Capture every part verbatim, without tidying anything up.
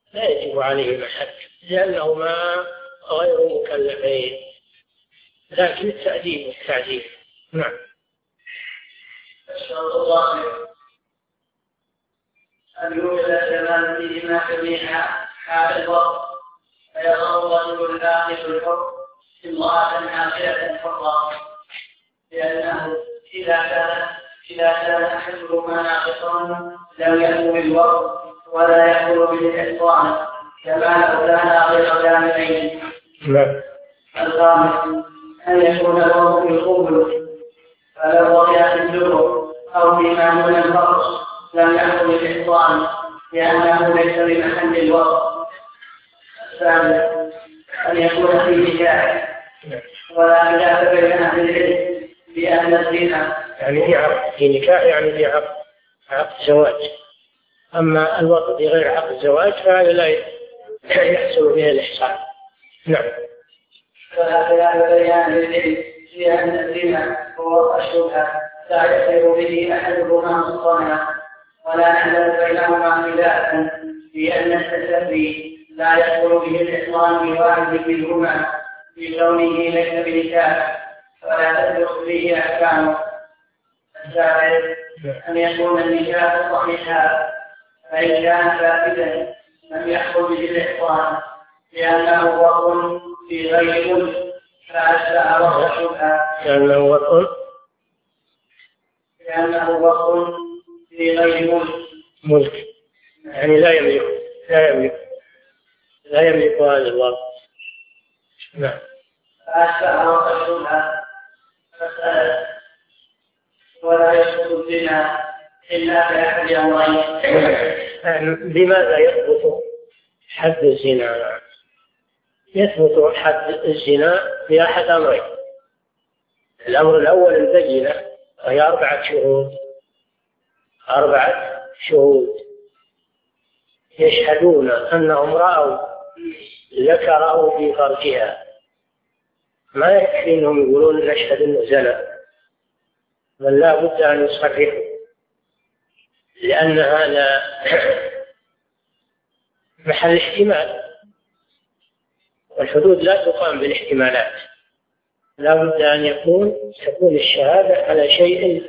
لا يجب عليهما الحد لأنهما غير مكلفين، لكن التأديب والتعزيز. نعم. الشرط الرابع أن يوجد الزمان فيهما جميعا حال الوقت، فيظهر الرجل الآخر الحر امرأة عاقلة حرة، لأنه إذا كان إذا كان أحدهما ناقصا لم يكن بالوقت ولا يكون بالإحصان، كما لو كان غير كاملين. الخامس أن يكون الوقت بالقبل، فلو وقع في الجبر أو فيما دون الفرج لم يكن بالإحصان لأنه ليس بمحل الوقت. الثالث أن يكون فيه نكاح، ولا خلاف بين أهل العلم بأن الزنا يعني في عقد، في نكاح يعني في عقد عقد زواج. أما الوقت بغير عقد الزواج فهذا لا يحصل به الإحصان. نعم. فلا خلاف بين أهل العلم بأن الزنا هو الشبهة لا يصير به أحدهما مصطنعا، ولا نعلم بينهما خلافا بأن التسري لا يحصل به الإحصان بواحد منهما بكونه ليس بنكاح فلا تدخل فيه أحكامه. الثالث أن يكون النكاح صحيحا، فإن كان فاسدا لم يحصل به الإحصان لأنه وقع في غير ملك فأشبه وقع شبهة، لأنه وقع لأنه وقع في غير ملك ملك يعني لا يملك لا يملك لا يملك هذا الوقت. نعم. فأشبه وقع شبهة. فسأل ولا يثبت الزنا إلا بأحد أمرين. بماذا يثبت حد الزنا؟ يثبت حد الزنا بأحد أمرين. الأمر الأول البينة، وهي أربعة شهود أربعة شهود يشهدون أنهم رأوا ذكره في فرجها. ما يكفي أنهم يقولون نشهد أنه زنا، بل لا بد أن يصرحوا، لأن هذا محل احتمال، والحدود لا تقام بالاحتمالات، لا بد أن يكون تكون الشهادة على شيء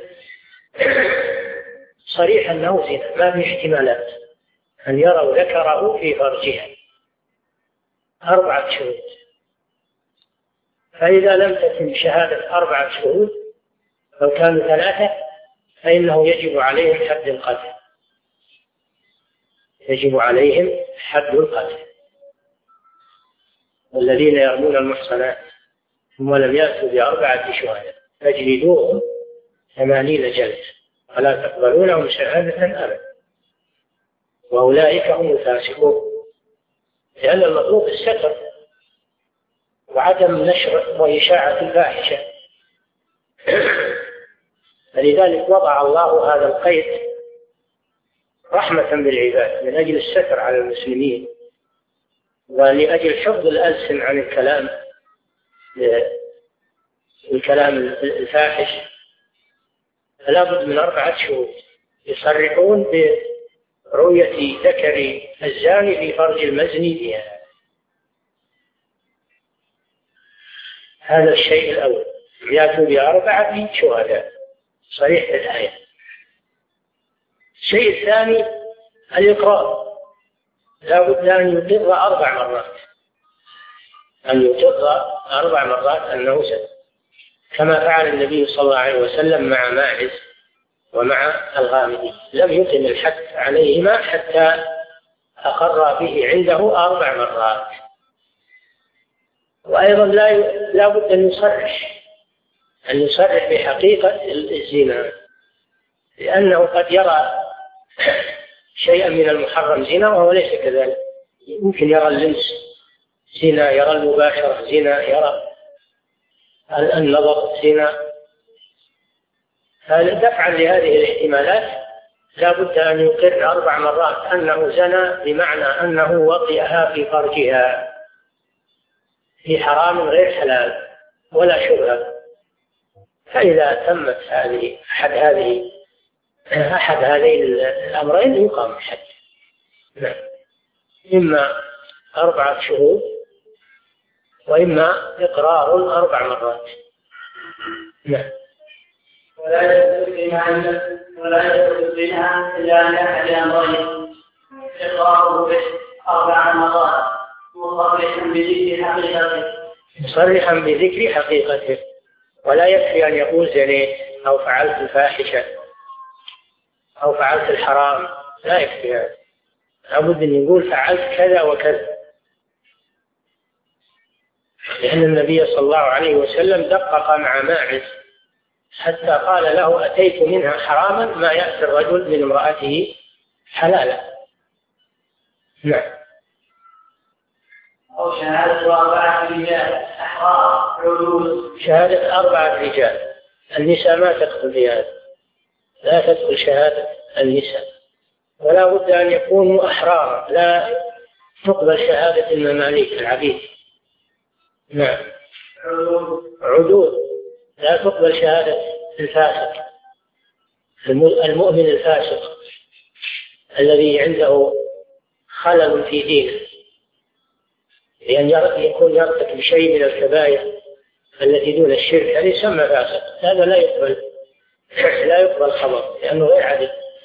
صريح أنه زنا، ما في احتمالات، أن يروا ذكره في فرجها. أربعة شهود. فإذا لم تتم شهادة أربعة شهود لو كانوا ثلاثة فإنه يجب عليهم حد القتل، يجب عليهم حد القتل. والذين يرمون المحصنات ثم لم يأتوا بأربعة شهداء فاجلدوهم ثمانين جلد ولا تقبلون لهم شهادة أبدا، وأولئك هم الفاسقون. لأن المطلوب الستر وعدم نشر وإشاعة الفاحشة، فلذلك وضع الله هذا القيد رحمة بالعباد من أجل الستر على المسلمين، ولأجل حفظ الألسن عن الكلام الكلام الفاحش. فلا بد من أربعة شهود يصرحون برؤية ذكر الزاني في فرج المزني بها. هذا الشيء الأول، يأتوا بأربعة شهداء صريح في الآية. الشيء الثاني الإقرار، لا بد أن يقر أربع مرات أن يقر أربع مرات أنه زنى، كما فعل النبي صلى الله عليه وسلم مع ماعز ومع الغامدي، لم يتم الحد عليهما حتى أقر به عنده أربع مرات. وأيضا لا لا بد أن يصرح أن يصرح بحقيقة الزنا، لأنه قد يرى شيئا من المحرم زنا وهو ليس كذلك. يمكن يرى اللمس زنا، يرى المباشرة زنا، يرى النظر زنا. فدفعا لهذه الاحتمالات لا بد أن يقر أربع مرات أنه زنى، بمعنى أنه وطئها في فرجها في حرام غير حلال ولا شبهة. فإذا تمت هذه أحد هذه أحد هذين الأمرين يقام الحد. نعم. إما أربعة شهود وإما إقرار أربع مرات. نعم. ولا يدخل الزنا ولا يدخل الزنا إلا أن أحد أمرين: إقراره به أربع مرات مصرحا بذكر حقيقته مصرحا بذكر حقيقته، ولا يكفي أن يقول زنيت أو فعلت الفاحشة أو فعلت الحرام، لا يكفي هذا، لابد أن يقول فعلت كذا وكذا، لأن النبي صلى الله عليه وسلم دقق مع ماعز حتى قال له: أتيت منها حراما ما يأتي الرجل من امرأته حلالا. نعم. أو شهادة أربعة رجال أحرار عدول. شهادة أربعة رجال، النساء ما تدخل في هذا، لا تدخل شهادة النساء، ولا بد أن يكونوا أحرارا، لا تقبل شهادة المماليك العبيد. نعم. عدول، لا تقبل شهادة الفاسق المؤمن الفاسق الذي عنده خلل في دينه، لأن يكون يرتكب شيء من الكبائر التي دون الشرك، هذا يسمى فاسق، هذا لا يقبل لا يقبل خبر لأنه غير عدل.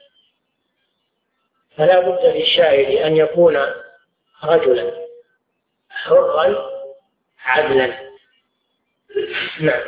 فلا بد للشاهد أن يكون رجلا حرا عدلا. نعم.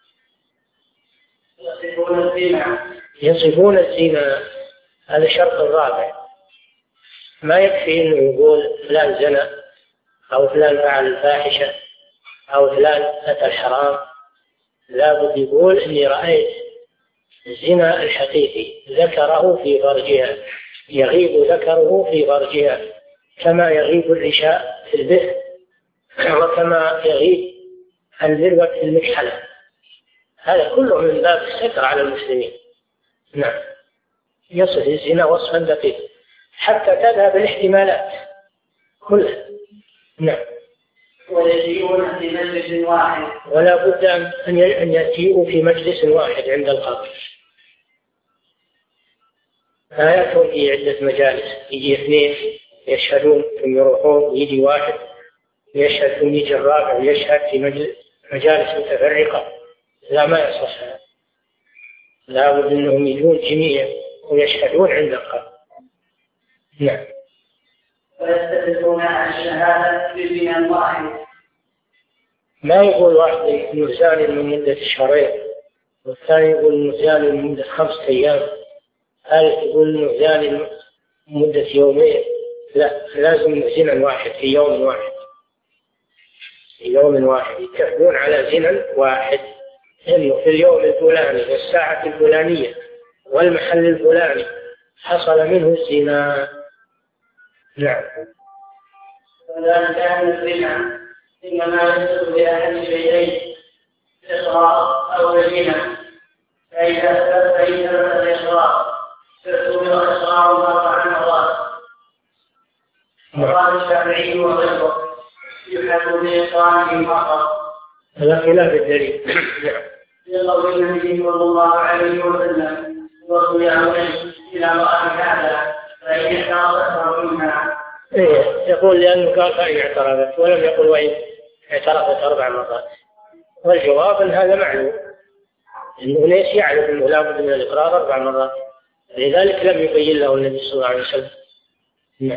يصفون الزنا يصفون الزنا، هذا شرط الرابع. ما يكفي أنه يقول فلان زنا أو فلان فعل الفاحشة أو فلان أتى الحرام، لا بد يقول إني رأيت الزنا الحقيقي، ذكره في فرجها، يغيب ذكره في فرجها كما يغيب العشاء في البئر وكما يغيب الذروة في المكحلة، هذا كله من باب الستر على المسلمين. نعم. يصف الزنا وصفا دقيقا حتى تذهب الاحتمالات كلها. نعم. ويجيئون في مجلس واحد، ولا بد أن يأتيوا في مجلس واحد عند القبر، لا يأتون في عدة مجالس، يجي اثنين يشهدون ثم يروحون، يجي واحد يشهد ثم يجي الرابع ويشهد في مجالس متفرقة، لا ما يصح هذا، لا بد أنهم يجون جميعا ويشهدون عند القبر. نعم. ويستدلون على الشهادة بزنا واحد، ما يقول واحد إنه زاني من مدة شهرين والثاني يقول إنه زاني من مدة خمسة أيام، ثالث يقول إنه زاني من مدة يومين، لا، لازم زنا واحد في يوم واحد، في يوم واحد يتفقون على زنا واحد، إنه في اليوم الفلاني والساعة الفلانية والمحل الفلاني حصل منه الزنا. نعم. ولا كان الزنا إنما يصل بأحد شيئين: إقرار أو بينة، فإذا ثبت الإقرار فاعتبر إقرار أربع مرات. وقال الشافعي وغيره يحب بإقراره فقط، هذا خلاف الدليل. لقول النبي صلى الله عليه وسلم: وصل عونين إلى امرأة هذا فإن اعترضت منها. إيه، يقول لأنه قال فإن اعترضت، ولم يقل وإن اعترضت أربع مرات، والجواب أن هذا معلوم، إنه ليش يعلم أنه لا بد من الإقرار أربع مرات، لذلك لم يبين له النبي صلى الله عليه وسلم. نعم.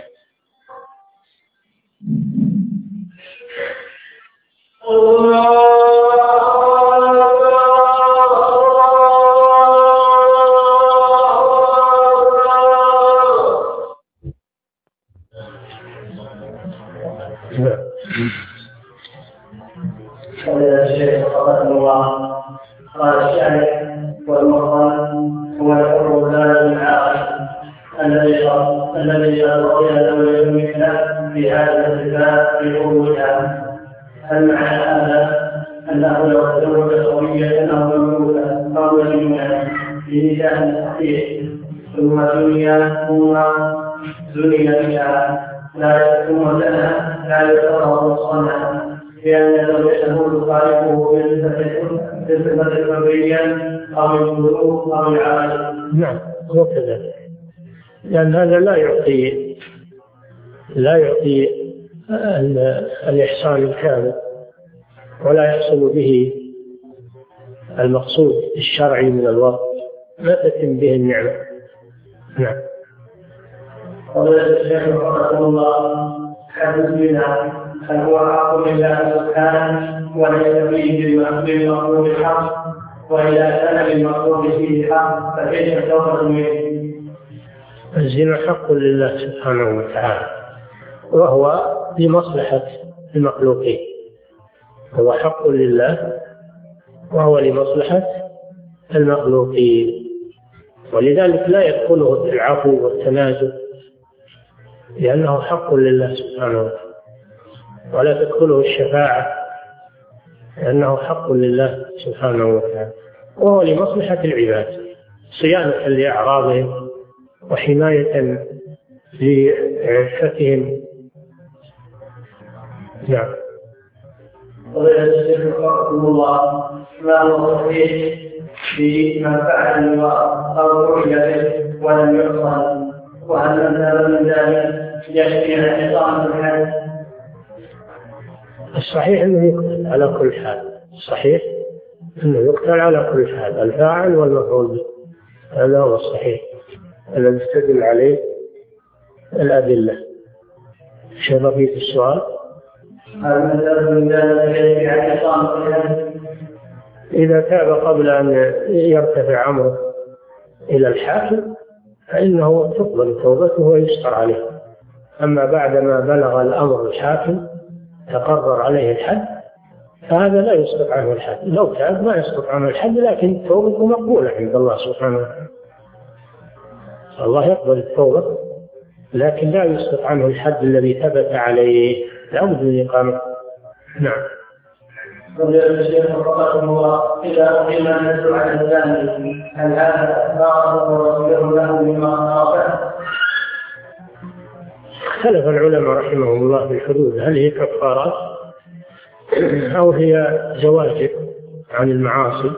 قال الشاعر: والمرضان هو الحر البالغ العاقل الذي رضي زوجه مثله في هذا الاتفاق في حقوقها. هل معنى هذا انه لو تزوج قويه او مملوكه او مجنونه بنساء صحيح ثم زنيا ثم زني بها لا ثم لها لا يتطهر الصنع لأن زوجته تخالفه بالصفة الفردية أو البلوغ أو العمل؟ نعم، وكذا، لأن هذا لا يعطي لا يعطي الإحسان الكامل ولا يحصل به المقصود الشرعي من الوقت، ما تتم به النعمة. نعم. قال الشيخ رحمه الله: حدث بنا هل هو حق لله سبحانه وليس فيه بالمطلوب الحق، وإذا كان بالمطلوب فيه حق فكيف تؤخذ منه؟ الزنا حق لله سبحانه وتعالى، وهو لمصلحة المخلوقين، هو حق لله وهو لمصلحة المخلوقين، ولذلك لا يدخله العفو والتنازل لأنه حق لله سبحانه وتعالى، ولا تدخله الشفاعة لأنه حق لله سبحانه وتعالى، وهو لمصلحة العباد صيانة لأعراضهم وحماية لعفتهم. نعم. قضية الشيخ رحمه الله: ما هو الصحيح في من فعل اللواء أو رؤي به ولم يحصل، وهل من من ذلك يكفي انعصام الحد؟ الصحيح أنه يقتل على كل حال، الصحيح أنه يقتل على كل حال، الفاعل والمفعول به، هذا هو الصحيح الذي استدل عليه الأدلة. شيء بقية السؤال: هل من ذلك يكفي انعصام الحد؟ إذا تاب قبل أن يرتفع أمره إلى الحاكم فإنه تقبل توبته ويستر عليه، أما بعدما بلغ الأمر الحاكم تقرر عليه الحد فهذا لا يسقط عنه الحد، لو تاب ما يسقط عنه الحد، لكن توبته مقبولة عند الله سبحانه وتعالى، الله يقبل التوبة لكن لا يسقط عنه الحد الذي ثبت عليه، لا بد من إقامته. نعم. إذا أقيم الناس على الزاني هل هذا أخباره ورسوله له مما أخبره؟ اختلف العلماء رحمهم الله في الحدود، هل هي كفارات أو هي زواجر عن المعاصي.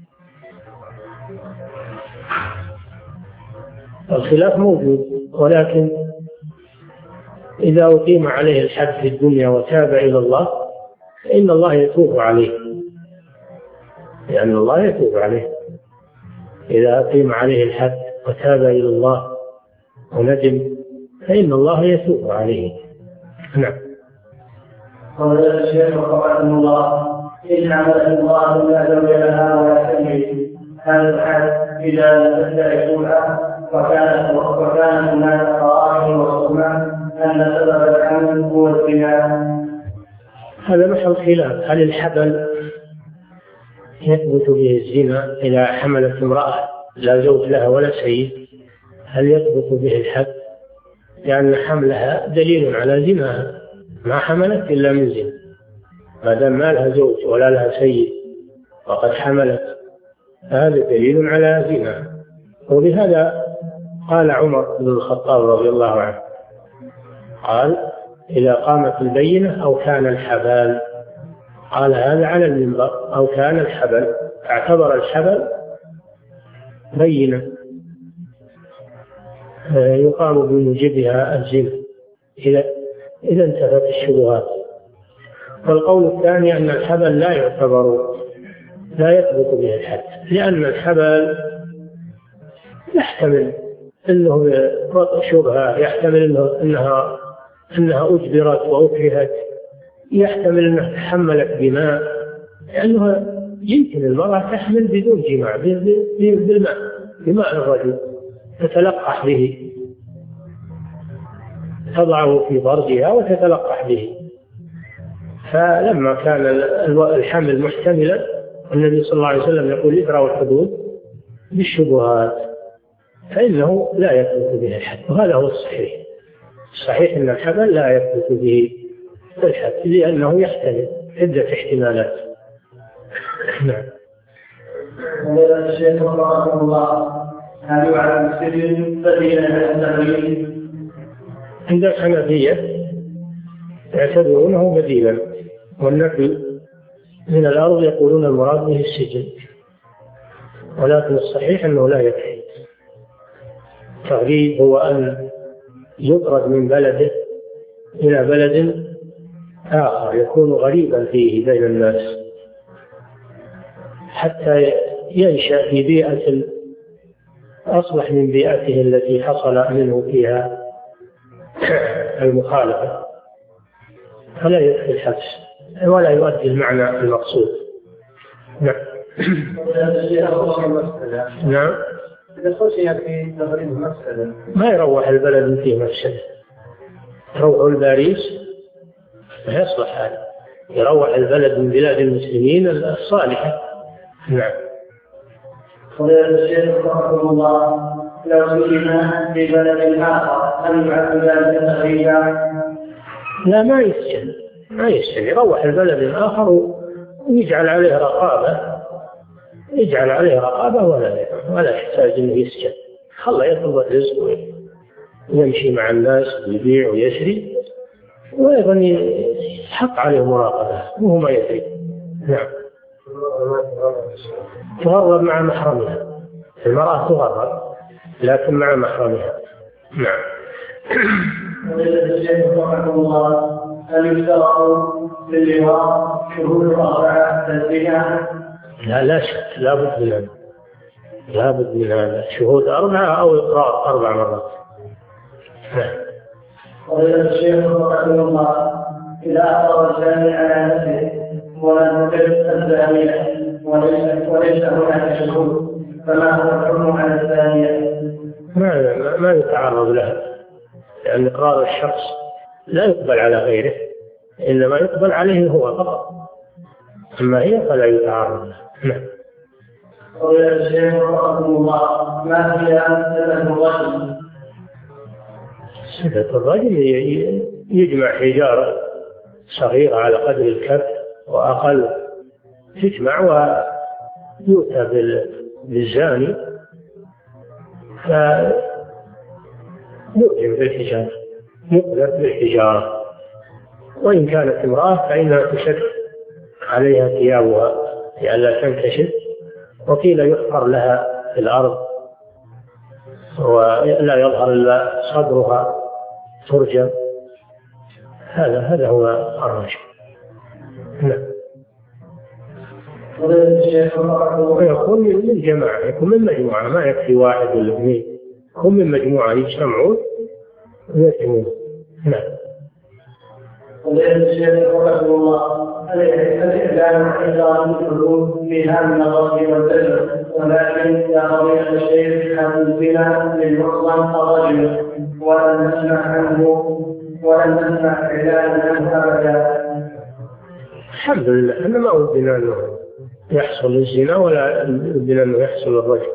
الخلاف موجود، ولكن إذا أقيم عليه الحد في الدنيا وتاب إلى الله فإن الله يتوب عليه، لأن الله يتوب عليه. إذا أقيم عليه الحد وتاب إلى الله وندم فإن الله يتوب عليه. نعم. قال الشيخ رحمه الله: إن عمل الله لا زوج لها ولا تملك، هذا الحد إذا لم يكونها وكانت وكان هناك قرائن وصدمة أن سبب الحمل هو الزنا. هذا محل خلاف، هل الحبل يثبت به الزنا إذا حملت امرأة لا زوج لها ولا سيد، هل يثبت به الحد؟ لأن حملها دليل على زناها، ما حملت إلا من زنا، ما دام ما لها زوج ولا لها سيد وقد حملت هذا دليل على زناها. وبهذا قال عمر بن الخطاب رضي الله عنه، قال: إذا قامت البينة أو كان الحبل، قال هذا على المنبر، أو كان الحبل، اعتبر الحبل بينة يقام بموجبها الزنا إذا إذا انتفت الشبهات. والقول الثاني أن الحبل لا يعتبر لا يثبت به الحد، لأن الحبل يحتمل أنه شبهة، يحتمل أنه أنها أنها أجبرت وأكرهت، يحتمل أنها تحملت بماء، لأنه يمكن المرأة تحمل بدون جماع بالماء، بماء الرجل تتلقح به، تضعه في فرجها وتتلقح به. فلما كان الحمل محتملا النبي صلى الله عليه وسلم يقول: ادرأوا الحدود بالشبهات، فإنه لا يثبت به الحد. وهذا هو الصحيح، الصحيح أن الحبل لا يثبت به الحد لأنه يحتمل عدة احتمالات. نعم. الشيخ رحمه الله: هل يعلم السجن بديلا التمرين؟ عند الحنفية يعتبرونه بديلا، والنفي من الأرض يقولون المراد به السجن، ولكن الصحيح أنه لا يكفي. التغريب هو أن يطرد من بلده إلى بلد آخر يكون غريبا فيه بين الناس حتى ينشأ في بيئة أصلح من بيئته التي حصل منه فيها المخالفة، فلا يكفي الحبس ولا يؤدي المعنى المقصود. نعم. نعم. إذا خشي في تغريب مسألة ما يروح البلد فيه مفسدة، يروح الباريس ما يصلح هذا، يروح البلد من بلاد المسلمين الصالحة. نعم. فضيلة الشيخ رحمه الله، لو سجن في بلد آخر هل يعد ذلك تغريبا؟ لا، ما يسجن، ما يسجن، يروح البلد الآخر ويجعل عليه رقابة، يجعل عليه رقابة ولا ولا يحتاج إنه يسجن، خله يطلب الرزق ويمشي مع الناس ويبيع ويشري، وأيضا يحط عليه مراقبة وهو ما يدري. نعم. تغرب مع محرمها، المرأة تغرب لكن مع محرمها. نعم. الشيخ رحمه الله، هل يشترط لللواء شهود أربعة للزنا؟ لا لا شك، لا بد من هذا، لا بد من هذا، شهود أربعة أو إقرار أربع مرات. نعم. فضيلة الشيخ رحمه الله، إذا أقر الزاني على نفسه ولم يقر الزانية وليس وليس هناك شهود، فما هو الحكم على الزانية؟ ما ما يتعرض لها، لأن إقرار الشخص لا يقبل على غيره، إنما يقبل عليه هو فقط، أما هي فلا يتعرض لها. نعم. فضيلة الشيخ رحمه الله، ما هي صفة الرجل؟ صفة الرجل يجمع حجارة صغيرة على قدر الكف وأقل، تجمع ويؤتى بالزاني فيؤتم بالحجارة، يقذف بالحجارة، وإن كانت امرأة فإنها تشد عليها ثيابها لئلا تنكشف، وقيل يحفر لها في الأرض ولا يظهر إلا صدرها ترجم. هذا هذا هو الرجل. نعم. ويكون من جماعة، يكون من مجموعة، ما يكفي واحد ولا اثنين، يكون من مجموعة يجتمعون ويأتمون. نعم. فضيلة الشيخ رحمه الله، الإعلام إعلام الحدود فيها من الغرب والبدر، ولكن يا فضيلة الشيخ هذا الزنا للمحصن الرجل ولم نسمع عنه ولم نسمع إعلانا عنه أبدا. الحمد لله أنا ما ودنا أنه يحصل الزنا ولا ودنا أنه يحصل الرجل،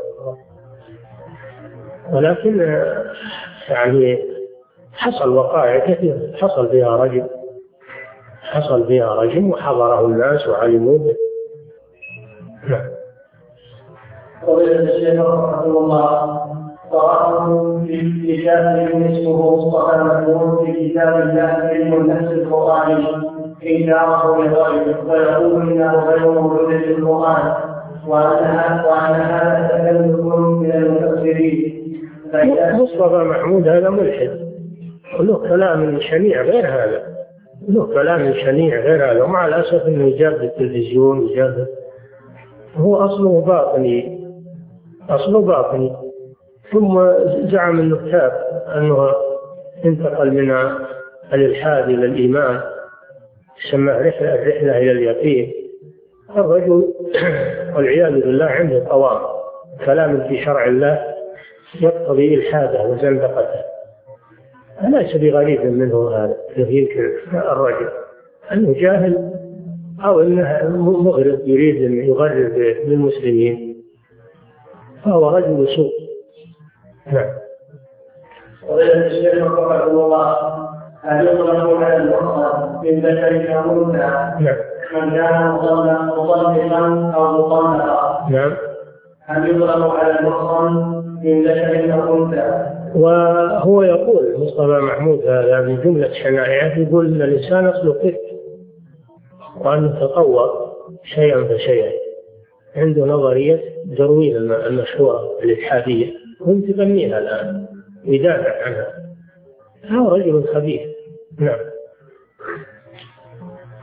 ولكن يعني حصل وقائع كثيرة حصل فيها رجل حصل فيها رجل وحضره الناس وعلموا به. نعم. فضيلة الشيخ رحمه الله، قرأت في كتاب اسمه مصطفى محمود في كتاب الله علم النفس القرآني إنكاره لغيره ويقول إنه غير موجود في القرآن، وأن هذا تكلف من المفسرين. مصطفى محمود هذا ملحد، له كلام شنيع غير هذا، له كلام شنيع غير هذا، ومع الأسف أنه يجاب بالتلفزيون يجاب، هو أصله باطني، أصله باطني، ثم زعم أنه تاب، أنه انتقل من الإلحاد إلى الإيمان، سماه رحلة الرحلة إلى اليقين. الرجل والعياذ بالله عنده طوام كلام في شرع الله يقتضي إلحاده وزندقته، ليس بغريب منه هذا يمكن الرجل أنه جاهل أو أنه مغرب يريد أن يغرب بالمسلمين، فهو رجل سوء. نعم. وإذا الشيخ رحمه الله، هل يطلق على المحصن من ذكر كأنثى من كان مطلقا أو مطلقا؟ نعم. هل يطلق على المحصن من ذكر كأنثى؟ وهو يقول مصطفى محمود هذا من جملة شنائعه، يقول أن الإنسان أصله قط وأنه تطور شيئا فشيئا، عنده نظرية دروين المشهورة الإلحادية هم تبنيها الآن ويدافع عنها، هو رجل خبيث. نعم.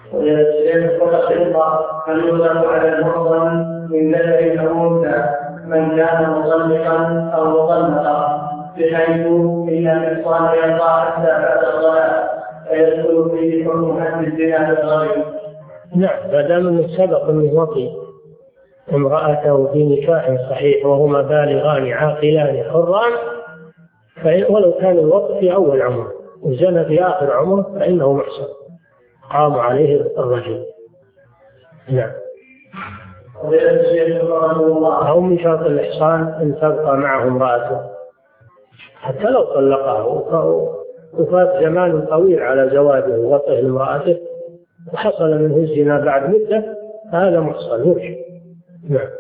ويجب أن يطلق على المحصن من ذكر أو أنثى من كان مطلقا أو مطلقا، بحيث إن الإحصان يقع حتى بعد الصلاة فيدخل فيه حكم حد الزنا بالغيب. نعم، ما دام انه سبق انه وطي امرأته في نكاح صحيح وهما بالغان عاقلان حران، ولو كان الوطء في أول عمره وزنى في آخر عمره فإنه محصن قام عليه الرجل. نعم. أو من شرط الإحصان أن تبقى معه امرأته حتى لو طلقها وفات زمان طويل على زواجه ووطئه لامرأته وحصل منه الزنا بعد مدة فهذا محصن يرجع. نعم.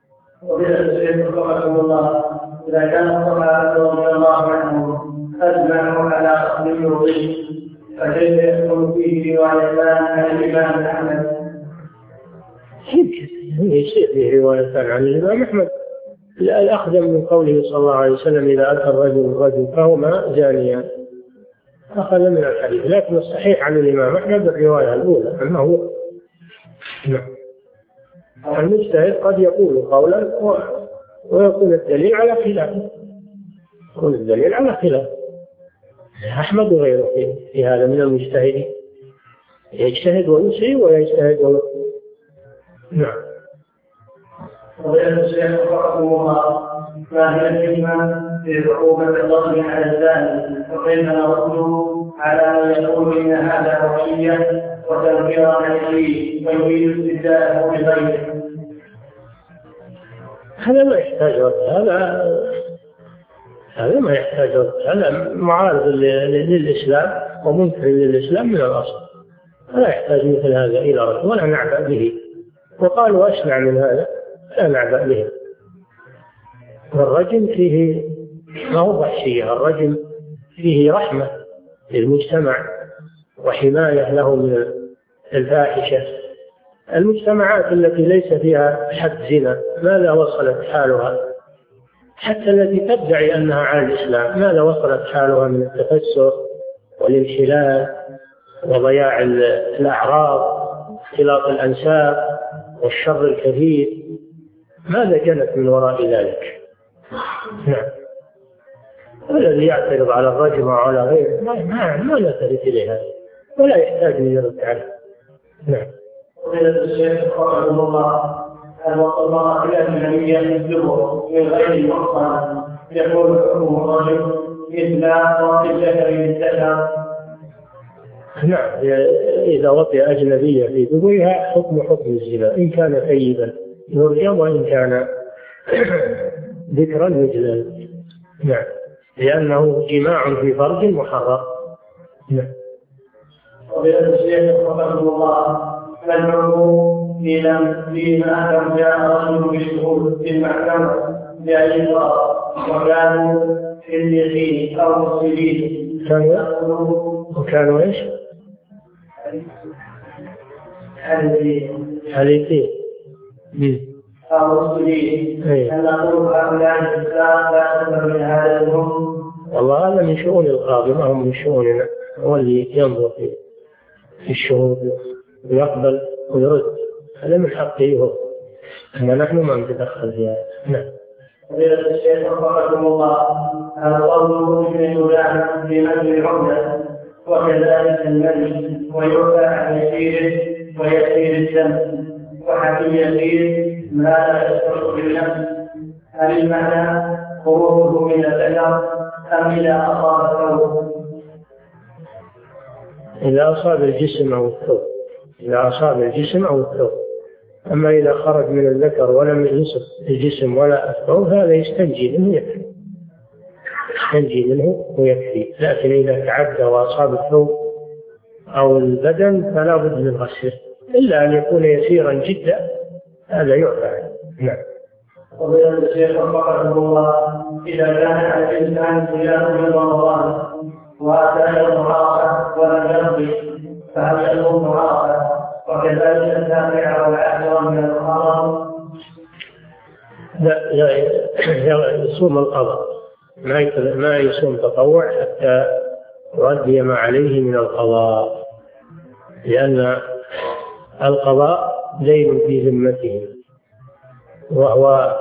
الله إذا كان الصحابة رضي الله عنهم أجمعوا على أخذ الوضوء فكيف يحكم فيه روايتان عن الإمام أحمد؟ يصير فيه روايتان عن الإمام أحمد. الأخذ من قوله صلى الله عليه وسلم إذا أتى الرجل الرجل فهما زانيان، أخذ من الحديث، لكن الصحيح عن الإمام أحمد الرواية الأولى أنه المجتهد قد يقول قولا ويكون الدليل على خلافه، يكون الدليل على خلافه. أحمد وغيره في هذا من المجتهدين يجتهد ويسيء ويجتهد ويسيء. نعم. وغير الشيخ رحمه الله ما هي الحكمة في عقوبة الضرب على الزاني وكيف نرده على من يقول إن هذا وصية وتنفير عن الشيء ويريد استبداله بغيره؟ هذا ما يحتاج وقت، هذا هذا ما يحتاج وقت، هذا معارض للإسلام ومنكر للإسلام من الأصل، لا يحتاج مثل هذا إلى رد ولا نعبأ به. وقالوا أشنع من هذا لا نعبأ به. والرجم فيه ما هو وحشية، الرجم فيه رحمة للمجتمع وحماية له من الفاحشة. المجتمعات التي ليس فيها حد زنا ماذا وصلت حالها؟ حتى التي تدعي أنها على الإسلام ماذا وصلت حالها من التفسر والانحلال وضياع الأعراض واختلاط الأنساب والشر الكثير، ماذا جنت من وراء ذلك؟ نعم. الذي يعترض على الرجم وعلى غيره ما ما ما نلتفت إليه هذا ولا يحتاج أن يرد عليه. نعم. وقيل الشيخ رحمه الله أن الله إلى النبي يسلبه من غير محصن يكون حكم الرجل مثل وقت الشهر للسحر. نعم، إذا وطئ أجنبية في دبرها حكم حكم الزنا، إن كان ثيبا يرجم وإن كان ذكرا يجلد. نعم، لأنه جماع في فرج محرم. نعم. وقيل الشيخ رحمه الله فالحكم فيما لم جاء رجل بالشهود في المحكمة بأي قرار وكانوا في اليقين أو مسلمين وكانوا إيش؟ حليفين أو مسلمين أن نقول هؤلاء الإسلام لا تقبل من هذا الهم. والله هذا من شؤون القاضي ما هم من شؤوننا، هو اللي ينظر في الشهود ويقبل ويرد، هذا من حقه هو، أما نحن ما نتدخل في هذا. نعم. وقيل الشيخ رحمه الله أن قوله من يدان في مجل عمدة وكذلك المجل ويعفى عن يسيره ويسير الدم وحكي يسير ما لا يشعر بالنفس، هل المعنى خروجه من الأجر أم إذا أصاب الثوب؟ إذا أصاب الجسم أو الثوب، إذا أصاب الجسم أو الثوب. أما إذا خرج من الذكر ولم يصب الجسم ولا الثوب هذا يستنجي منه يكفي، يستنجي منه ويكفي. لكن إذا تعدى وأصاب الثوب أو البدن فلا بد من غسله إلا أن يكون يسيرا جدا، هذا يعفى عنه. نعم. وقيل الشيخ رحمه الله إذا كان على الإنسان صيام من رمضان وأتى المعاصة ولم يقضي فهل يكون معاصة؟ وكذلك السابع والعاشر من الحرام. لا يصوم القضاء، ما يصوم تطوع حتى يؤدي ما عليه من القضاء. لأن القضاء دين في ذمته وهو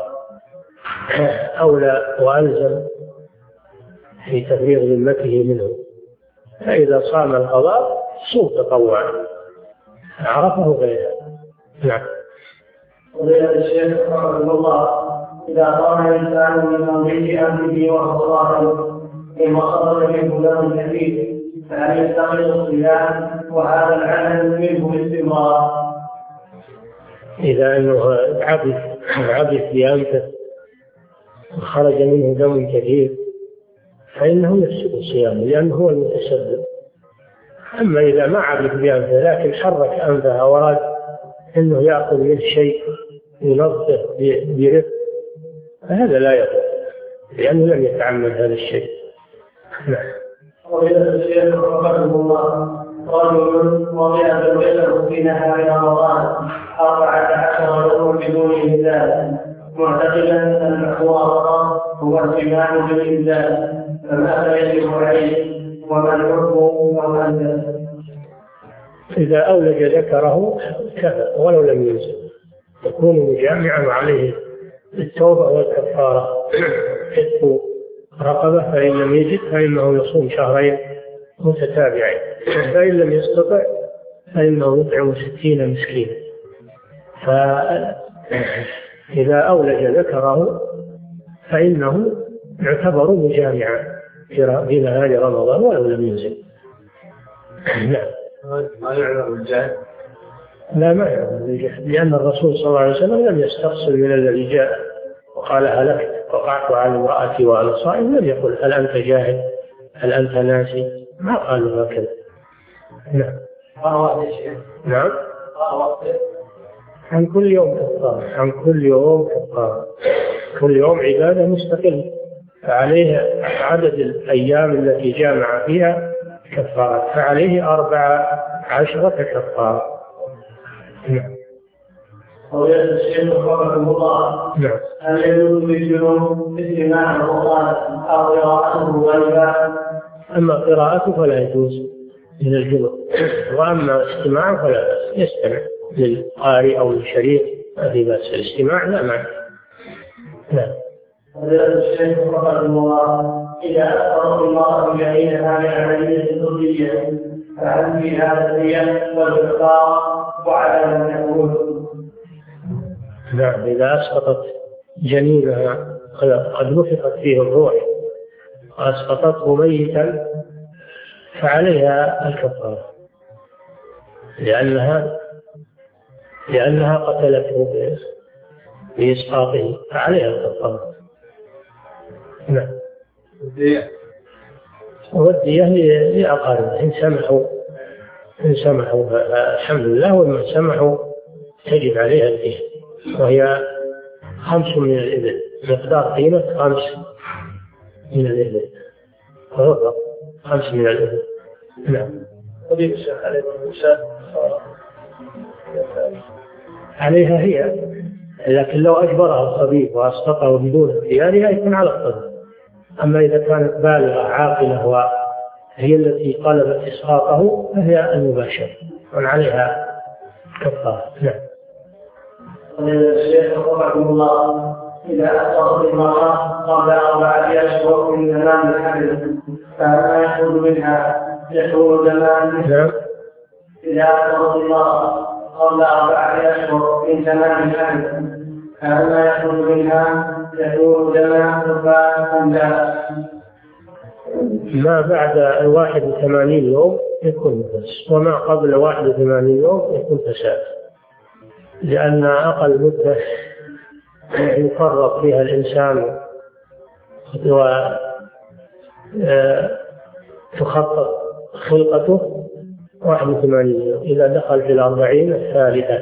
أولى وألزم في تفريغ ذمته منه. فإذا صام القضاء صوم تطوعا عرفه غيره. نعم. وقال الشيخ رحمه الله: إذا قام الإنسان من أمره أمره وهو صائم إن خرج منه دم كثير فهل يستقل الصيام وهذا العمل منه باستمرار؟ إذا أنه عبث عبث بأنفه وخرج منه دم كثير فإنه يفسد الصيام لأنه هو المتسبب. أما إذا ما عبث بأنفه لكن حرك أنفه وأراد أنه يأخذ منه شيء ينظف برفق فهذا لا يضر لأنه لم يتعمد هذا الشيء. نعم. وإلى الشيخ رحمه الله: رجل وضع زوجته في نهار رمضان أربعة عشر يوما بدون إنزال معتقدا أن الحوار هو الإيمان بالإنزال فماذا يجب عليه وما الحكم أو أنزل؟ إذا أولج ذكره كفى ولو لم ينزل يكون مجامعا وعليه التوبة والكفارة حتى رقبة فإن لم يجد فإنه يصوم شهرين متتابعين فإن لم يستطع فإنه يطعم ستين مسكينا. فإذا أولج ذكره فإنه يعتبر مجامعا في نهار رمضان ولو لم ينزل. نعم. ما يعلم الجهل؟ لا ما يعلم الجهل لأن الرسول صلى الله عليه وسلم لم يستفصل من الذي جاء وقال هلكت وقعت على امرأتي وأنا صائم لم يقل هل أنت جاهل هل أنت ناسي ما قالوا هكذا. نعم. نعم. عن كل يوم كفارة عن كل يوم كفارة كل يوم عبادة مستقلة فعليه عدد الأيام التي جامع فيها كفارة فعليه أربع عشرة كفارة. نعم. ويا الشيخ رحمه الله: نعم. هل يجوز للجنوب استماع القرآن أو قراءته غيبا؟ أما قراءته فلا يجوز من الجنوب وأما استماعه فلا بأس يستمع للقارئ أو للشريك ما في بأس الاستماع لا معنى. نعم. ويا الشيخ رحمه الله: إذا أخبرت المرأة بعينها بعملية طبية فهل في هذا الدية والإخطار وعلى من يقول؟ نعم. إذا أسقطت جنينها قد نفخت فيه الروح وأسقطته ميتا فعليها الكفارة لأنها لأنها قتلته بإسقاطه فعليها الكفارة. نعم. والدية هي أقاربها إن سمحوا إن سمحوا الحمد لله ومن سمحوا تجب عليها الدية وهي خمس من الإبل مقدار قيمة خمس من الإبل فرق خمس من الإبل. نعم. عليها هي لكن لو أجبرها الطبيب وأسقطه بدون اختيارها يكون على الطبيب. أما إذا كانت بالغة عاقلة وهي التي طلبت إسقاطه فهي المباشرة وعليها كفارة. نعم. الشيخ رحمه الله: إذا أسقطت المرأة قبل أربعة أشهر من زمان الحمل فما يخرج منها يحول زمان؟ نعم. إذا أسقطت المرأة قبل أربعة أشهر من زمان الحمل فما يخرج منها يحول زمان أم لا؟ ما بعد الواحد وثمانين يوم يكون نفس وما قبل واحد وثمانين يوم يكون فساد لأن أقل مدة يفرط فيها الإنسان وتخطط خلقته واحد وثمانين يوم. إذا دخل في الأربعين الثالثة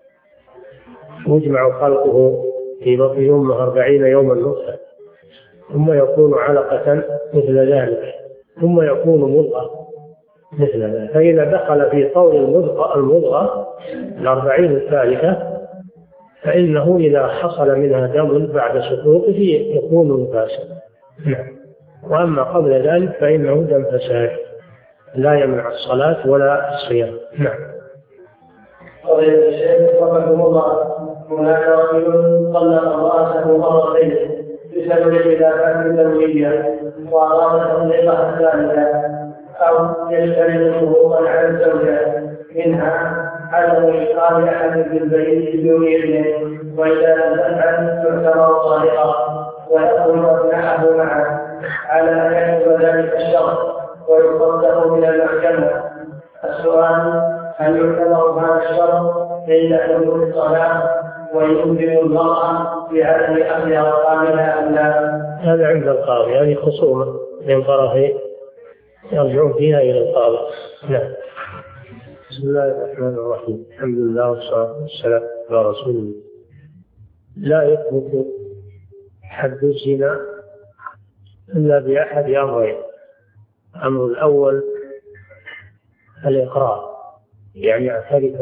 يجمع خلقه في بطن أمه أربعين يوما نطفة ثم يكون علقة مثل ذلك ثم يكون مضغة مثل ذلك. فإذا دخل في طور المضغة المضغة الأربعين الثالثة فإنه إذا حصل منها دم بعد سقوطه يكون نفاسا. وأما قبل ذلك فإنه دم فساد لا يمنع الصلاة ولا الصيام. نعم. قضية الشيخ رحمه الله، هناك رجل طلق امرأته مرتين بسبب خلافات دولية وأراد تطليقها الثانية، أو يشترط شروطا على الزوجة، منها عدم إشغال أحد بالبيت بدون إذنه، وإذا لم تفعل تعتبر طالقة، ويأخذ أبناءه معه على أن يحسب ذلك الشرط ويصدق من المحكمة. السؤال: هل يعتبر هذا الشرط عند حدوث الصلاة ويمكن المرأة بعدم أخذها قاملة أم لا؟ هذا عند القاضي، هذه يعني خصومة من طرفين يرجعون فيها إلى القاضي. نعم. بسم الله الرحمن الرحيم، الحمد لله والصلاة والسلام على رسول الله. لا يثبت حد الزنا إلا بأحد أمرين: الأمر الأول الإقرار، يعني يعترف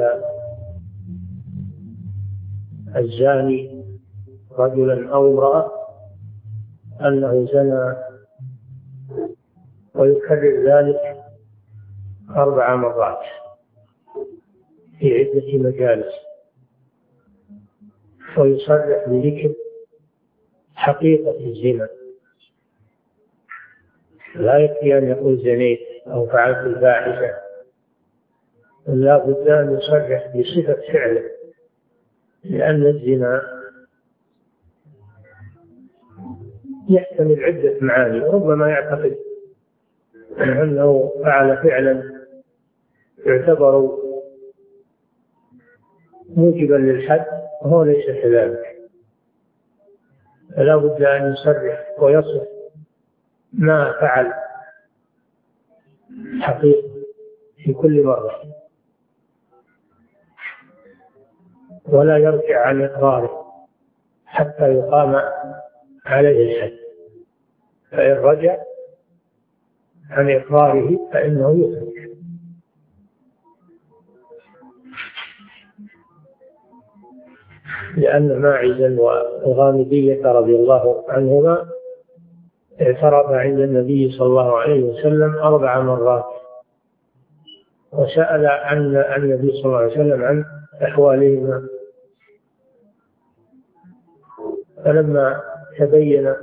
الزاني رجلا أو امرأة أنه زنى ويكرر ذلك أربع مرات في عدة مجالس، ويصرح بذكر حقيقة الزنا، لا يكفي أن يقول زنيت أو فعلت الفاحشة، لا بد أن يصرح بصفة فعله، لأن الزنا يحتمل عدة معاني، ربما يعتقد أنه فعل فعلا يعتبر موجبا للحد وهو ليس كذلك، فلا بد أن يصرح ويصف ما فعل حقيقة في كل مرة، ولا يرجع عن إقراره حتى يقام عليه الحد، فإن رجع عن إقراره فإنه يخرج. لأن ماعزا والغامدية رضي الله عنهما اعترف عند النبي صلى الله عليه وسلم أربع مرات، وسأل عن النبي صلى الله عليه وسلم عن أحوالهما، فلما تبين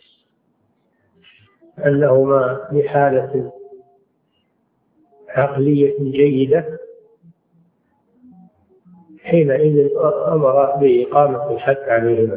أنهما بحالة عقلية جيدة حينئذ أمر بإقامة الحد عليهما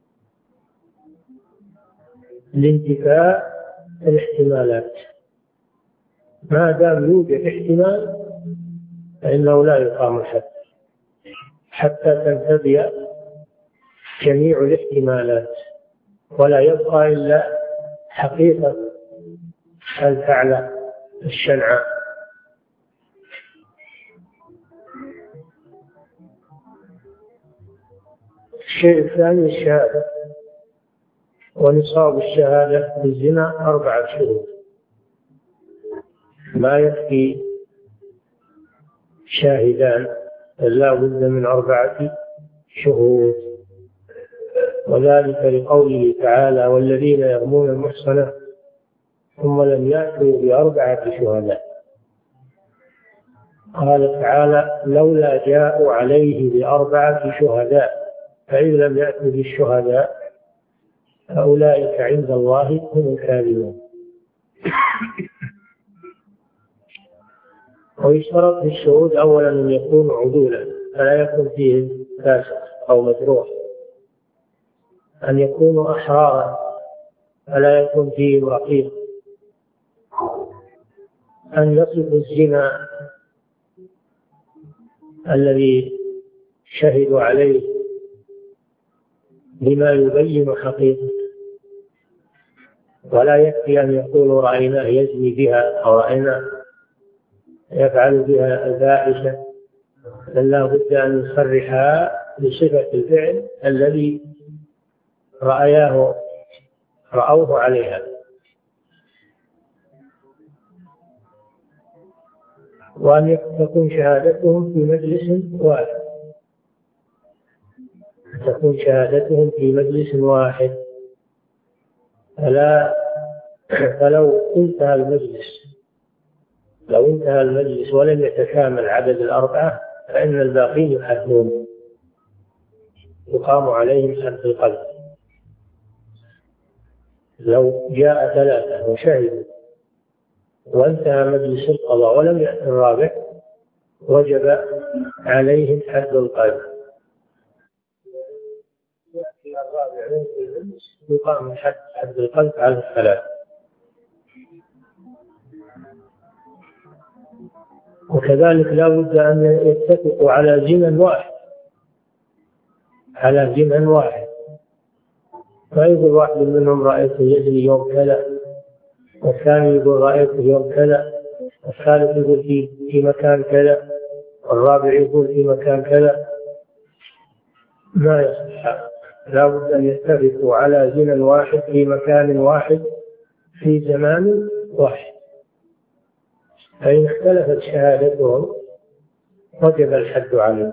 لانتفاء الاحتمالات. ما دام يوجد احتمال فإنه لا يقام الحد حتى تنتفي جميع الاحتمالات، ولا يبقى إلا حقيقة الفعل الشنعاء. الشيء الثاني الشهادة، ونصاب الشهادة بالزنا أربعة شهود، ما يكفي شاهدان، لا بد من أربعة شهود، وذلك لقوله تعالى: والذين يرمون المحصنات ثم لم يأتوا بأربعة شهداء. قال تعالى: لولا جاءوا عليه بأربعة شهداء فإن لم يأتوا بالشهداء فأولئك عند الله هم الكاذبون. ويشترط في الشهود أولا أن يكونوا عدولا، فلا يكون فيه فاسق أو مجروح، أن يكونوا أحرارا فلا يكون فيه رقيق، أن يصفوا الزنا الذي شهدوا عليه بما يبين حقيقة، ولا يكفي أن يقولوا رأيناه يزني بها أو رأيناه يفعل بها الفاحشة، بل لا بد أن يصرحا بصفة الفعل الذي رأياه رأوه عليها. وأن تكون شهادتهم في مجلس واحد تكون شهادتهم في مجلس واحد فلا فلو انتهى المجلس لو انتهى المجلس ولم يتكامل عدد الأربعة فإن الباقين يحدون، يقام عليهم حد القذف. لو جاء ثلاثة وشهدوا وانتهى مجلس القضاء ولم يأتي الرابع وجب عليهم حد القذف. الرابع يقام حد حد القذف على الثلاث. وكذلك لا بد أن يتفقوا على زمن واحد، على زمن واحد، فيقول واحد منهم رأيته يجري يوم كذا، والثاني يقول رأيته يوم كذا، والثالث يقول في في مكان كذا، والرابع يقول في مكان كذا، ما يصح. لا بد أن يتفقوا على زمن واحد في مكان واحد في زمان واحد، فإن اختلفت شهادتهم وجب الحد عليهم.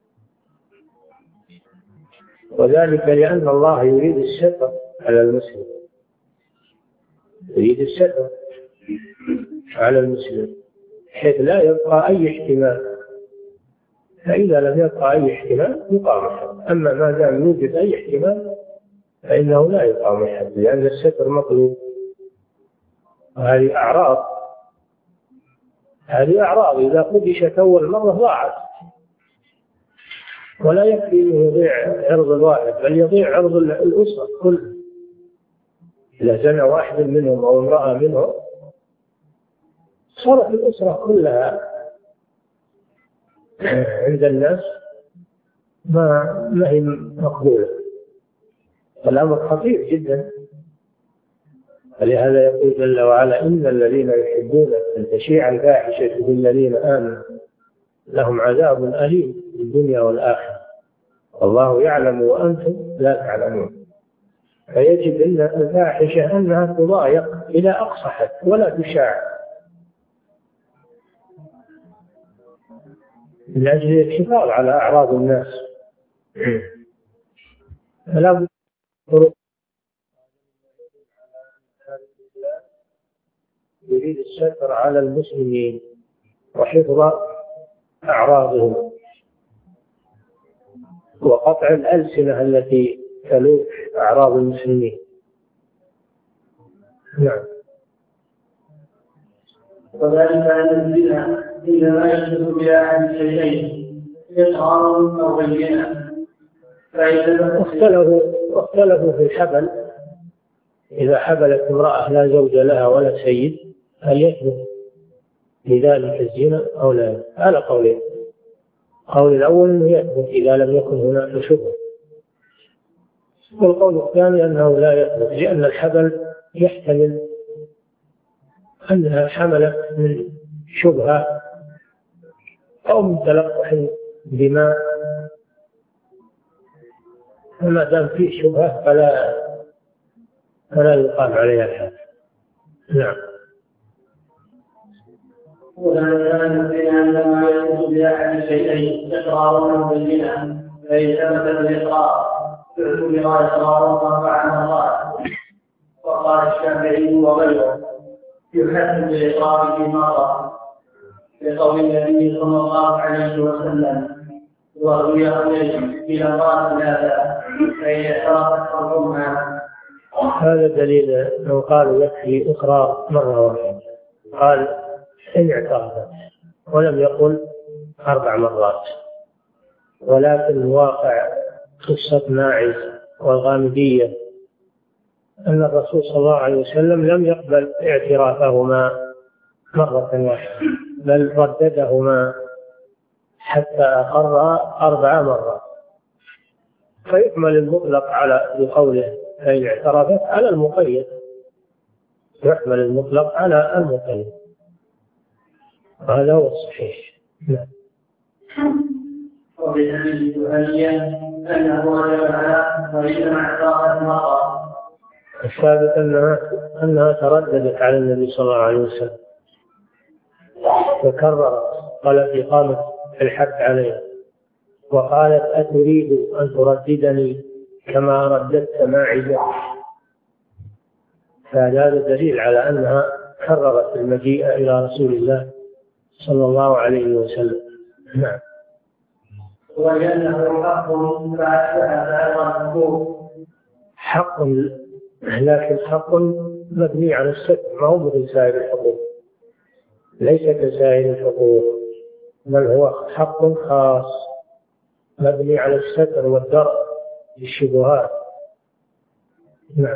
وذلك لأن الله يريد الستر على المسلم، يريد الستر على المسلم حيث لا يبقى أي احتمال، فإذا لم يبقى أي احتمال يقام الحد. أما ما دام يوجد أي احتمال فإنه لا يقام الحد، لأن الستر مطلوب. وهذه أعراض، هذه أعراض إذا قدشت أول مرة ضاعت، ولا يكفي أن يضيع عرض الواحد بل يضيع عرض الأسرة كلها. إذا زنى واحد منهم أو امرأة منهم صارت الأسرة كلها عند الناس ما ما هي مقبولة. الأمر خطير جدا. ولهذا يقول جل وعلا: إن الذين يحبون أن تشيع الفاحشة في الذين آمنوا لهم عذاب أليم في الدنيا والآخرة والله يعلم وأنتم لا تعلمون. فيجب أن الفاحشة أنها تضايق إلى أقصى حد ولا تشاع من أجل الحفاظ على أعراض الناس. فلا بد يريد الستر على المسلمين وحفظ أعراضهم وقطع الألسنة التي تلوث أعراض المسلمين. نعم. وذلك أن الزنا إنما يشبه بأحد شيئين: إقرار أو بينة. فإذا اختلفوا اختلفوا في الحبل، إذا حبلت امرأة لا زوج لها ولا سيد هل يثبت لذلك الزنا أو لا؟ على قولين. القول الأول أنه يثبت إذا لم يكن هناك شبهة، والقول الثاني أنه لا يثبت لأن الحبل يحتمل أنها حملت من شبهة أو من تلقح دماء، فما دام فيه شبهة فلا فلا يقام عليها الحد. نعم. وذلك أن الزنا عندما يثبت بأحد شيئين: إقرار أو بينة. فإن ثبت الإقرار اعتبر إقراره أربع مرات. وقال الشافعي وغيره: يحد بالإقرار في مرة، لقول النبي صلى الله عليه وسلم: وروي بأمرات ثلاثة فإن اعترفت حرمها. هذا دليل أنه قالوا يكفي إقرار مرة واحدة، قال إن اعترفت ولم يقل أربع مرات. ولكن واقع قصة ماعز والغامدية أن الرسول صلى الله عليه وسلم لم يقبل اعترافهما مرة واحدة بل رددهما حتى أقر أربع مرات. فيحمل المطلق على بقوله فإن اعترفت على المقيد، يحمل المطلق على المقيد، هذا هو الصحيح. نعم. وبالحديث الثانية أنه وجب على وإذا اعترفت مرة. الثابت أنها أنها ترددت على النبي صلى الله عليه وسلم وكررت، قالت إقامة الحد عليه، وقالت أتريد أن ترددني كما رددت ماعزة. فهذا دليل على أنها كررت المجيء إلى رسول الله صلى الله عليه وسلم. نعم. ولأنه حق فأشبه أيضا الحقوق. حق، لكن حق مبني على الستر، ما هو مثل سائر الحقوق، ليس كسائر الحقوق، بل هو حق خاص مبني على الستر والدرء للشبهات. نعم.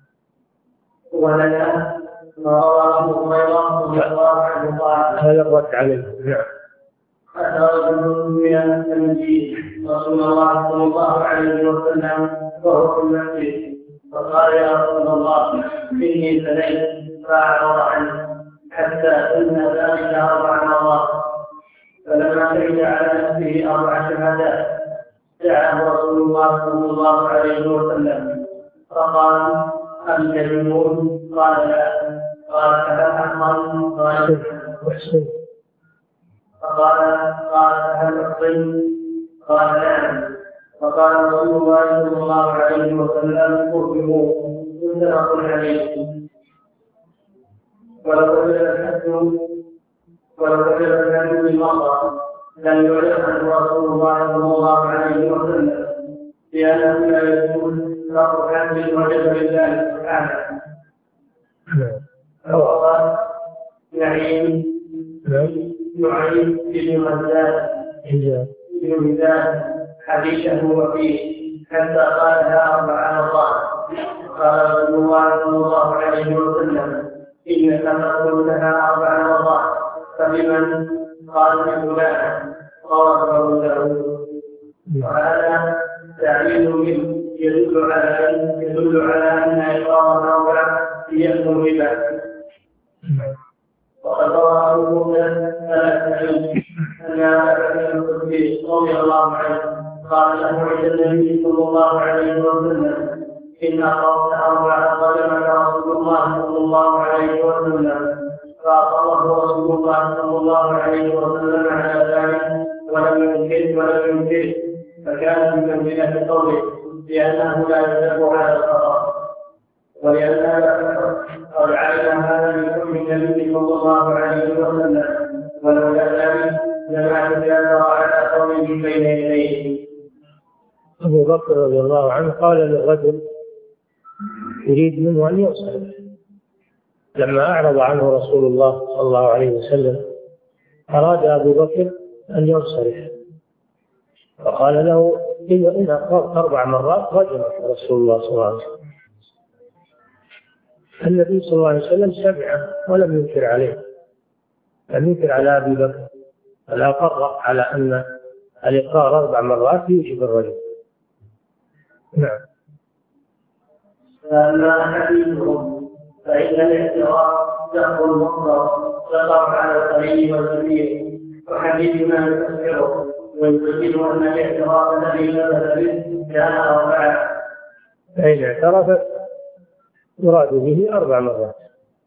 ولنا ما رواه أبو هريرة رضي الله عنه قال: هذا الرد عليه. نعم. أتى رجل من المسجد رسول الله صلى الله عليه وسلم وهو في المسجد، فقال: يا رسول الله، إني زنيت، فأعرض عنه حتى أن ذلك أربع مرات، فلما شهد على نفسه أربع شهادات دعاه رسول الله صلى الله عليه وسلم فقال: أنت جنون؟ قال: لا. قال: هل أحمر؟ قال: أحسن. فقال: قال: هل أحصن؟ قال: نعم. فقال رسول الله صلى الله عليه وسلم: قربوا متفق عليه. ولو وجد الحد ولو وجد الحد بالمرة لم يعرفه رسول الله صلى الله عليه وسلم، لأنه لا يجوز رفع الحد وجد لله سبحانه. وقال نعيم نعيم بن غزال بن غزال حديثه وفيه حتى قالها أربع مرات. قال رسول الله صلى الله عليه وسلم: إنك تقول لها أربع مرات، فلمن؟ قال: لفلان. رواه له. وهذا تعليل منه يدل على يدل على أن إقرار الأربع يأخذ الربا. وقد روى أبو موسى أن أبا الصديق رضي الله عنه قال له عند النبي صلى الله عليه وسلم: إن أقررت أربعة ظلمك رسول الله صلى الله عليه وسلم، فأقره رسول الله صلى الله عليه وسلم على ذلك ولم ينكر ولم ينكر، فكان من منزلة قوله لأنه لا يدل على الخطأ، ولأنها لا تفرق أو علم هذا من حكم النبي صلى الله عليه وسلم، ولولا ذلك لما تجاهر على قوله بين يديه. أبو بكر رضي الله عنه قال للرجل يريد منه أن يوصل، لما أعرض عنه رسول الله صلى الله عليه وسلم أراد أبو بكر أن ينصرف، فقال له: إذا إن أقررت أربع مرات رجمك رسول الله صلى الله عليه وسلم. النبي صلى الله عليه وسلم سمعه ولم ينكر عليه، لم ينكر على أبي بكر، بل أقر على أن الإقرار أربع مرات يوجب الرجم. نعم. فأما حديثهم فإن الاعتراف سهل المطلق يقع على القليل والكثير، وحديثنا يكفره ويؤكد أن الاعتراف الذي ثبت به كان أربعة. فإن اعترف يراد به أربع مرات،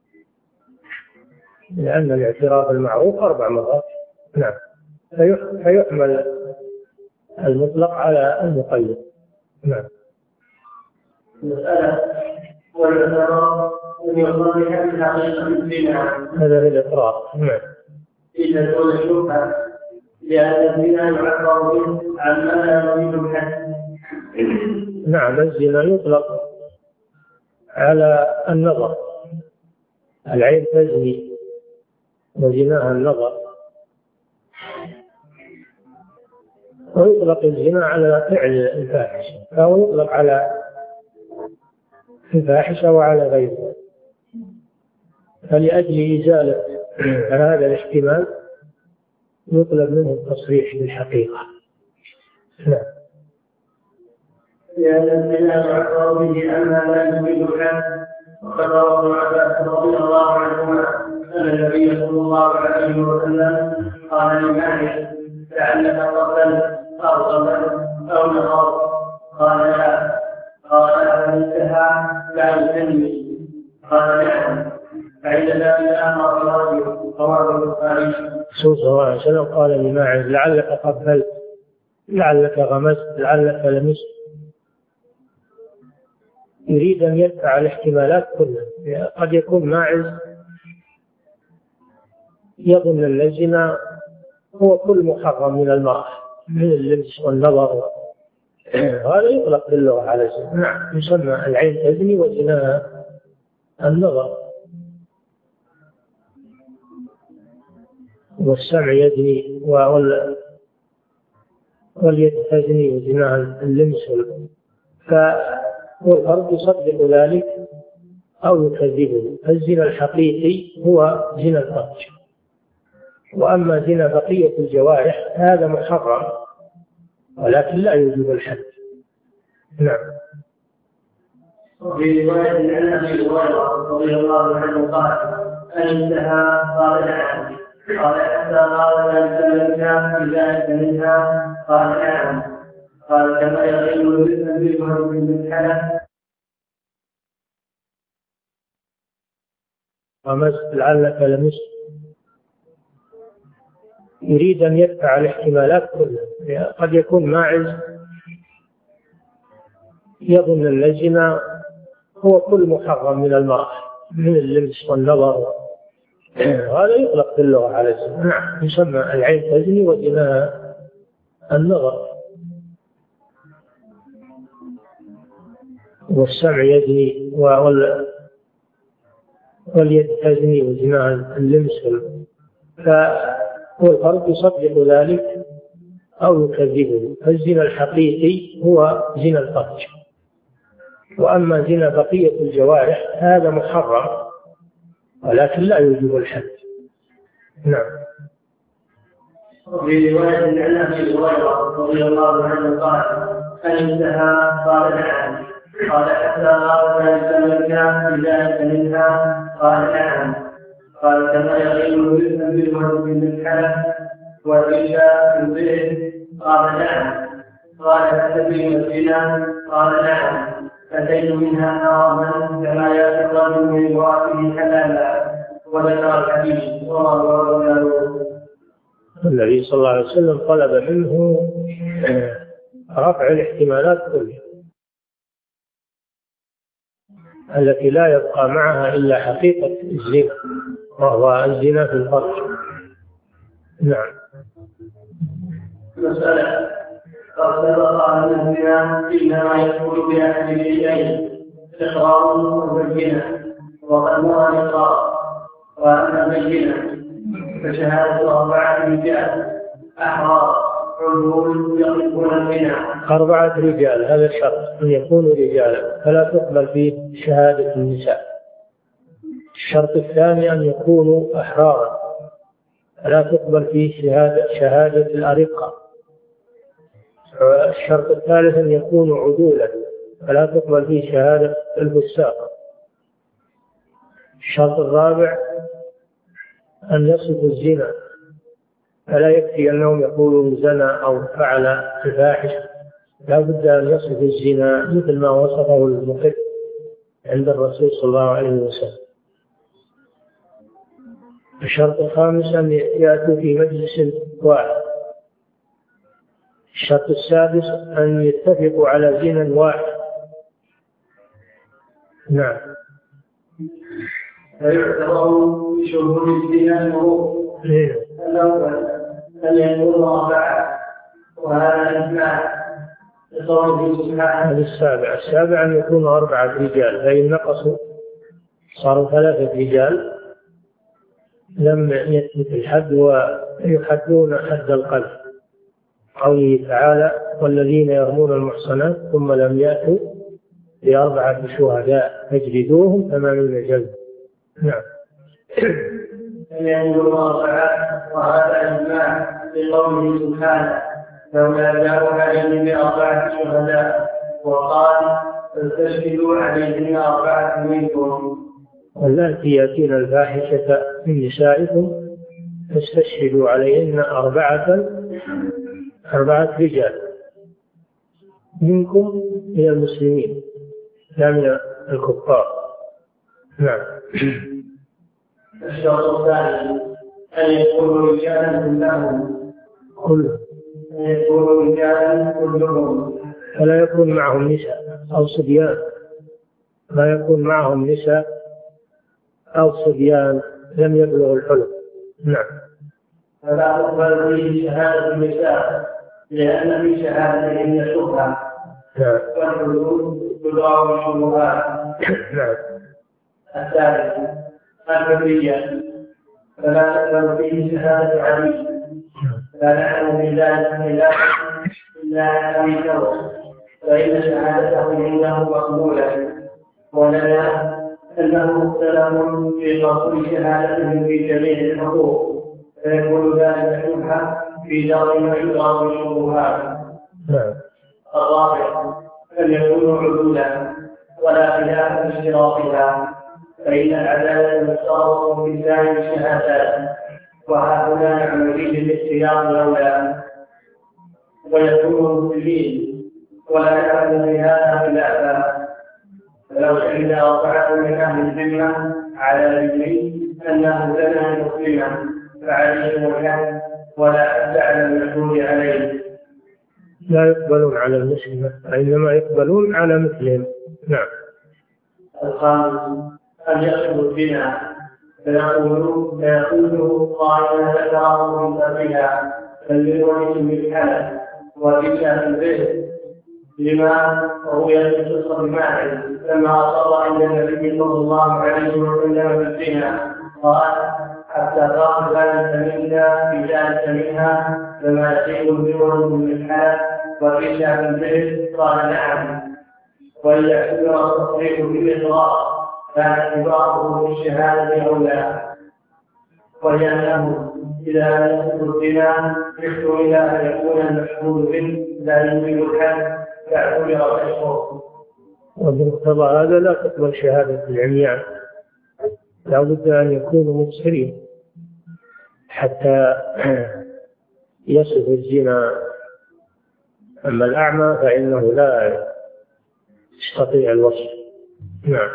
لأن الاعتراف المعروف أربع مرات. نعم. فيحمل المطلق على المقيد. نعم. مسألة والاعتراف أن يصلح بحقيقة الزنا، هذا في الإقرار. نعم. إذا دون الشبهة، لأن الزنا يعبر به عن ما لا يريد الحد. نعم. الزنا يطلق على النظر، العين تزني وزناها النظر، ويطلق الزنا على فعل الفاحشة، فهو يطلق على الفاحشة وعلى غيرها. فلأجل إزالة هذا الاحتمال يطلب منه التصريح بالحقيقة. نعم. لأن الزنا يعبر به عن ما لا يريد الحد. وقد روى ابن عباس رضي الله عنهما أن النبي صلى الله عليه وسلم قال لمالك: لعلك قتلت أو قتلت أو نظرت؟ قال: لا. قال: أفننتها لا يسمي؟ قال: نعم. فعند ذلك أمر الرجل. رواه البخاري. صلى الله عليه وسلم قال لماعز: لعلك قتلت، لعلك غمست، لعلك لمست، يريد أن يدفع الاحتمالات كلها. قد يكون ماعز يظن أن الزنا هو كل محرم من المرأة من اللمس والنظر، هذا يطلق باللغة على الزنا. نعم، يسمى العين تزني وزناها النظر، والسمع يزني واليد تزني وزناها اللمس. فالفرد يصدق ذلك أو يكذبه. الزنا الحقيقي هو زنا الفرج، وأما زنا بقية الجوارح هذا محرم ولكن لا يوجب الحد. نعم. وفي رواية عن أبي هريرة رضي الله عنه قال: أنتهى قال نعم، قال حتى قال ذلك منها بذلك منها قال نعم، قال كما يغيب بالمهم من الحلف ومس لعلك لمس، يريد أن يدفع الاحتمالات كلها. قد يكون ماعز يظن أن الزنا هو كل محرم من المرأة من اللمس والنظر، هذا يطلق باللغة على الزنا. نعم، يسمى العين تزني وزناها النظر، والسمع يزني واليد تزني وزناها اللمس. فالفرد يصدق ذلك أو يكذبه. الزنا الحقيقي هو زنا الفرج، وأما زنا بقية الجوارح هذا محرم ولكن لا يوجب الحد. نعم. وفي رواية عن أبي هريرة رضي الله عنه قال: أنتهى قال نعم، قال حتى قال ذلك منها بذلك منها قال نعم، قال كما يغيب بالمهم من الحلف وإلا البئر قال نعم، قال أتبين الزنا قال نعم، أتيت منها حراما كما يأتي الرجل من امرأته حلالا، وذكر الحديث ورواه داود. النبي صلى الله عليه وسلم طلب منه رفع الاحتمالات كلها التي لا يبقى معها إلا حقيقة الزنا، وهو الزنا في الفرج. نعم. مسألة: قد سبق أن الزنا إنما يكون بأحد شيئين: إقرار وبينة، وقد نرى الإقرار وأما البينة فشهادة أربعة رجال أحرار عدول يقفون البناء. أربعة رجال، هذا الشرط أن يكونوا رجالا فلا تقبل فيه شهادة النساء. الشرط الثاني أن يكونوا أحرارا فلا تقبل فيه شهادة, شهادة الأرقة. الشرط الثالث أن يكونوا عدولا فلا تقبل فيه شهادة الفساق. الشرط الرابع أن يصفوا الزنا، فلا يكفي أنهم يقولون زنى أو فعل الفاحش، لا بد أن يصف الزنا مثل ما وصفه المحب عند الرسول صلى الله عليه وسلم. الشرط الخامس أن يأتوا في مجلس واحد. الشرط السادس أن يتفقوا على زنا واحد. نعم. فيعتبر بشهود الزنا شروط. الأول أن يكون أربعة، وهذا الإجماع لقوله سبحانه. هذا السابع. السابع أن يكون أربعة رجال، فإن نقصوا صاروا ثلاثة رجال لم يثبت الحد ويحدون حد القذف. قوله تعالى: والذين يرمون المحصنات ثم لم يأتوا بأربعة شهداء فاجلدوهم ثمانين جلدة. نعم. أن يكون أربعة، وهذا إجماع لقوله سبحانه: لولا جاءوا عليهم بأربعة شهداء، وقال: فاستشهدوا عليهم أربعة منكم. واللاتي يأتين الفاحشة من نسائكم فاستشهدوا عليهن أربعة أربعة رجال منكم من المسلمين لا من الكفار. نعم. الشرط الثاني أن يكونوا رجالا كلهم كلهم أن يكونوا رجالا كلهم فلا يكون معهم نساء أو صبيان، لا يكون معهم نساء أو صبيان لم يبلغوا الحلم. نعم. فلا تقبل فيه شهادة النساء لأن في شهادتهن شبهة والحدود تدعى بالشبهات. الثالث الحرية فلا تقبل فيه شهادة علي لا نعلم بذلك إلا عن أبي ثور فإن شهادته عنده مقبولة ولنا أنه مختلف في قصد شهادته في جميع الحقوق فيكون ذلك شبهة في دار ما يدعى بالشبهات. الرابع أن يكونوا عدولا ولا خلاف في اشتراطها فإن العدالة مشترط في سائر الشهادات وهؤلاء نعمل بالاختيار الأولى ويكونوا مسلمين ولا يعلم بهذا خلافا فلو شهد أربعة من أهل الذمة على ذكر أنه زنى مسلما فعليهم الحد ولا حد على المشهود عليه. لا يقبلون على المسلمة إنما يقبلون على مثلهم. نعم. الخامس أن يقبل الزنا فيقول فيقول قائلا ذكره من قبلها فليولد بالحلف وبشأن البيت لما روي في قصة ماعز لما أصر عند النبي صلى الله عليه وسلم بالزنا قال حتى قام ذلك منا في ذلك منها فما يصيب بولد بالحلف وبشأن البيت قال نعم وإذا اعتبر التصريح بالإقرار كان اعتباره بالشهادة أولى ولأنه إذا لم يكن الزنا يحتمل أن يكون المشهود به لا يمكن الحد فاعتبر كشفه. وبمقتضى هذا لا تقبل شهادة العميان لا بد أن يكونوا مبصرين حتى يصف الزنا. أما الأعمى فإنه لا يستطيع الوصف. نعم.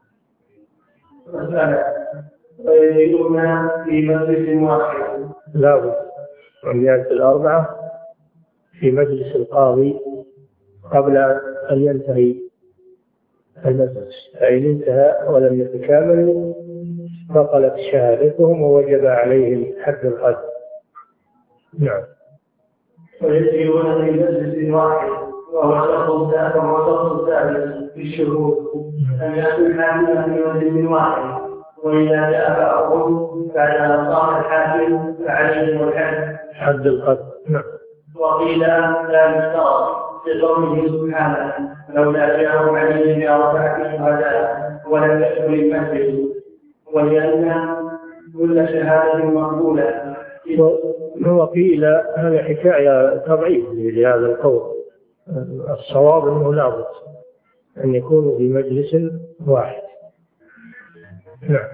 ويجدون في مجلس واحد لا بد عميان الأربعة في مجلس القاضي قبل أن ينتهي المجلس فإن انتهى ولم يتكامل بطلت شهادتهم ووجب عليهم حد القذف. نعم. ويجدون في مجلس واحد وهو شرط ثالث في الشهود أن يكون حاملا في مجلس واحد وإذا جاء بعضهم بعد أن صام الحاكم فعليهم الحد حد القذف. نعم. وقيل لا يشترط لقوله سبحانه لولا جاءهم عليهم بأربعة شهداء ولم يدخل المسجد ولأن كل شهادة مقبولة. وقيل هذا حكاية تضعيف لهذا القول. الصواب أنه لا بد أن يكونوا في مجلس واحد. نعم.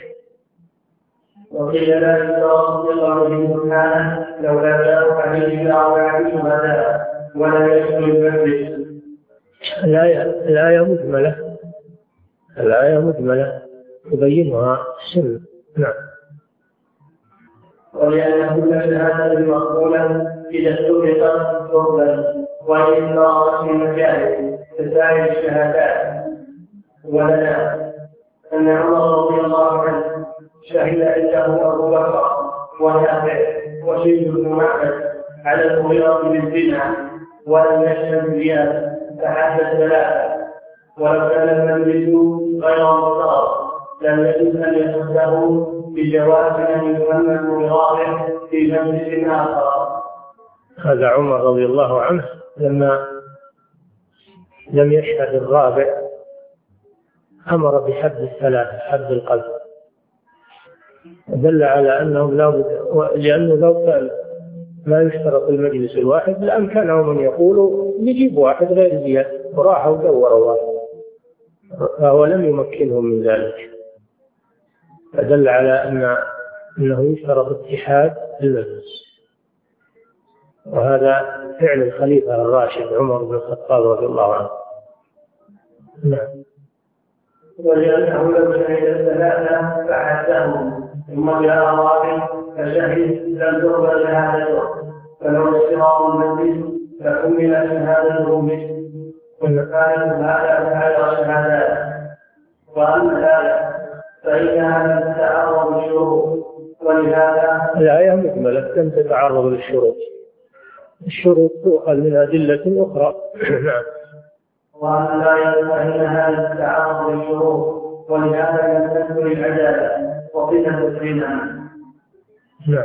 وقيل لا يشترط لقوله سبحانه لولا جاءهم عليهم بأربعة شهداء ولم يدخل المسجد. لا لا مجملة لا مجملة تبينها السنة. نعم. ولأن كل شهادة مقبولة إذا استغرقت تقبل وإن ضاعت في مكانه كسائر الشهادات. ولنا أن عمر رضي الله عنه شهد عنده أبو بكر ونافع وشيخ بن معبد على المغيرة بالزنا ولم يشهد زيادة فحدث ثلاثة ولو كان المجلس غير مضار لم يجوز أن يصده بجواز أن يؤمن برابع في مجلس آخر. هذا عمر رضي الله عنه لما لم يشهد الرابع أمر بحد الثلاثة حد القذف دل على أنهم لا بد لأنه لو كان ما يشترط المجلس الواحد لأمكنهم أن يقولوا نجيب واحد غير زياد وراحوا ودوروا واحد فهو لم يمكنهم من ذلك فدل على أن أنه يشترط اتحاد المجلس. وهذا فعل الخليفة الراشد عمر بن الخطاب رضي الله عنه. نعم. ولأنه لو شهد الثلاثة فحدهم ثم جاء الرابع فشهد لم تقبل شهادته فلو اشتراط المجلس فكمل شهادته به وكانت هذا على شهادات. وأما ذلك فإن هذا تتعرض الشروط ولهذا الآية مجملة لم تتعرض للشروط، الشروط تؤخذ من أدلة أخرى. نعم. وأن لا يستحيل هذا التعرض للشروط، ولهذا لم تكن العدالة وقلة الزنا. نعم.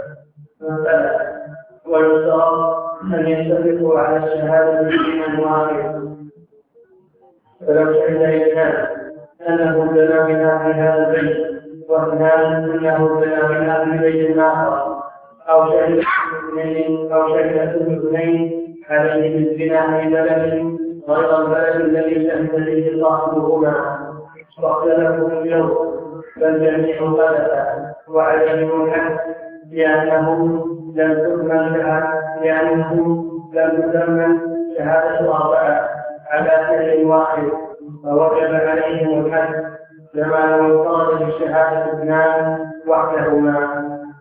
ويشترط أن يتفقوا على الشهادة بدين واحد، فلو شهد اثنان أنه زنى بها في هذا البيت واثنان أنه زنى بها في بيت آخر، أو شهد اثنين أو شهد اثنين عليه بالزنا في بلد غير البلد الذي شهد فيه صاحبهما، واختلفوا في اليوم فالجميع خلفا وعليهم الحد لأنهم لم تكمل لأنهم لم تكمل شهادة أربعة على فعل واحد، فوجب عليهم الحد كما لو انفرد بالشهادة اثنان وحدهما.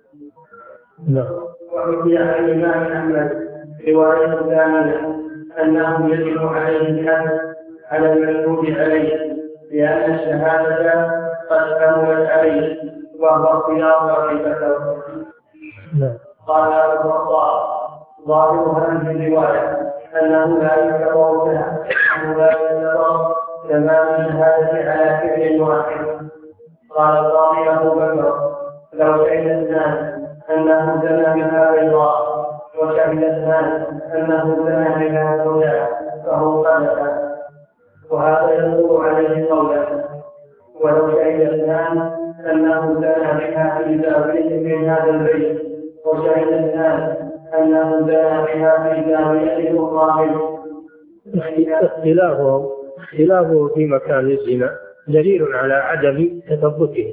وحكي عن الإمام أحمد رواية ثانية أنه يجب عليه الحد على المشهود عليه، لأن الشهادة قد كملت عليه وهو اختيار طائفته. قال أبو الخطاب ظاهر هذه الرواية أنه لا يعتبر أنه لا يعتبر تمام الشهادة على فعل واحد. قال القاضي أبو بكر لو شهد اثنان أنه زنى بها بيضاء وشهد اثنان أنه زنى بها سوداء فهو خلف، وهذا يدل عليه قولا. ولو شهد اثنان أنه زنى بها في زاوية من هذا البيت وشهد اثنان أنه زنى بها في زاوية أخرى. اختلافه اختلافه في مكان الزنا دليل على عدم تثبته،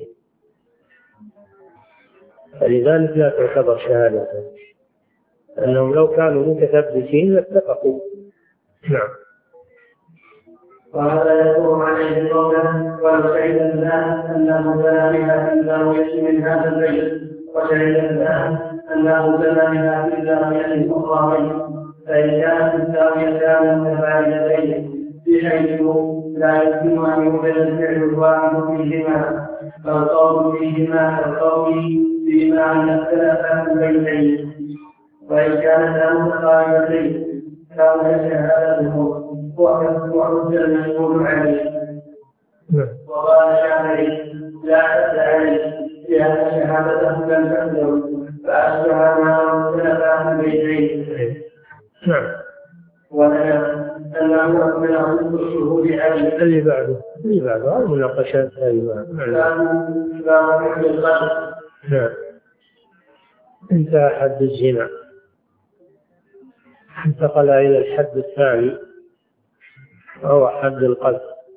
فلذلك لا تعتبر شهادة، أنهم لو كانوا متثبتين لاتفقوا. نعم. وهذا يدور عليه قولا ولو شهد الناس أنه زنى بها في زاوية من هذا البيت وشهد الناس أنه زنى بها في زاوية أخرى، فإن كانت الزاويتان متباعدتين بحيث لا يمكن أن يوجد الفعل الواحد فيهما، فالقول فيهما كالقول فيما أن اختلفا البيتين، وإن كانتا متقاربتين كان شهادته وحج المشهود عليه. وقال الشافعي لا حد عليه لأن شهادته لم تحدث فأشبه ما اختلفا البيتين. نعم. وأنا أنه أكمله الشهود عليه. اللي بعده اللي بعده المناقشات هذه. نعم. انتهى حد الزنا، انتقل إلى الحد الثاني وهو حد القذف.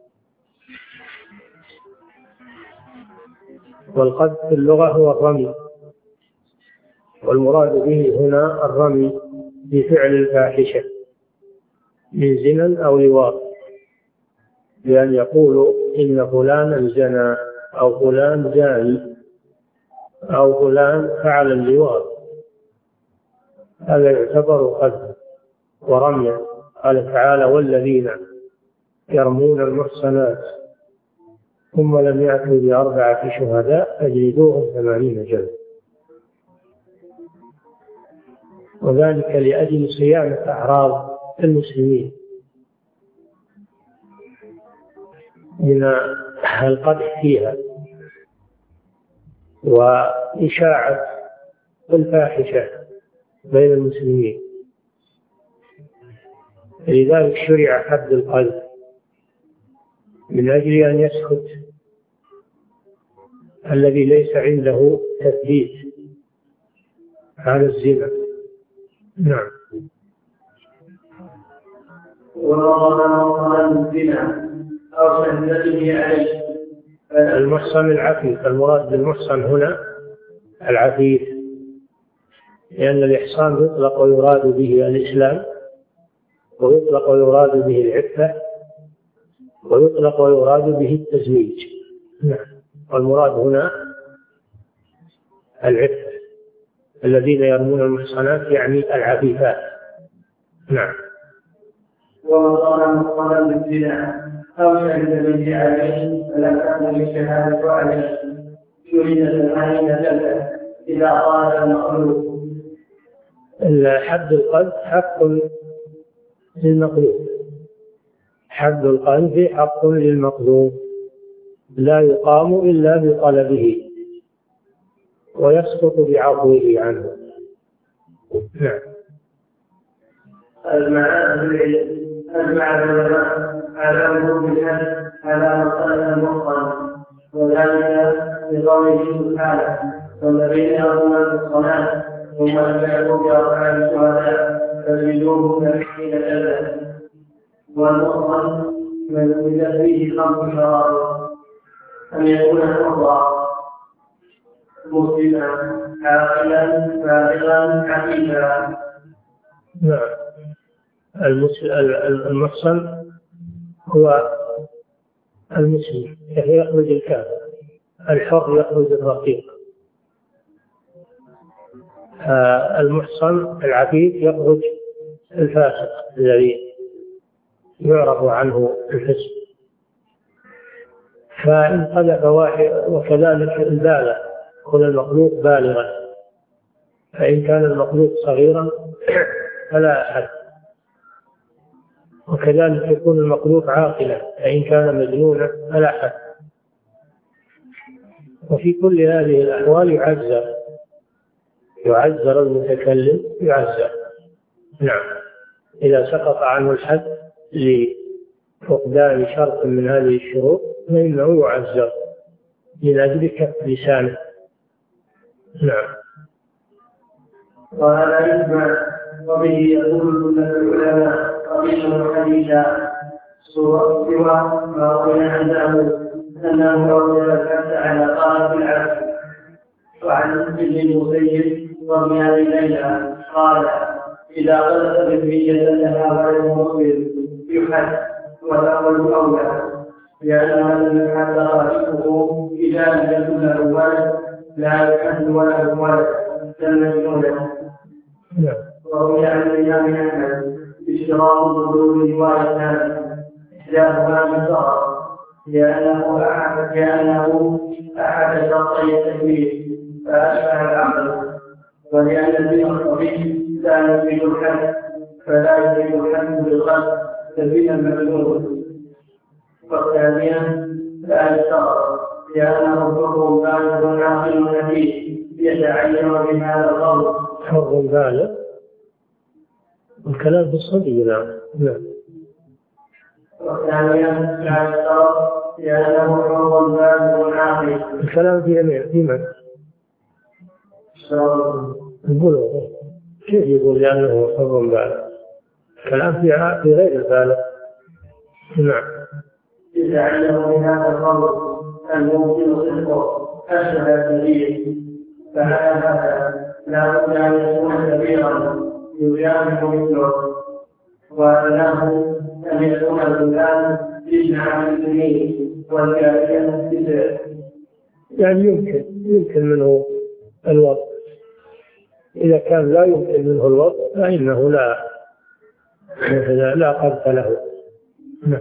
والقذف في اللغة هو الرمي، والمراد به هنا الرمي بفعل الفاحشة من زنا أو لواط، بأن يقولوا إن فلانا زنى أو فلان زاني أو فلان فعل اللواط، هذا يعتبر قذفا ورميا. قال تعالى والذين يرمون المحصنات ثم لم يأتوا بأربعة شهداء فاجلدوهم ثمانين جلدة، وذلك لأجل صيانة أعراض المسلمين من القدح فيها وإشاعة الفاحشة بين المسلمين، لذلك شرع حد القذف من أجل أن يسكت الذي ليس عنده تثبيت على الزنا. نعم. المحصن العفيف، المراد بالمحصن هنا العفيف، لأن الإحصان يطلق ويراد به الإسلام، ويطلق ويراد به العفة، ويطلق ويراد به التزويج. نعم. والمراد هنا العفة، الذين يرمون المحصنات يعني العفيفات. نعم. ومن محصنا بالزنا أو شهد به عليه فلا تكون الشهادة عليه، شهد ثمانين جلدة إذا قال المخلوق. حد القذف حق للمقذوف، حد القذف حق للمقذوف لا يقام إلا بطلبه ويسقط بعفوه عنه. نعم. أجمع العلماء على وجوب الحد على مسألة المحصن، وذلك لقوله سبحانه: والذين يرمون المحصنات ثم لم يأتوا بأربعة شهداء فاجلدوهم ثمانين جلدة. والمحصن من فيه خمس شرائط: أن يكون حرا مسلما عاقلا بالغا حكيما. نعم. المحصن هو المسلم يخرج الكافر، الحر يخرج الرقيق. المحصن العفيف يخرج الفاسق الذي يعرف عنه الفسق. فإن قذف واحد، وكذلك البالغ يكون المخلوق بالغا، فإن كان المخلوق صغيرا فلا أحد، وكذلك يكون المخلوق عاقلا، فإن كان مجنونا فلا حد. وفي كل هذه الأحوال يعذر يعذر المتكلم يعذر. نعم. إذا سقط عنه الحد لفقدان شرط من هذه الشروط فإنه يعذر من أجل كف لسانه. نعم. وهذا يجمع وبه يقول العلماء قديما حديثا سوى ما روي عنه أنه أوجب الحد على طالب العبد. وعن ابن المسيب رضي الله عنه قال: إذا قذف بالنية لها غير مسلم يحد، والأول أولى، لأن من الحد غالبه إذا لم يكن له ولد لا يحد ولا ولد كالمجنون. وروي عن الإمام أحمد اشتراط الظلم روايتان: إحداهما بالضرر لأنه أحد لأنه أحد شرطي التكليف فأشبه العقل، ولأن الدين الطبيعي لا يزيد الحد فلا يزيد الحد بالقلب سبيل المجنون. والثانيا لا يشترط لأنه حر بالغ عاقل نبيه يتعين بهذا القول. حر بالغ الكلام في الصبي. نعم. والثانيا لا يشترط لأنه حر بالغ عاقل. الكلام في من؟ البلوغ. كيف يقول لأنه حر بالغ؟ الكلام في غير البالغ. نعم. يتعين بهذا القول الممكن صدقه أشبه الدليل، فعلى هذا لا بد أن يكون كبيرا يجامع مثله، وأنه أن يكون الإنسان تسع عن سنين والكافية تسع. يعني يمكن يمكن منه الوضع. إذا كان لا يمكن منه الوضع فإنه لا لا قدر له. نعم.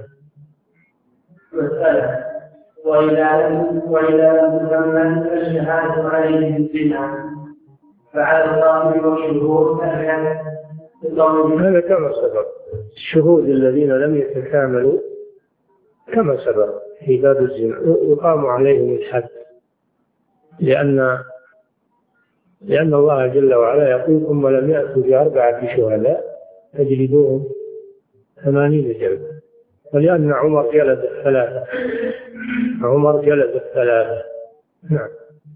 مسألة: وإذا لم وإذا لم تكمل الشهادة عليه بالزنا فعلى القاضي والشهود أن هذا كما سبق. الشهود الذين لم يتكاملوا كما سبق في باب الزنا يقام عليهم الحد، لأن لأن الله جل وعلا يقول: ثم لم يأتوا بأربعة شهداء فاجلدوهم ثمانين جلدة. ولأن عمر جلد الثلاثة عمر جلد الثلاثة. نعم.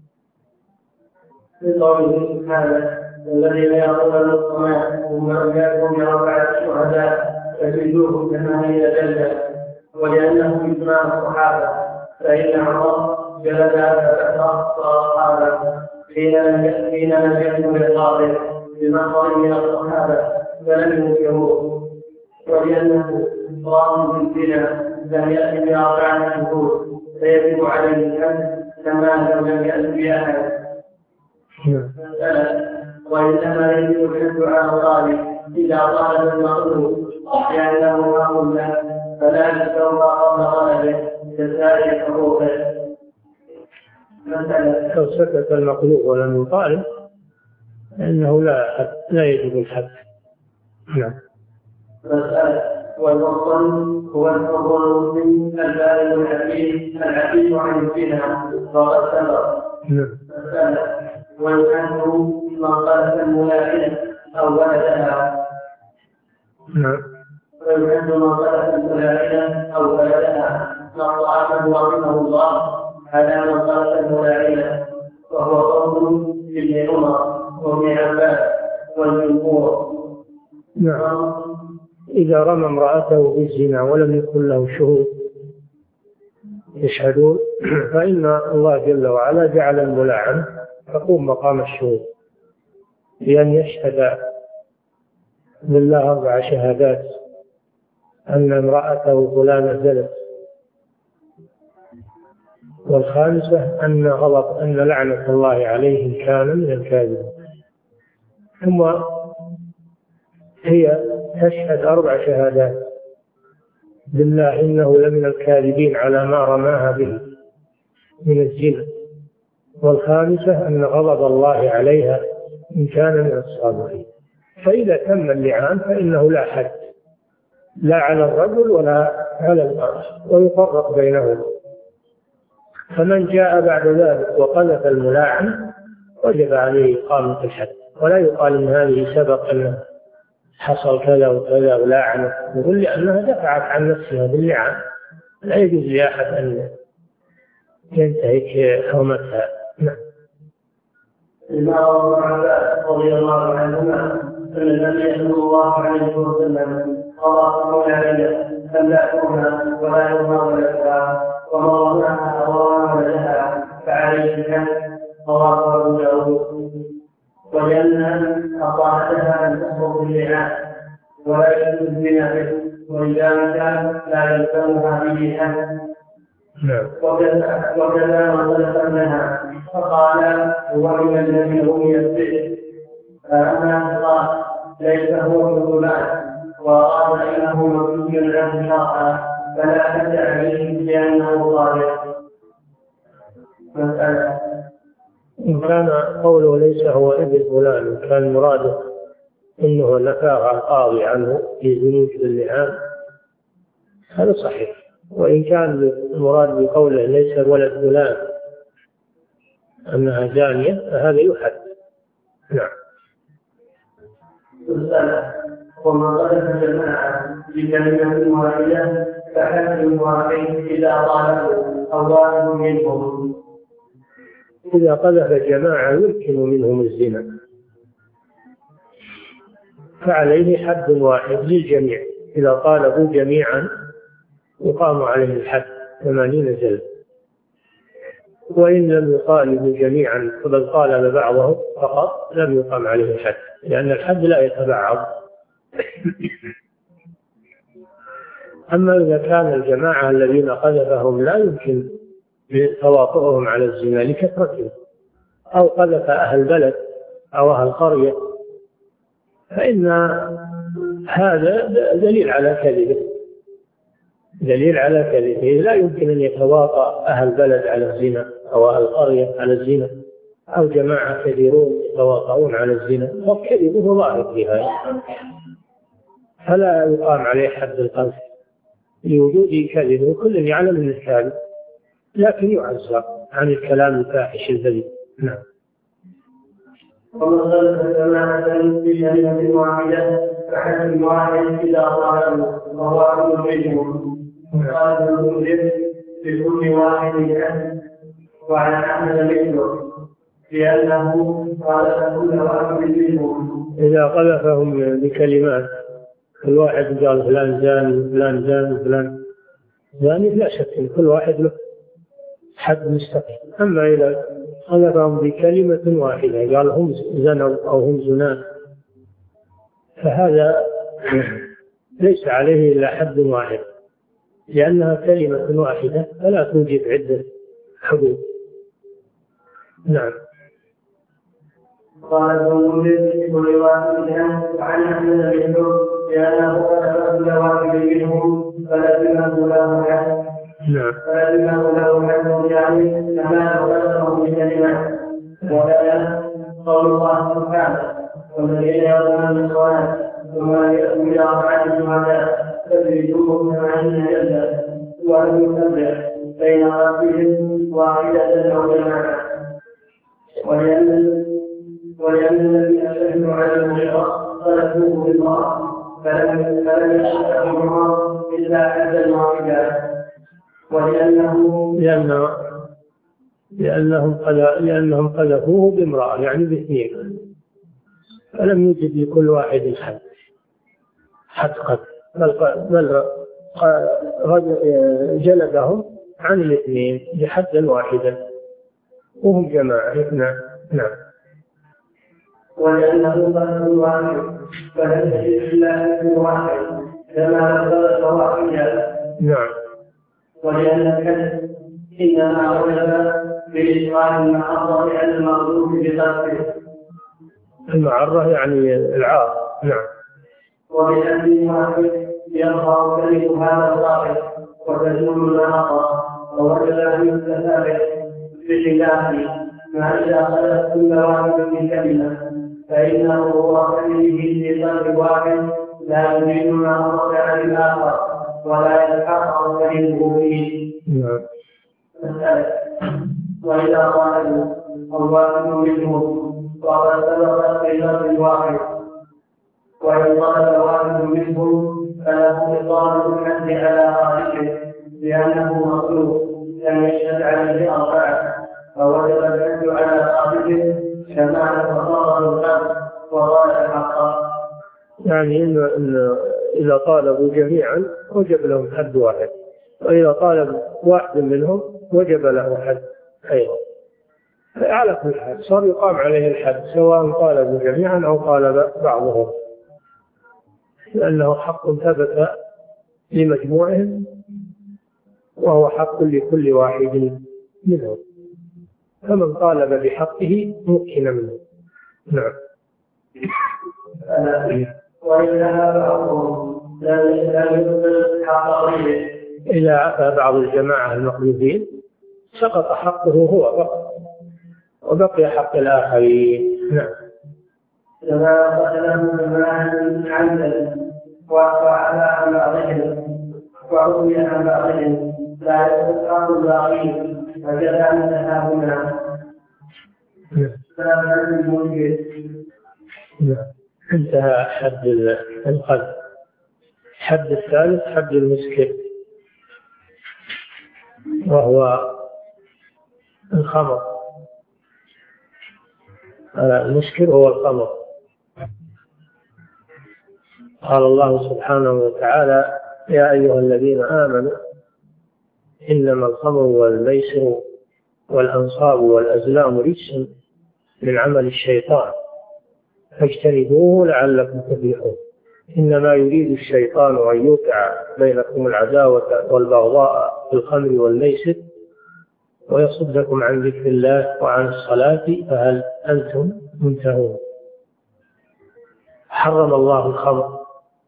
في قوله سبحانه: الذين يرون الصلاة ثم لم يأتوا بأربعة شهداء فاجلدوهم ثمانين جلدة. ولأنه إجماع الصحابة، فإن عمر جلد أبا وأصحابه حين لم يكن بالقاضي بمحضر من الصحابة فلم ينكروه. ولأنه إقرار بالزنا لم يأتي بأربعة شهود فيجب عليه الحد كما لو لم يأتي بأحد. وإنما يجب الحد على القاضي إذا طالب المخلوق لأنه أمر له فلا يستوى قبل غلبه كسائر حقوقه. لو سكت المقلوب ولم يطالب فإنه لا لا يجب الحد. نعم. والمصطلح هو الفضل من البالغ الحديث الحديث عن الزنا فقد سبق. نعم. والحد من قتل الملاعنة أو ولدها. نعم. والحد من قتل الملاعنة أو ولدها نص أحمد رحمه الله على من قتل الملاعنة وهو قول ابن عمر وابن عباس والجمهور. نعم. إذا رمى امرأته بالزنا ولم يكن له شهود يشهدون فإن الله جل وعلا جعل الملاعن تقوم مقام الشهود بأن يشهد بالله أربع شهادات أن امرأته فلانة زلت، والخامسة أن غضب أن لعنة الله عليه كان من الكاذبين. ثم هي تشهد أربع شهادات بالله إنه لمن الكاذبين على ما رماها به من الزنا، والخامسة أن غضب الله عليها إن كان من الصادقين. فإذا تم اللعان فإنه لا حد لا على الرجل ولا على المرأة ويفرق بينهم. فمن جاء بعد ذلك وقذف الملاعن وجب عليه إقامة الحد، ولا يقال إن هذه سبق أنه حصل كذا وكذا ولاعنه، يقول لأنها دفعت عن نفسها باللعان، لا يجوز لأحد أن ينتهك حرمتها. نعم. روى ابن عباس رضي الله عنهما أن النبي صلى الله عليه وسلم قضى مولانا فملأتها ولا يرمى ولدها ومر معها ورمى ولدها فعليه الحد. رواه أبو داود. وجن أطاعتها أن تخرج باللعان ولا يجوز الزنا به، وإذا كان لا يلزمها به حد. وكذا ما طلب منها فقال هو من الذي رمي به، فأما الله ليس هو من فلان وقال إنه مبني عنه شرعا فلا حد عليه لأنه صالح. إن كان قوله ليس هو ابن فلان كان مراده إنه نفاق القاضي عنه في ذنوب اللعان هذا صحيح، وإن كان المراد بقوله ليس ولد فلان أنها زانية فهذا يحد. نعم. وما قدم جماعة بكلمة واحدة فحد واحد إذا طالبوا أو واحد منهم. إذا قذف جماعة يمكن منهم الزنا فعليه حد واحد للجميع، إذا طالبوا جميعا يقام عليه الحد ثمانين جلد، وإن لم يطالبوا جميعا بل طالب بعضهم فقط لم يقام عليه الحد، لأن الحد لا يتبعض. أما إذا كان الجماعة الذين قذفهم لا يمكن تواطؤهم على الزنا لكثرتهم، أو قذف أهل بلد أو أهل قرية، فإن هذا دليل على كذبه دليل على كذبه لا يمكن أن يتواطأ أهل بلد على الزنا أو أهل قرية على الزنا أو جماعة كثيرون يتواطؤون على الزنا، وكذبه ظاهر في هذا، فلا يقام عليه حد القذف لوجود كذبه. كل يعلم من الكاذب لكن يعزر عن الكلام الفاحش الذي. نعم. ومن خلف جماعة بكلمة واحدة فحد واحد إذا طالبوا وهو أمر منهم. قال ابن المنذر لكل واحد حد وعلى أحمد مثله لأنه قال كل واحد منهم. إذا قذفهم بكلمات كل واحد قال فلان زاني فلان زاني فلان زاني لا شك إن كل واحد له حد مستقيم. أما إذا قذفهم بكلمة واحدة قال هم زنوا أو هم زنان فهذا ليس عليه إلا حد واحد، لأنها كلمة واحدة فلا توجد عدة حدود. نعم. قال ابن المنذر كل واحد عن أحمد منه لأنه قال كل واحد منهم فلزمه له حد. نعم. فلزمه له حد يعني كما قدره كلمات. وكذا قول الله سبحانه والذين يرمون الصلاة وما يأتوا إلى أربعة شهداء فاجلدوهم ثمانين جلدة وأن يسبح بين ربهم واحدة أو جماعة. ولأن ولأن الذين شهدوا على العشرة خلفوه بالله فلم فلم يشهدوا إلا حدا واحدا. ولأنه لأنه لأنهم لأنهم قذفوه بامرأة يعني باثنين، فلم يجد لكل واحد حد حد قتل، بل جلدهم عن الاثنين بحدا واحدا وهم جماعة اثنان. نعم. ولأنه قتل واحد فلم يجد إلا حد واحد كما قتل واحدا. نعم. ولأن الكذب إنما وجب بإشغال المعرة على المغلوب بقتله. المعرة يعني العار. نعم. وبأن واحد يرفع كلمة هذا الظاهر وتزول المعرة ووجب أن يستثابت بخلافه ما إذا خلت كل واحد من كلمة فإنه هو كلمه بقلب واحد لا يريد المعرة عن الآخر ولا يتحقق كلمه فيه. نعم. وإذا قالوا الواحد منهم وقد سبق بلفظ واحد وإن قال واحد منهم فله إقامة الحد على خالقه لأنه مخلوق لم يشهد عليه أربعة فوجب الحد على خالقه كما تقرر الحق وقال حقا. يعني إن إذا طالبوا جميعا وجب لهم حد واحد، وإذا طالب واحد منهم وجب له حد أيضا. على كل حال صار يقام عليه الحد سواء طالبوا جميعا أو طالب بعضهم، لأنه حق ثبت لمجموعهم وهو حق لكل واحد منهم، فمن طالب بحقه ممكن منه. نعم. وإنها بعضهم لا يقبل حق غيره. إذا عفى بعض الجماعة المخلوفين سقط حقه هو فقط وبقي حق الآخرين. نعم. كما قتلهم جماعة عمدا وعلى بعضهم وعوي عن بعضهم لا يستطيع الباقين فجزع تهاهنا. انتهى حد القذف. حد الثالث حد المسكر وهو الخمر. المسكر هو الخمر. قال الله سبحانه وتعالى يا أيها الذين آمنوا إنما الخمر والميسر والأنصاب والأزلام رجس من عمل الشيطان فاجتنبوه لعلكم تفلحون. إنما يريد الشيطان أن يوقع بينكم العداوة والبغضاء في الخمر والميسر ويصدكم عن ذكر الله وعن الصلاة فهل أنتم منتهون. حرم الله الخمر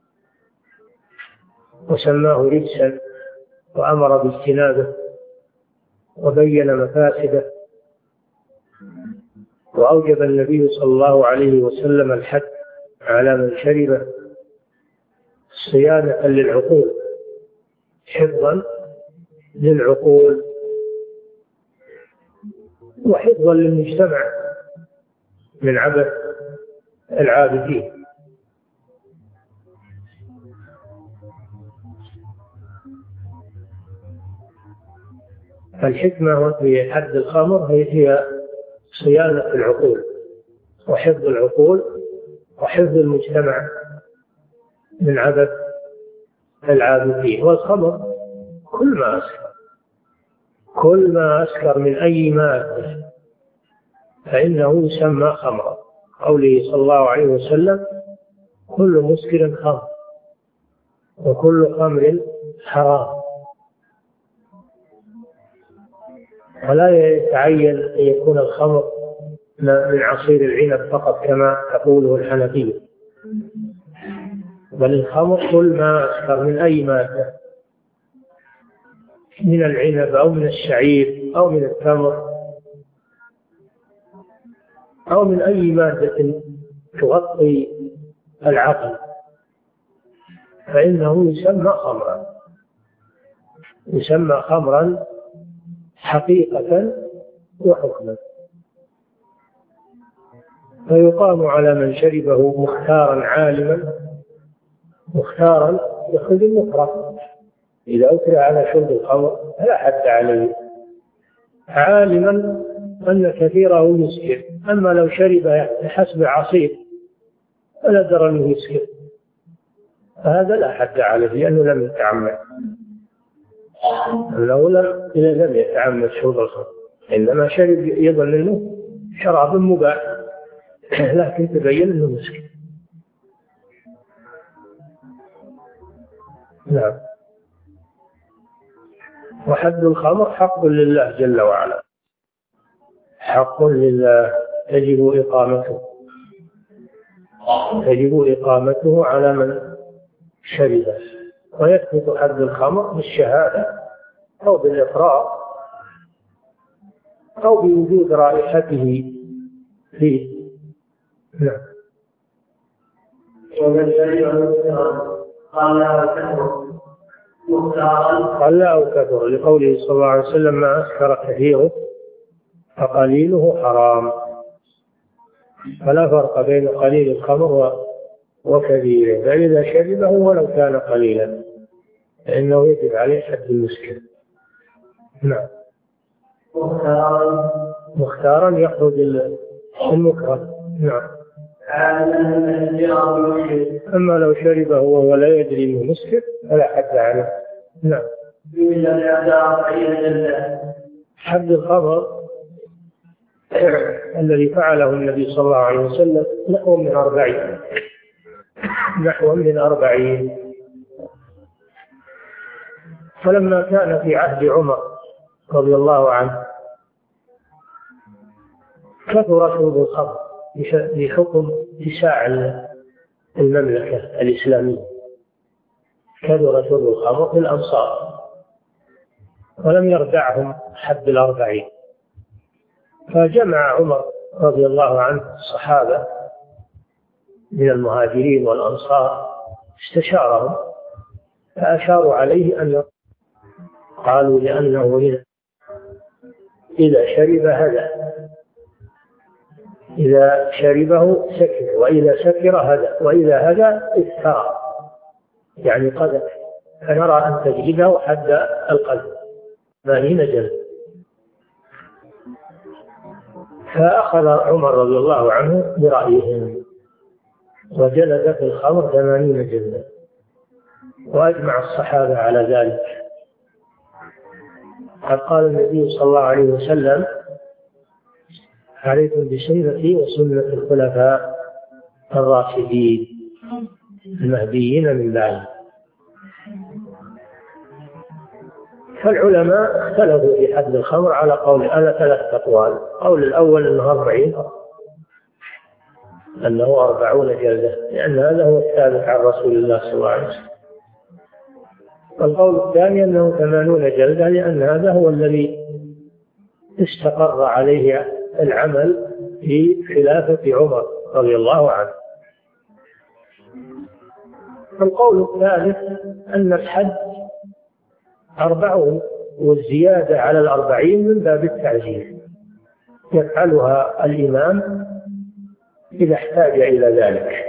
وسماه رجسا وأمر باجتنابه وبين مفاسده، وأوجب النبي صلى الله عليه وسلم الحد على من شربه صيانة للعقول حفظا للعقول وحفظا للمجتمع من عبث العابثين. الحكمة في حد الخمر هي صيانة العقول وحفظ العقول وحفظ المجتمع من عبث العابثين. والخمر كل ما أسكر كل ما أسكر من أي مادة فإنه يسمى خمرا. قوله صلى الله عليه وسلم كل مسكر خمر وكل خمر حرام. ولا يتعين أن يكون الخمر من عصير العنب فقط كما تقوله الحنفية، بل الخمر كل ما أسكر من أي مادة من العنب أو من الشعير أو من التمر أو من أي مادة تغطي العقل فإنه يسمى خمرا، يسمى خمرا حقيقة وحكما. فيقام على من شربه مختارا عالما، مختارا يخرج المكره، إذا أكره على شرب الخمر فلا حد عليه، عالما أن كثيره يسكر. أما لو شرب بحسب عصير فلا درى أنه يسكر، فهذا لا حد عليه لأنه لم يتعمد، لو لم لم يتعمد شرب الخمر، إنما شرب يظن أنه شراب مباح لكن تبين أنه مسكر. نعم. وحد الخمر حق لله جل وعلا، حق لله يجب إقامته، يجب إقامته على من شربه. ويثبت حد الخمر بالشهادة أو بالإقرار أو بوجود رائحته فيه. نعم. ومن شرب قال أو كثر مختارا قال أو كثر، لقوله صلى الله عليه وسلم ما أسكر كثيره فقليله حرام. فلا فرق بين قليل الخمر وكثيره، فإذا شربه ولو كان قليلا فإنه يجب عليه حد المسكر. نعم. مختارا مختارا يخرج المكره. نعم. أما لو شربه وهو لا يدري أنه مسكر فلا حد عليه. نعم. حد الخمر الذي فعله النبي صلى الله عليه وسلم نحو من أربعين نحو من أربعين فلما كان في عهد عمر رضي الله عنه كثر شرب الخمر بحكم اتساع المملكة الإسلامية، كثر شرب الخمر في الأمصار ولم يردعهم حد الأربعين، فجمع عمر رضي الله عنه الصحابة من المهاجرين والأنصار استشارهم فأشاروا عليه أن قالوا لأنه إذا شرب هدى، إذا شربه سكر، وإذا سكر هدى، وإذا هدى افترى يعني قذف، فنرى أن تجلده حد القذف ثمانين جلد. فأخذ عمر رضي الله عنه برأيهم وجلد في الخمر ثمانين جلدا، وأجمع الصحابة على ذلك. قد قال النبي صلى الله عليه وسلم عليكم بسنتي وسنة الخلفاء الراشدين المهديين من بعد. فالعلماء اختلفوا في حد الخمر على قول على ثلاث أقوال. القول الأول أنه أربعين أنه أربعون جلدة، لأن هذا هو الثابت عن رسول الله صلى الله عليه وسلم. والقول الثاني أنه ثمانون جلدة، لأن هذا هو الذي استقر عليه العمل في خلافة عمر رضي الله عنه. القول الثالث أن الحد أربعون، والزيادة على الأربعين من باب التعزير يفعلها الإمام إذا احتاج إلى ذلك،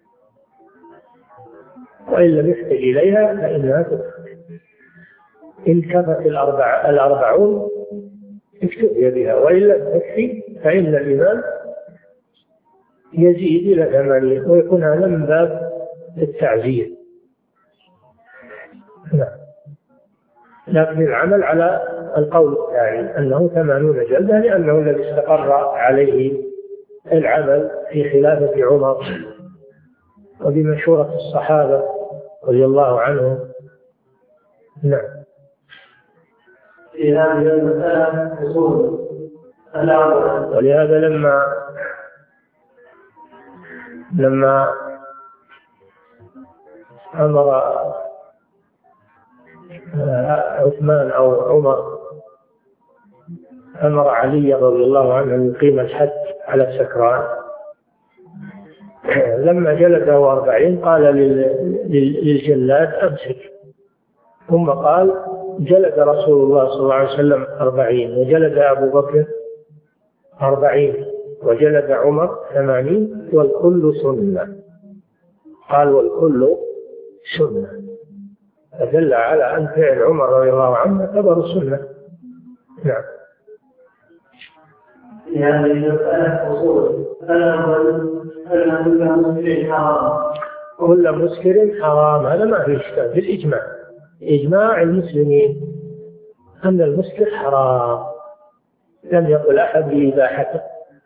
وإن لم يحتج إليها فإنها تكفر. إن كفت الأربع الأربعون اكتفي بها، وإن لم تكفي فإن الإمام يزيد إلى ثمانين، ويكون هذا من باب التعزير. نعم. لكن العمل على القول الثاني أنه ثمانون جلدة، لأنه الذي استقر عليه العمل في خلافة عمر وبمشورة الصحابة رضي الله عنهم. نعم. في هذه المسألة أصول. ولهذا لما لما أمر عثمان أو عمر أمر علي رضي الله عنه أن يقيم الحد على السكران. لما جلده أربعين قال للجلاد أمسك، ثم قال جلد رسول الله صلى الله عليه وسلم أربعين، وجلد أبو بكر أربعين، وجلد عمر ثمانين، والكل سنة. قال والكل سنة، فدل على أن فعل عمر رضي الله عنه يعتبر سنة. نعم. في هذه المسألة أصول، أن كل مسكر حرام. كل مسكر حرام، هذا ما فيه إشكال بالإجماع، إجماع المسلمين أن المسكر حرام، لم يقل أحد بإباحته.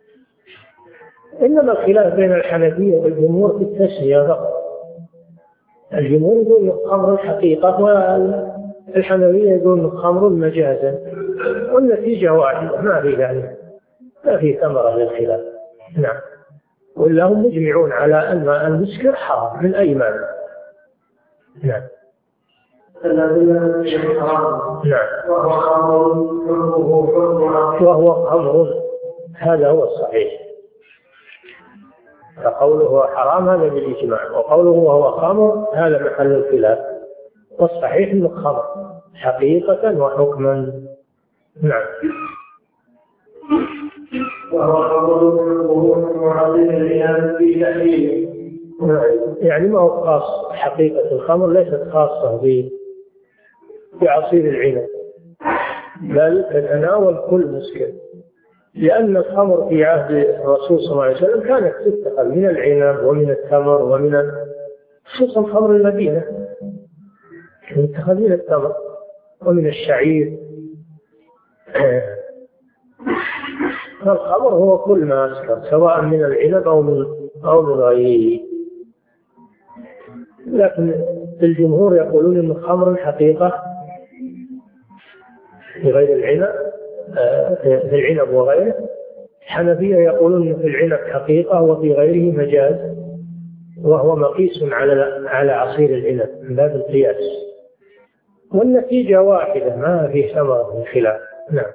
إنما الخلاف بين الحنفية والجمهور في التسمية فقط. الجمهور يقول الخمر الحقيقة، والحنفية يقول الخمر مجازا، والنتيجة واحدة، ما في ذلك، ما في ثمرة للخلاف. نعم. ولا هم مجمعون على أن المسكر حرام من أي معنى. نعم. نعم. وهو خمر، هذا هو الصحيح. فقوله هو حرام هذا بالإجماع، وقوله وهو خمر هذا محل الخلاف، والصحيح أنه خمر حقيقة وحكما. نعم. وهو خمر معظم الإيمان في تحريمه. يعني ما هو خاص، حقيقة الخمر ليست خاصة بعصير العنب، بل تتناول كل مسكر، لأن الخمر في عهد الرسول صلى الله عليه وسلم كانت تتخذ من العنب ومن التمر ومن خصوصا خمر المدينة، تتخذ من التمر ومن الشعير. فالخمر هو كل ما أسكر، سواء من العنب أو من أو من غيره. لكن الجمهور يقولون أن الخمر الحقيقة في غير العنب، في العنب وغيره. الحنفية يقولون في العنب حقيقة وفي غيره مجاز، وهو مقيس على على عصير العنب من باب القياس، والنتيجة واحدة، ما في ثمرة من خلاف. نعم.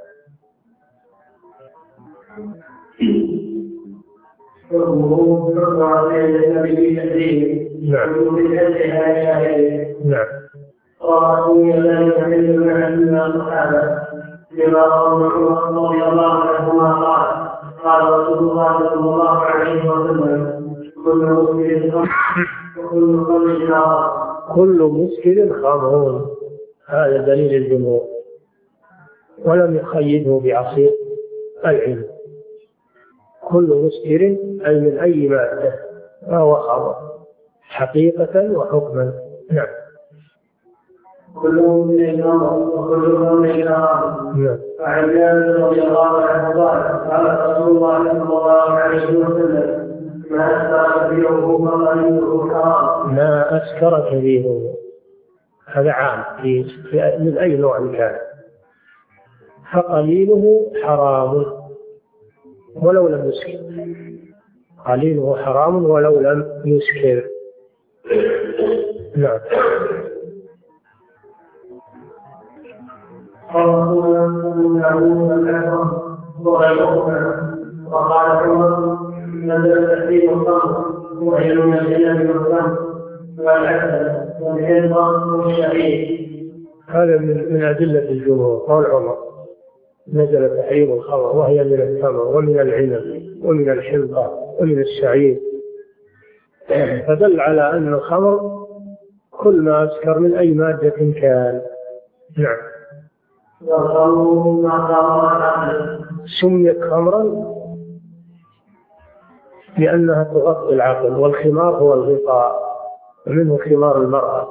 نعم. نعم. ورأوا ذلك من معنى الصحابة لما رضي الله عنهما قال قال رسول الله صلى الله عليه وسلم كل مسكر خمر وكل خمر حرام. كل مسكر خمر، هذا دليل الجمهور، ولم يقيده بعصير العنب. كل مسكر أي من أي مادة فهو خمر حقيقة وحكما. نعم. كلهم من النار وكلهم من النار. فعن جابر رضي الله عنه قال قال رسول الله صلى الله عليه وسلم ما أسكر كبيره فقليله حرام. ما أسكر كبيره، هذا عام في من أي نوع كان، فقليله حرام ولو لم يسكر، قليله حرام ولو لم يسكر. نعم. وقال عمر نزل تحريم الخمر وهي من الجنة والخمر والعسل والحنطة والشعير. هذا من من أدلة الجمهور. قال عمر نزل تحريم الخمر وهي من التمر ومن العنب ومن الحنطة ومن الشعير، فدل على أن الخمر كل ما أسكر من أي مادة كان. نعم. سميت خمرا لأنها تغطي العقل، والخمار هو الغطاء، ومنه خمار المرأة،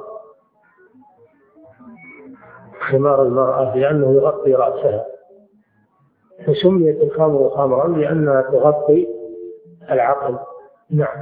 خمار المرأة لأنه يغطي رأسها، فسميت الخمر خمرا لأنها تغطي العقل. نعم.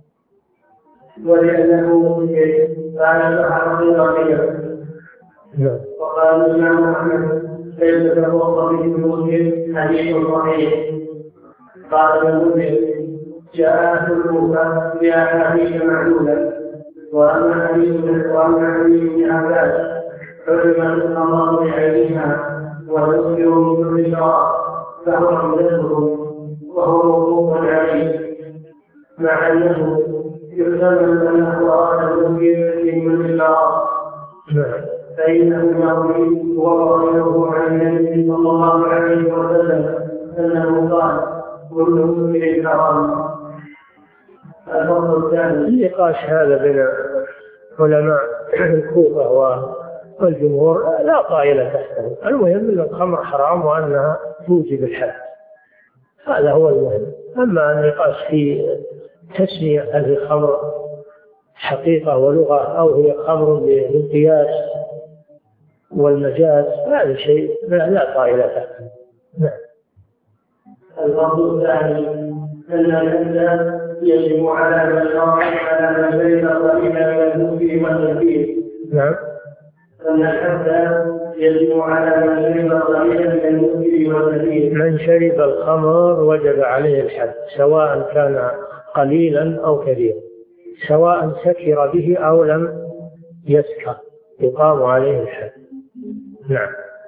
ولأنه كان لها غير. نعم. وقال الإمام أحمد ليس له صحيح مسلم حديث صحيح. قال المنذر جاءت الكوفة بأحاديث معلولة، وأما حديث وأما حديث ابن عباس حرم الخمر بعينها ويسكر من كل شراب فهو عمدتهم وهو موقوف عليه، مع أنه يحتمل أنه أراد التوفيق من الشرع، فإنه مروي ورواه عن النبي صلى الله عليه وسلم أنه قال: كل مسلم حرام. الفصل الثاني. النقاش هذا بين علماء الكوفة والجمهور لا طائل تحته، المهم أن الخمر حرام وأنها توجب الحد، هذا هو المهم. أما النقاش في تسمية هذه الخمر حقيقة ولغة أو هي خمر بالقياس والمجاز، هذا شيء لا طائل تحته. نعم. الفصل الثاني أن الإنسان يجب على من شرع على من شرب قليلا من المسكر والنبيذ. نعم. أن الحد يجب على من شرب قليلا من المسكر والنبيذ. من شرب الخمر وجب عليه الحد، سواء كان قليلا أو كثيرا، سواء سكر به أو لم يسكر يقام عليه الحد. نعم.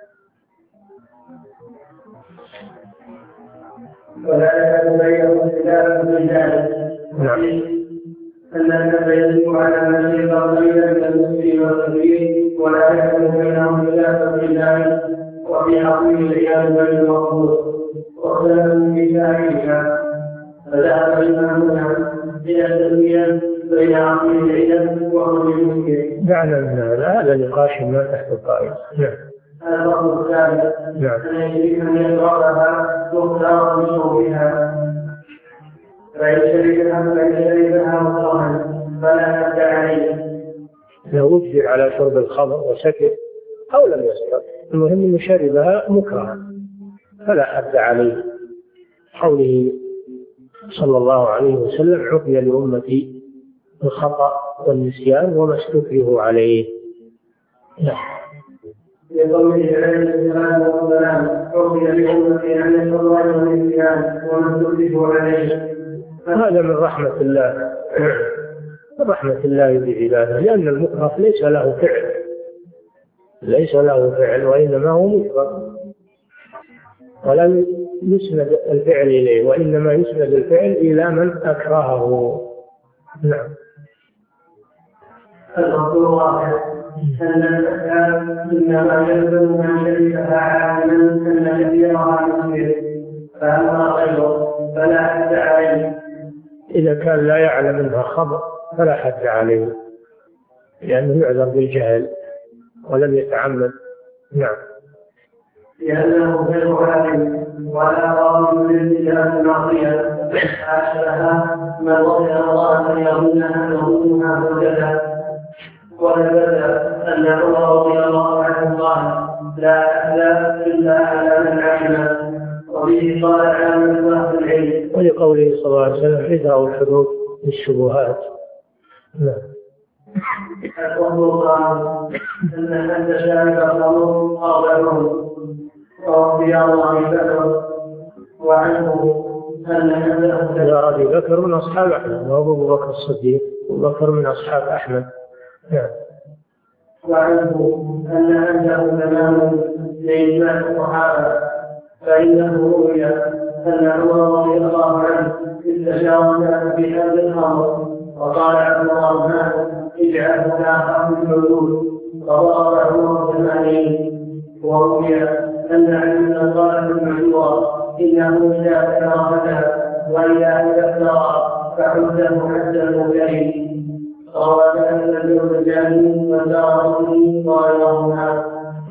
ولا يتبين اختلاف من ذلك. نعم. أن الناس يجب على من شرب قليلا من المسكر والنبيذ ولا يكون بينهم خلاف في ذلك، وفي عظيم العياذ بالمقبول واختلف في ذلك. فذهب الإمام إلى التسمية بين عظيم العلم وعظيم المسكر. دعنا من هذا، هذا نقاش ما تحت القائد. نعم. الفصل الثالث. نعم. أن يجب أن يشربها مختار من شربها، فإن شربها فإن شربها مكرها فلا حد عليه. لو أجبر على شرب الخمر وسكر أو لم يسكر، المهم أنه شربها مكرها فلا حد عليه. قوله صلى الله عليه وسلم: عفي لأمتي الخطأ والنسيان وما استكرهوا عليه. نعم. لقوله عليه الصلاة والسلام: عفي لأمتي عن الخطأ والنسيان وما استكرهوا عليه. هذا من رحمة الله، من رحمة الله بعباده، لأن المكره ليس له فعل، ليس له فعل وإنما هو مكره، ولم يسند الفعل إليه، وإنما يسند الفعل إلى من أكرهه. نعم. الفصل الرابع. أن الأحكام إنما يلزم من شركها عالما أن كثيرها مسكر، فأما غيره فلا حد عليه. إذا كان لا يعلم أنها خمر فلا حد عليه، لأنه يعذر بالجهل ولم يتعمد. نعم. لأنه غير عالم ولا قام بالالتزام المعصية، حاشاها من وضع الله أن يظن أنه زوجته. وثبت أن عمر رضي الله عنه قال: لا لا إلا على من علم، وبه قال عامة أهل العلم. ولقوله صلى الله عليه وسلم: ادرأوا الحدود بالشبهات. نعم. الفصل الخامس. أن حد شارب الخمر أربعون، ورضي الله بكر وعنه أن حده أبي بكر من أصحاب أحمد، وأبو بكر الصديق وبكر من أصحاب أحمد. نعم. وعنه أن عنده تمام لإجماع الصحابة، فإنه روي أن عمر رضي الله عنه استشار الناس في هذا الأمر، وقال عبد الرحمن: اجعله لا أخذ الحدود، فضرب عمر ثمانين. وروي أن علي قال في المشورة: إنه إذا كرهته وإذا كفر فحده حد المبتدئ. روى أن الجرجاني والدارقطني وغيرهما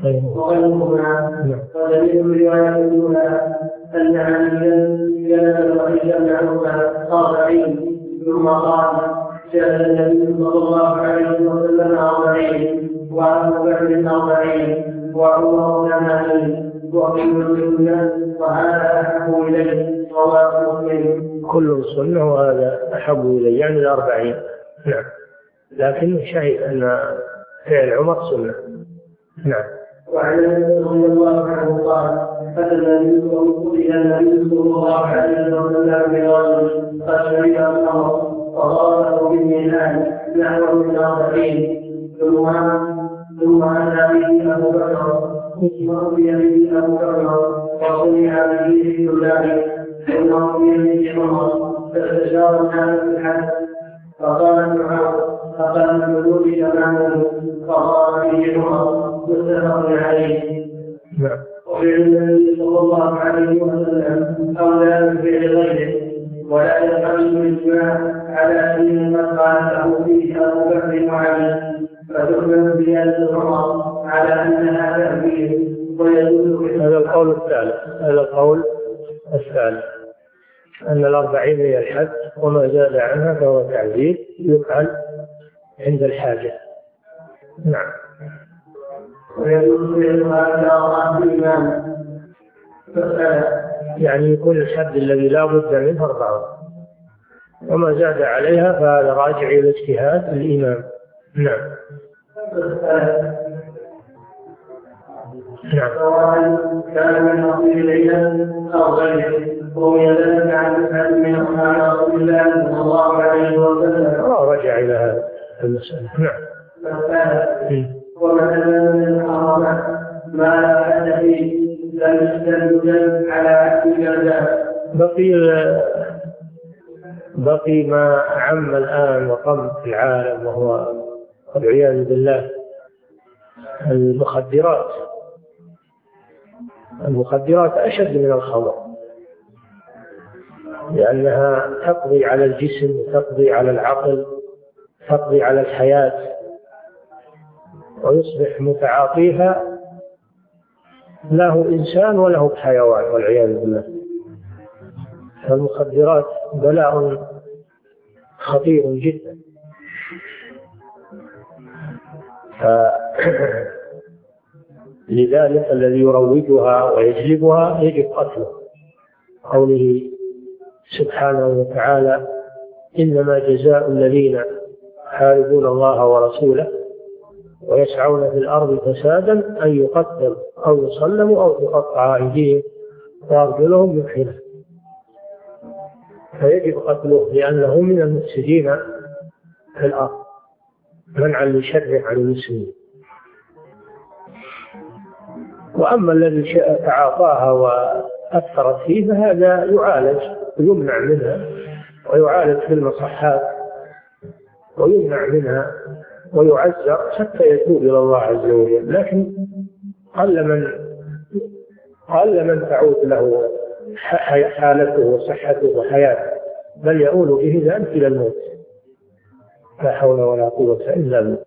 وغيرهما. ودليل رواية الأولى أن عليا جلس الرئيس بن عمر أربعين، ثم قال: جلس النبي صلى الله عليه وسلم أربعين، وأبو بكر أربعين، وعمر ثمانين، وكل سنة وهذا أحب إليه. رواه مسلم. كل سنة وهذا أحب إليه، يعني الأربعين. نعم. لكن شهد أن فعل عمر سنة. نعم. وعن رضي الله عنه قال: أتى النبي صلى الله عليه وسلم برجل قد شرب الخمر فضربه بالميزان نحو من أربعين، ثم ثم أتى به أبو بكر ثم أتي به أبو بكر وصنع به في ذلك ثم أتي به عمر فاستشار الناس في الحج فقال ابن عمر أقل الوجود تمامه فقال به عمر متفق عليه. وفعل النبي صلى الله عليه وسلم أولى من فعل غيره ولا يلتمس الإجماع على أن قد قاله فيه أبو بكر وعلي فتؤمن بهذا عمر على أنها تأويل ويدل. هذا القول الثالث هذا القول الثالث أن الأربعين هي الحد وما زاد عنها فهو تعزيز يفعل عند الحاجة. نعم. ويدل على أربعة الإمام يعني يكون الحد الذي لا بد منه أربعة وما زاد عليها فهذا راجع إلى اجتهاد الإمام. نعم. نعم. سواء كان من أصيل ليلا أو غيره وهو ذلك عن مسعد من أصحاب رسول الله صلى الله عليه وسلم رجع إلى هذا المسألة. نعم. ومثلا من الحرام ما لا حد فيه لم يستند على عكس الجزاء. بقي بقي ما عم الآن وقم في العالم وهو والعياذ بالله المخدرات. المخدرات أشد من الخمر لأنها تقضي على الجسم وتقضي على العقل تقضي على الحياة ويصبح متعاطيها له إنسان وله حيوان والعياذ بالله. فالمخدرات بلاء خطير جدا. لذلك الذي يروجها ويجلبها يجب قتله. قوله سبحانه وتعالى إنما جزاء الذين يحاربون الله ورسوله ويسعون في الأرض فسادا أن يقتلوا أو يصلبوا أو تقطع أيديهم وأرجلهم من خلاف. فيجب قتله لأنه من المفسدين في الأرض منعا لشر عن المسلمين. وأما الذي تعاطاها وأثرت فيه فهذا يعالج ويمنع منها ويعالج في المصحات ويمنع منها ويعزر حتى يتوب إلى الله عز وجل. لكن قل من قل من تعود له حالته وصحته وحياته بل يؤول به ذلك إلى الموت. لا حول ولا قوة إلا بالله.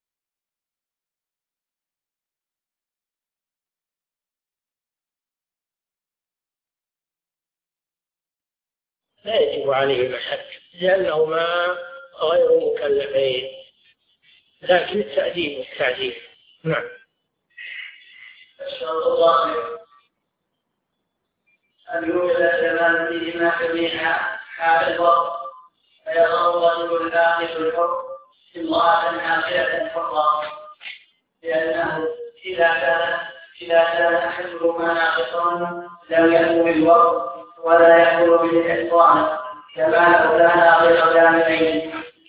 لا يجب عليه الحد لأنهما غير مكلفين لكن التأديب والتعزيز. نعم. الشرط الرابع أن يوجد الشمال فيهما جميعا حال الوقت فيظهر الرجل الآخر الحر امرأة عاقلة حرة لأنه إذا كان إذا كان أحدهما ناقصا لم يأمر بالوقت ولا يأمر بالإحصان كما لو كان غير جامعين.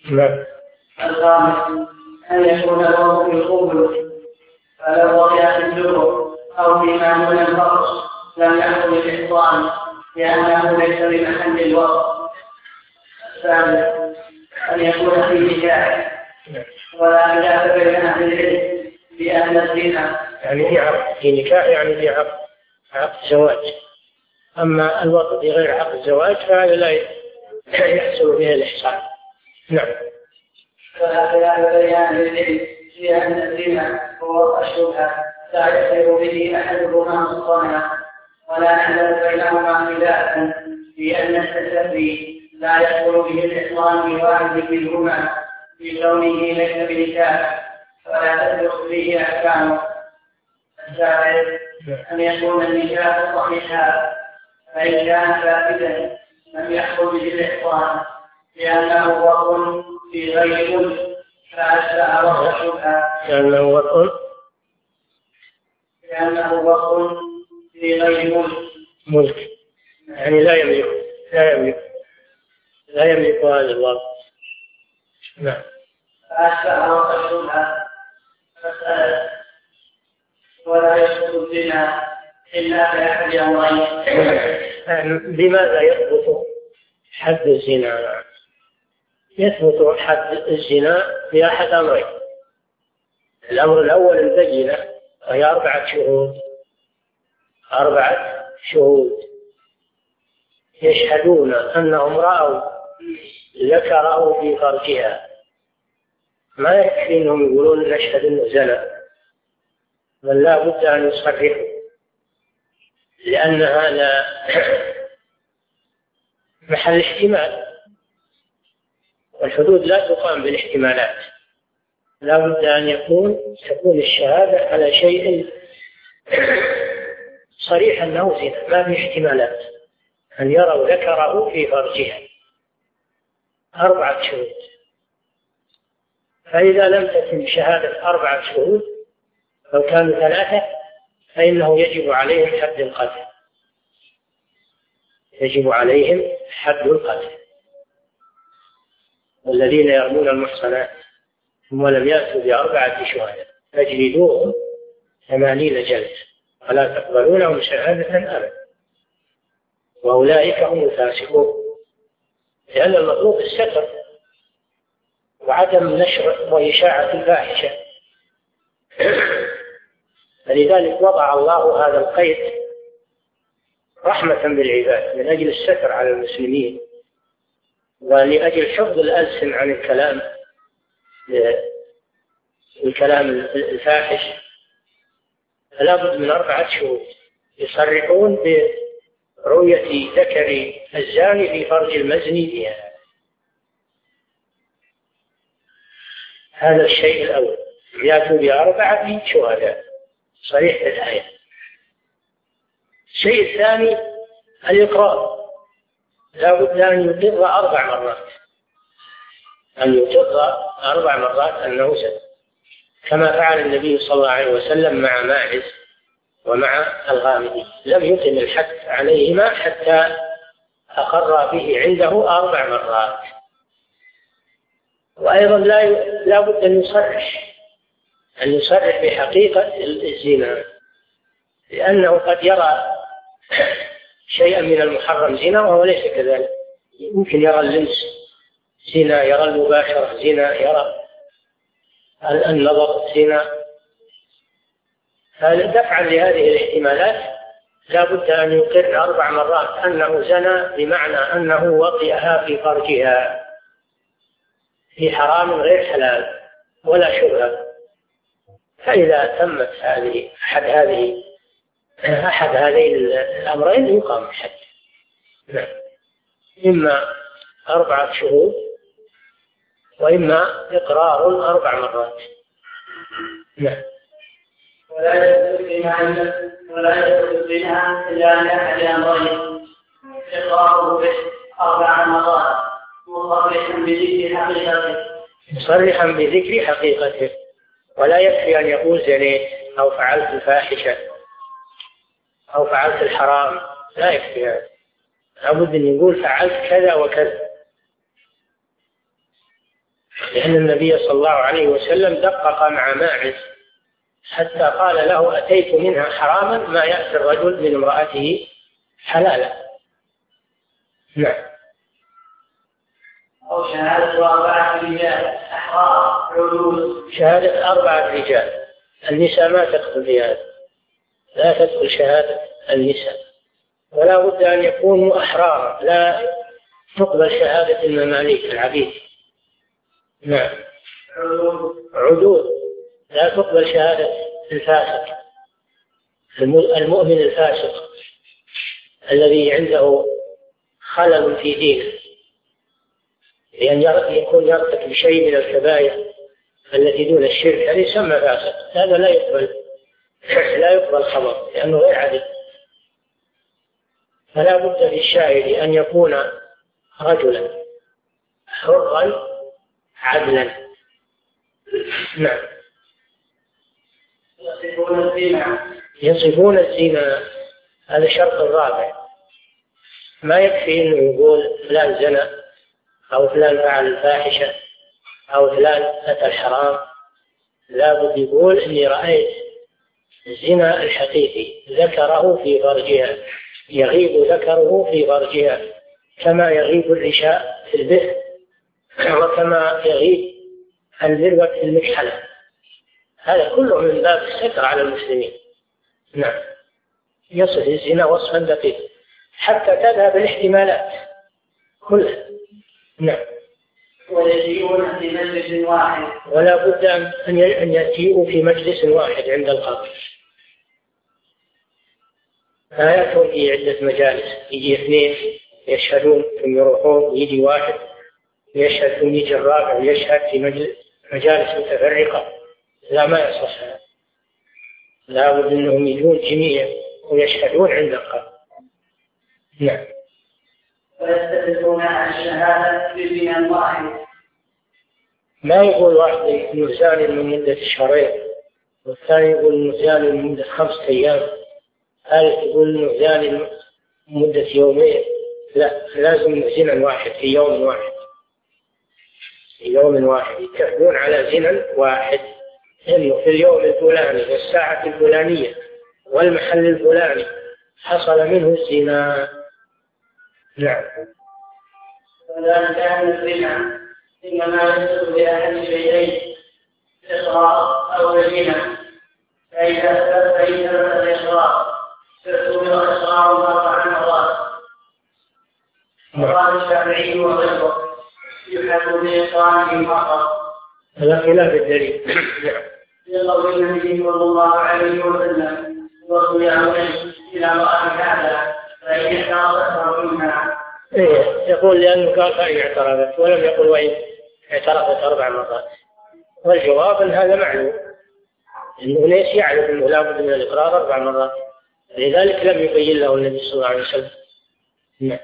الخامس أن يكون الوقت في القبل فلو وقع في الجبر أو فيما دون الفرش لم يأمر بالإحصان لأنه ليس بمحل الوقت. الثالث أن يكون فيه نكاح ولا خلاف بين أهل العلم بأن الزنا يعني في عقد في نكاح يعني في عقد عقد زواج. أما الوقت في غير عقد زواج فهذا لا يحصل به الإحصان. نعم. فلا خلاف بين أهل العلم في أن الزنا هو الشبهة لا يصير به أحدهما مصطنعا ولا نحدث بينهما خلافا في أن التسري لا يحصل به الإحصان بواحد منهما لكونه ليس بنكاح ولا تدخل فيه أحكامه. الثالث أن يكون النكاح صحيحا فإن كان فاسدا لم يحصل به الإحصان لأنه وقع في غير ملك فأشبه وقع الشبهة لأنه وقع لأنه وقع في غير ملك ملك يعني لا يملك لا يملك لا يملك هذا الوقت. نعم. فأشبه وقع الشبهة. إلا بأحد أمرين. بماذا يثبت حد الزنا؟ يثبت حد الزنا بأحد أمرين. الأمر الأول البينة، وهي أربعة شهود أربعة شهود يشهدون أنهم رأوا ذكره في فرجها. ما يكفي أنهم يقولون نشهد أنه زنى، بل لا بد أن يصرحوا، لأن هذا محل احتمال، والحدود لا تقام بالاحتمالات، لا بد أن يكون تكون الشهادة على شيء صريح أنه زنا، ما في احتمالات، أن يروا ذكره في فرجها. أربعة شهود. فإذا لم تتم شهادة أربعة شهود لو كانوا ثلاثة فإنه يجب عليهم حد القتل، يجب عليهم حد القتل. والذين يرمون المحصنات ثم لم يأتوا بأربعة شهداء فاجلدوهم ثمانين جلد ولا تقبلوا لهم شهادة أبدا، وأولئك هم الفاسقون. لأن المطلوب الستر وعدم نشر وإشاعة الفاحشة، فلذلك وضع الله هذا القيد رحمة بالعباد من أجل الستر على المسلمين، ولأجل حفظ الألسن عن الكلام الكلام الفاحش. فلا بد من أربعة شهود يصرحون برؤية ذكر الزاني في فرج المزني بها. هذا الشيء الأول، يأتوا بأربعة شهداء صريح في الآية. الشيء الثاني الإقرار، لا بد أن يقر أربع مرات، أن يقر أربع مرات أنه زنى، كما فعل النبي صلى الله عليه وسلم مع ماعز ومع الغامدي، لم يتم الحد عليهما حتى أقر به عنده أربع مرات. وأيضا لا لا بد أن يصرح أن يصرح بحقيقة الزنا، لأنه قد يرى شيئا من المحرم زنا وهو ليس كذلك، يمكن يرى اللمس زنا، يرى المباشرة زنا، يرى النظر زنا. فدفعا لهذه الاحتمالات لا بد أن يقر أربع مرات أنه زنى، بمعنى أنه وطئها في فرجها في حرام غير حلال ولا شبهة. فإذا تمت هذه أحد هذه أحد هذين الأمرين يقام الحد، إما أربعة شهود وإما إقرار أربع مرات. نعم. ولا يدخل ولا يدخل بها إلا أن أحد أمرين: إقراره به أربع مرات مصرحا بذكر حقيقته مصرحا بذكر حقيقته، ولا يكفي أن يقول زنيت أو فعلت الفاحشة أو فعلت الحرام، لا يكفي هذا، لابد أن يقول فعلت كذا وكذا، لأن النبي صلى الله عليه وسلم دقق مع ماعز حتى قال له أتيت منها حراما ما يأتي الرجل من امرأته حلالا. نعم. أو شهادة أربعة رجال أحرار عدول. شهادة أربعة رجال، النساء ما تدخل بهذا، لا تدخل شهادة النساء، ولا بد أن يكونوا أحرارا، لا تقبل شهادة المماليك العبيد. نعم. عدول، لا تقبل شهادة الفاسق المؤمن الفاسق الذي عنده خلل في دينه، لأن يكون يرتكب شيء من الكبائر التي دون الشرك، هذا يسمى فاسق، هذا لا يقبل لا يقبل خبر لأنه غير عدل. فلا بد للشاهد أن يكون رجلا حرا عدلا. نعم. يصفون الزنا يصفون الزنا، هذا شرط رابع. ما يكفي أنه يقول فلان زنا أو فلان فعل الفاحشة أو فلان أتى الحرام، لا بد يقول إني رأيت الزنا الحقيقي ذكره في فرجها، يغيب ذكره في فرجها كما يغيب العشاء في البئر، وكما يغيب الذروة في المكحلة. هذا كله من باب الستر على المسلمين. نعم، يصف الزنا وصفا دقيقا حتى تذهب الاحتمالات كلها. نعم. ويجيئون في مجلس واحد، ولا بد أن يأتيوا في مجلس واحد عند القبر، لا يأتون في عدة مجالس، يجي اثنين يشهدون ثم يروحون، ويجي واحد يشهد ثم يجي الرابع ويشهد في مجالس متفرقة. لا، ما يصح هذا، لا بد أنهم يجون جميعا ويشهدون عند القبر. نعم. ويستدلون عن الشهادة بزنا واحد، ما يقول واحد إنه زاني من مدة شهرين، والثاني يقول إنه زاني من مدة خمسة أيام، ثالث يقول إنه زاني من مدة يومين. لا، لازم زنا واحد في يوم واحد، في يوم واحد يتفقون على زنا واحد، إنه في اليوم الفلاني والساعة الفلانية والمحل الفلاني حصل منه الزنا. نعم. ولا كان الزنا إنما يحصل بأحد شيئين، إصرار أو زنا، فإذا ثبت الإصرار فاعتبر إصرار أربع مرات. وقال الشافعي وغيره يحد بإصراره فقط، هذا خلاف الدليل. لقول النبي صلى الله عليه وسلم وصل عليه إلى امرأة هذا فإن اعترفت منها. إيه، يقول لأنه قال فإن اعترفت، ولم يقل وإن اعترفت أربع مرات. والجواب أن هذا معلوم، إنه ليس يعلم أنه لا بد من الإقرار أربع مرات، لذلك لم يبين له النبي صلى الله عليه وسلم. نعم.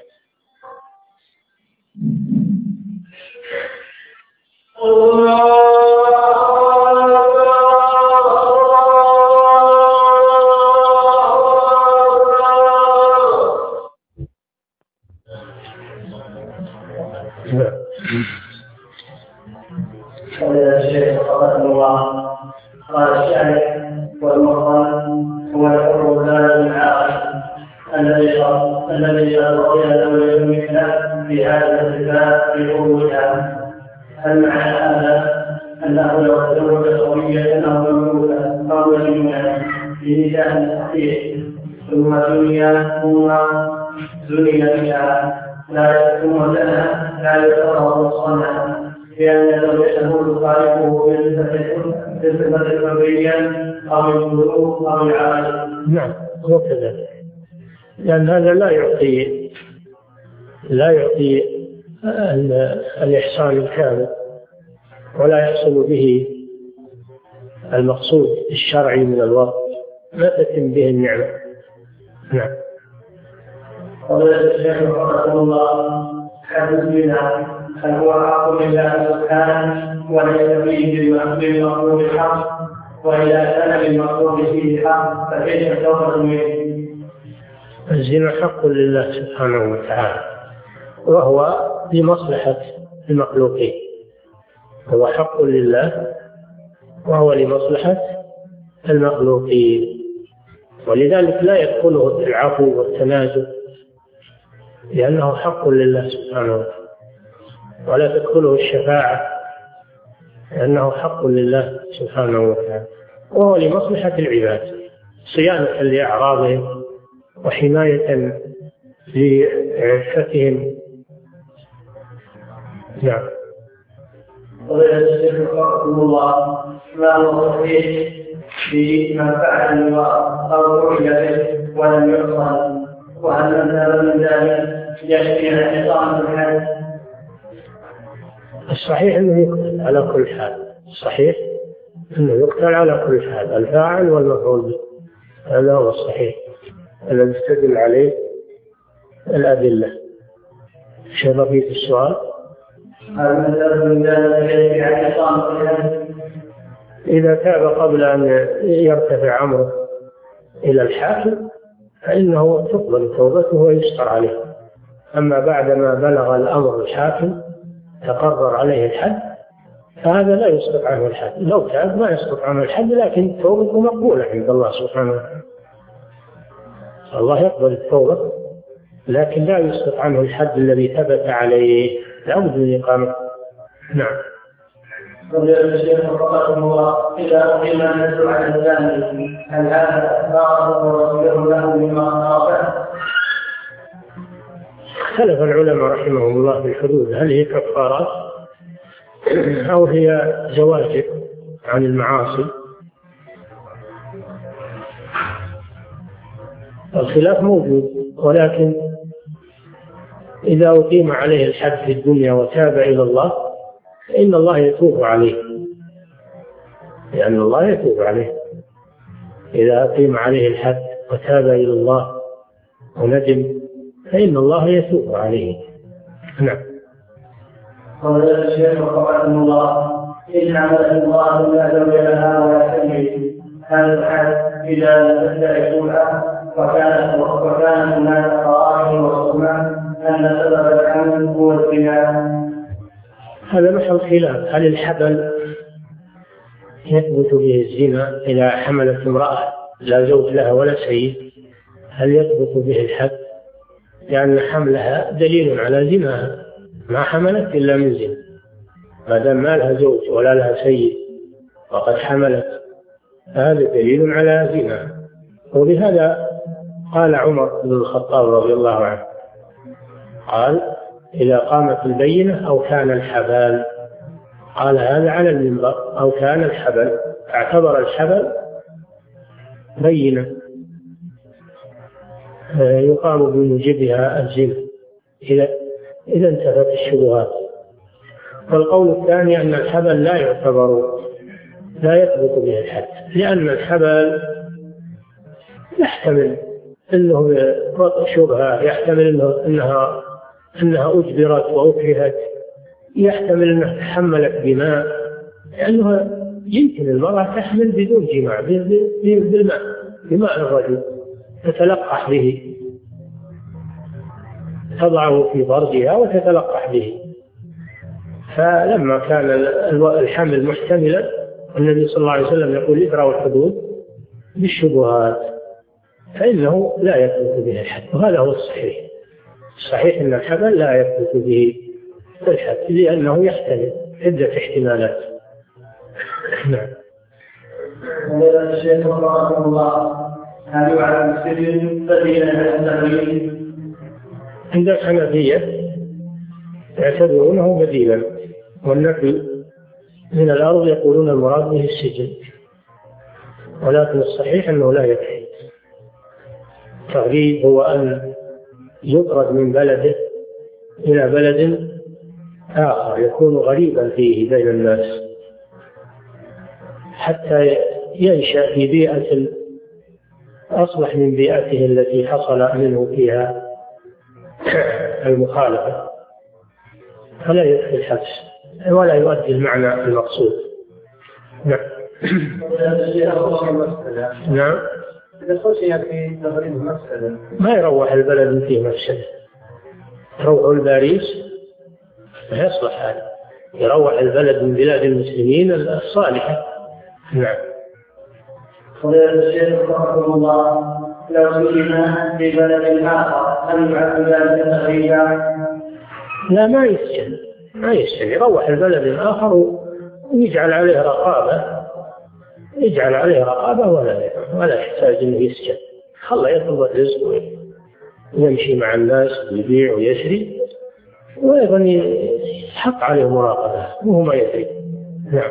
قال الشاعر والمرضى هو الحر البالغ العاقل الذي رضي زوجه مثله في هذا الاتفاق في حقوقها. هل معنى هذا انه لو تزوج صبيه او مملوكه او مجنونه في نكاح صحيح ثم زني ثم زني بها لا ثم لها لا يتقرب الصنع لأن زوجته تخالفه بالصفة الحرية أو البلوغ أو العمل؟ نعم، هو كذلك، لأن هذا لا يعطي لا يعطي الإحسان الكامل، ولا يحصل به المقصود الشرعي من الوضع، لا تتم به النعمة. نعم. قال الشيخ رحمه الله حدث بنا هل هو حق لله سبحانه وليس فيه بالمقصود الحق، وإذا كان بالمقصود فيه حق فكيف توبة منه؟ الزنا حق لله سبحانه وتعالى، وهو لمصلحة المخلوقين، هو حق لله وهو لمصلحة المخلوقين، ولذلك لا يدخله العفو والتنازل، لأنه حق لله سبحانه وتعالى، ولا تدخله الشفاعة لأنه حق لله سبحانه وتعالى، وهو لمصلحة العباد، صيانة لأعراضهم وحماية لعفتهم. نعم. قضية الشيخ رحمه الله ما هو صحيح في من فعل المرأة أو رؤي به ولم يحصن، وهل من من ذلك يشفي انعصام الحد؟ الصحيح أنه يقتل على كل حال، الصحيح أنه يقتل على كل حال، الفاعل والمفعول به، هذا هو الصحيح الذي استدل عليه الأدلة. شيء بقية السؤال؟ هل من ذلك يشفي انعصام الحد؟ إذا تاب قبل أن يرتفع أمره إلى الحاكم فإنه تقبل توبته ويستر عليه، أما بعدما بلغ الأمر الحاكم تقرر عليه الحد فهذا لا يسقط عنه الحد. لو تاب ما يسقط عنه الحد، لكن توبته مقبولة عند الله سبحانه وتعالى. الله يقبل التوبة، لكن لا يسقط عنه الحد الذي ثبت عليه، لا بد من إقامته. نعم. إذا أقيم النزل على الزاني هل هذا كفارة ورسوله له بما أصابه؟ اختلف العلماء رحمهم الله في الحدود، هل هي كفارات أو هي زواجر عن المعاصي. الخلاف موجود، ولكن إذا أقيم عليه الحد في الدنيا وتاب إلى الله فإن الله يتوب عليه، لأن الله يتوب عليه. إذا أقيم عليه الحد وتاب إلى الله وندم فإن الله يتوب عليه. نعم. قال الشيخ رحمه الله: إن عمل الله لا زوج لها ولا تنجي هذا الحد إذا لا يكونها وكانت وكانت هناك قرائن وسمع أن سبب الحمل هو الزنا. هذا محل خلاف، هل الحبل يثبت به الزنا إذا حملت امرأة لا زوج لها ولا سيد؟ هل يثبت به الحد؟ لأن حملها دليل على زناها، ما حملت إلا من زنا، ما دام ما لها زوج ولا لها سيد وقد حملت هذا دليل على زناها. وبهذا قال عمر بن الخطاب رضي الله عنه، قال: إذا قامت البينة أو كان الحبال، قال هذا على المنبر، أو كان الحبل، اعتبر الحبل بينة يقام بموجبها الزنا إذا إذا انتفت الشبهات. والقول الثاني أن الحبل لا يعتبر، لا يثبت به الحد، لأن الحبل يحتمل أنه شبهة، يحتمل أنه أنها أنها أجبرت وأكرهت، يحتمل أنها تحملت بماء، لأنه يمكن المرأة تحمل بدون جماع بالماء، بماء الرجل تتلقح به، تضعه في فرجها وتتلقح به. فلما كان الحمل محتملا النبي صلى الله عليه وسلم يقول: اقرأوا الحدود بالشبهات، فإنه لا يثبت به الحد. وهذا هو الصحيح. الصحيح أن الحبل لا يثبت به الحد، لأنه يحتمل عدة احتمالات. نعم. الشيخ رحمه الله: هل يعلم السجن بديلا التغيير؟ عند الحنفية يعتبرونه بديلا، والنفي من الأرض يقولون المراد به السجن، ولكن الصحيح أنه لا يكفي. التغريب هو أن يطرد من بلده إلى بلد آخر يكون غريبا فيه بين الناس، حتى ينشأ في بيئة أصلح من بيئته التي حصل منه فيها المخالفة، فلا يدخل الحبس ولا يؤدي المعنى المقصود. نعم. نعم. إذا خشي في تغريب مسألة ما يروح البلد فيه مفسدة، يروح الباريس ما يصلح هذا، يروح البلد من بلاد المسلمين الصالحة. نعم. فضيلة الشيخ رحمه الله: لو سجن في بلد آخر هل يعد ذلك تغريبا؟ لا، ما يسجن، ما يسجن، يروح البلد الآخر ويجعل عليه رقابة، يجعل عليه رقابة ولا ولا يحتاج إنه يسجن، خله يطلب الرزق ويمشي مع الناس ويبيع ويشري، وأيضا يحط عليه مراقبة وهو ما يدري. نعم.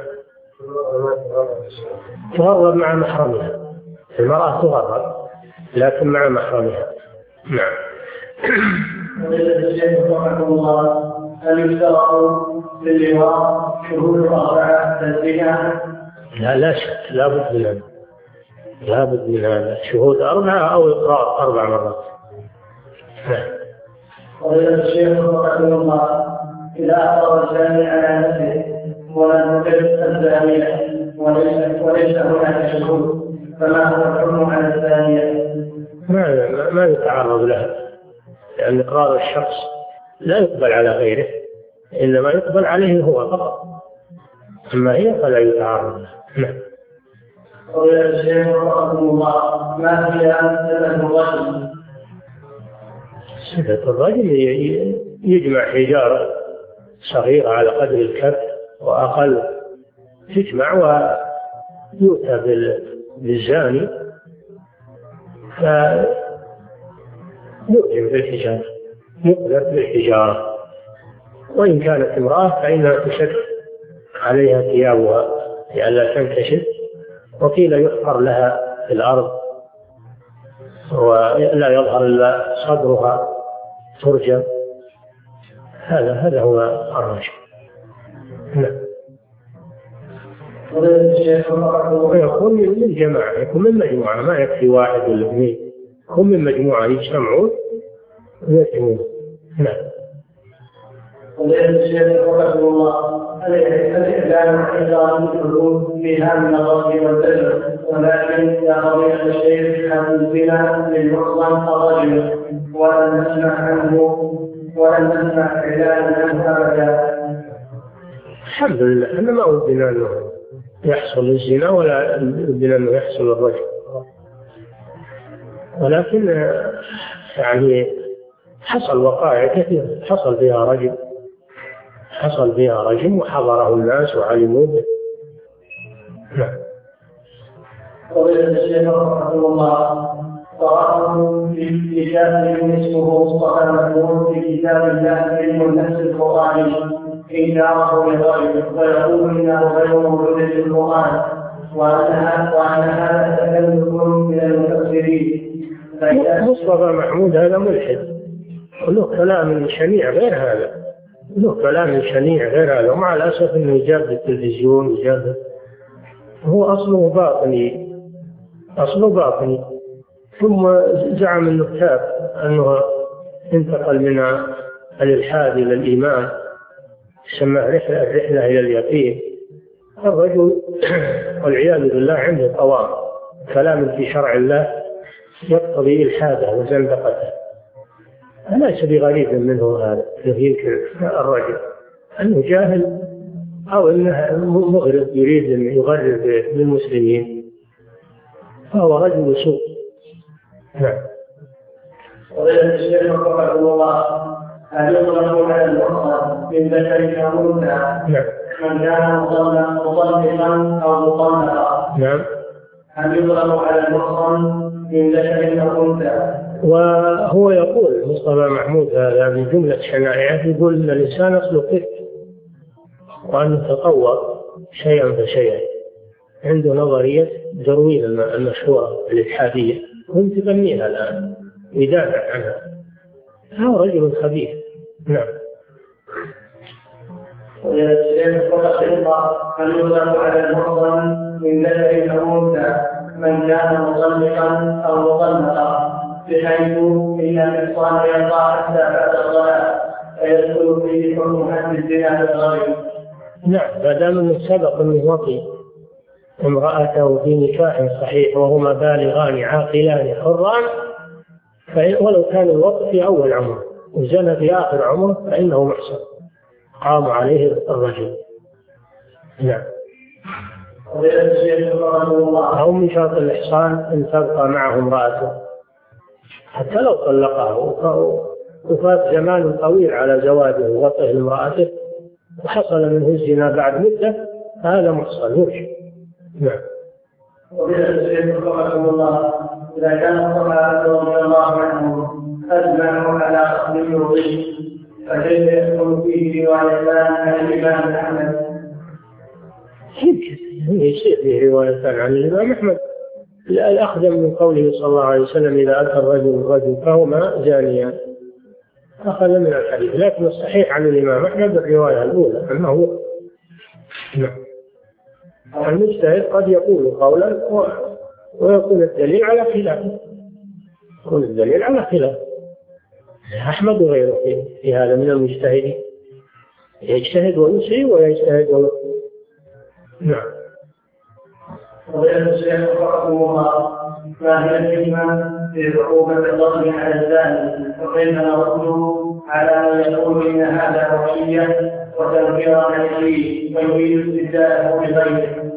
تغرب مع محرمها، المرأة تغرب لكن مع محرمها. نعم. الشيخ رحمه الله: هل يشترط للإمام شهود أربعة تزكية؟ لا لا شك، لا بد من هذا، لا بد من هذا، شهود أربعة أو إقرار أربع مرات. نعم. الشيخ رحمه الله: إذا أقر الزاني على نفسه ولم يقر الزانية وليس وليس هناك شهود، فما هو الحكم على الزانية؟ ما ما يتعرض لها، لأن إقرار الشخص لا يقبل على غيره، إنما يقبل عليه هو فقط. أما هي فلا يتعرض لها. نعم. قول الشيخ رحمه الله ما هي صفة الرجل؟ صفة الرجل يجمع حجارة صغيرة على قدر الكف وأقل، تجمع ويؤتى بالزاني فيؤتم بالحجارة، يقذف بالحجارة، وإن كانت امرأة فإنها تشد عليها ثيابها لئلا تنتشر، وقيل يحفر لها في الأرض ولا يظهر إلا صدرها ترجم. هذا هذا هو الرجل. نعم. ويكون من جماعة، يكون من مجموعة، ما يكفي واحد ولا اثنين، يكون من مجموعة يجتمعون ويأتمون. نعم. ولأن الشيخ رحمه الله الإعلام إعلام الحدود فيها من الرفض والزجر، ولكن يا فضيلة الشيخ هذا الزنا للمحصن الرجل ولن نسمع عنه ولن نسمع إعلانا عنه أبدا. الحمد لله أنا ما أودنا أنه يحصل الزنا ولا أودنا أنه يحصل الرجل، ولكن يعني حصل وقائع كثيرة حصل فيها رجل حصل فيها رجل وحضره الناس وعلموا به. نعم. قضية الشيخ رحمه الله قرأته في كتاب اسمه مصطفى محمود في كتاب الله علم النفس القرآني إن داره لغيره ويقول إنه غير موجود في القرآن وأن هذا تكلف من المفسرين. مصطفى محمود هذا ملحد له كلام شنيع غير هذا، له كلام شنيع غير هذا، ومع الأسف أنه يجاب التلفزيون يجاب، هو أصله باطني أصله باطني ثم زعم النكتاب أنه انتقل من الإلحاد إلى الإيمان، سمى رحلة الرحلة إلى اليقين. الرجل والعياذ بالله عنده قوام كلام في شرع الله يقتضي إلحاده وزندقته، ليس بغريب منه هذا. يمكن الرجل أنه جاهل أو أنه مغرب يريد أن يغرب بالمسلمين، فهو رجل سوء. نعم. وإذا الشيخ رحمه الله هل يطلق على المحصن من ذكر أو أنثى من كان مطلقا أو مطلقا؟ نعم. هل يطلق على المحصن من ذكر أو أنثى؟ وهو يقول مصطفى محمود هذا من جملة شنائعه، يقول أن الإنسان أصله طفل وأنه تطور شيئا فشيئا، عنده نظرية دروين المشهورة الإلحادية هم تبنيها الآن ويدافع عنها، هو رجل خبيث. نعم. ويجب أن يطلق على المحصن من ذكر أو أنثى من كان مطلقا أو مطلقا بحيث إن الإحصان يقع حتى بعد الصلاة فيدخل فيه حكم حد الزنا بالغيب. نعم، ما دام أنه سبق أنه وطي امرأته في نكاح صحيح وهما بالغان عاقلان حران، ولو كان الوطء في أول عمره وزنى في آخر عمره فإنه محصن قام عليه الرجل. نعم. أو من شرط الإحصان أن تبقى معه امرأته حتى لو طلقها وفات زمان طويل على زواجه ووطئه لامرأته وحصل منه الزنا بعد مدة، هذا محصن يرشد. نعم. إذا كان الصحابة رضي الله عنهم أجمعوا على أخذ الوضوء فكيف يكون فيه روايتان عن الإمام أحمد؟ يصير فيه روايتان عن الإمام أحمد. الأخذ من قوله صلى الله عليه وسلم إذا أتى الرجل الرجل فهما زانيان، أخذ من الحديث، لكن الصحيح عن الإمام أحمد الرواية الأولى أنه نعم. المجتهد قد يقول قولا ويكون الدليل على خلافه، يكون الدليل على خلافه. أحمد وغيره في هذا من المجتهدين يجتهد ويسيء ويجتهد ويسيء. نعم. وغير الشيخ رحمه الله ما هي الكلمة في عقوبة الضرب على الزاني وإنما رده على من يقول إن هذا وصية وتنفير عن فيه ويريد استبداله بغيره.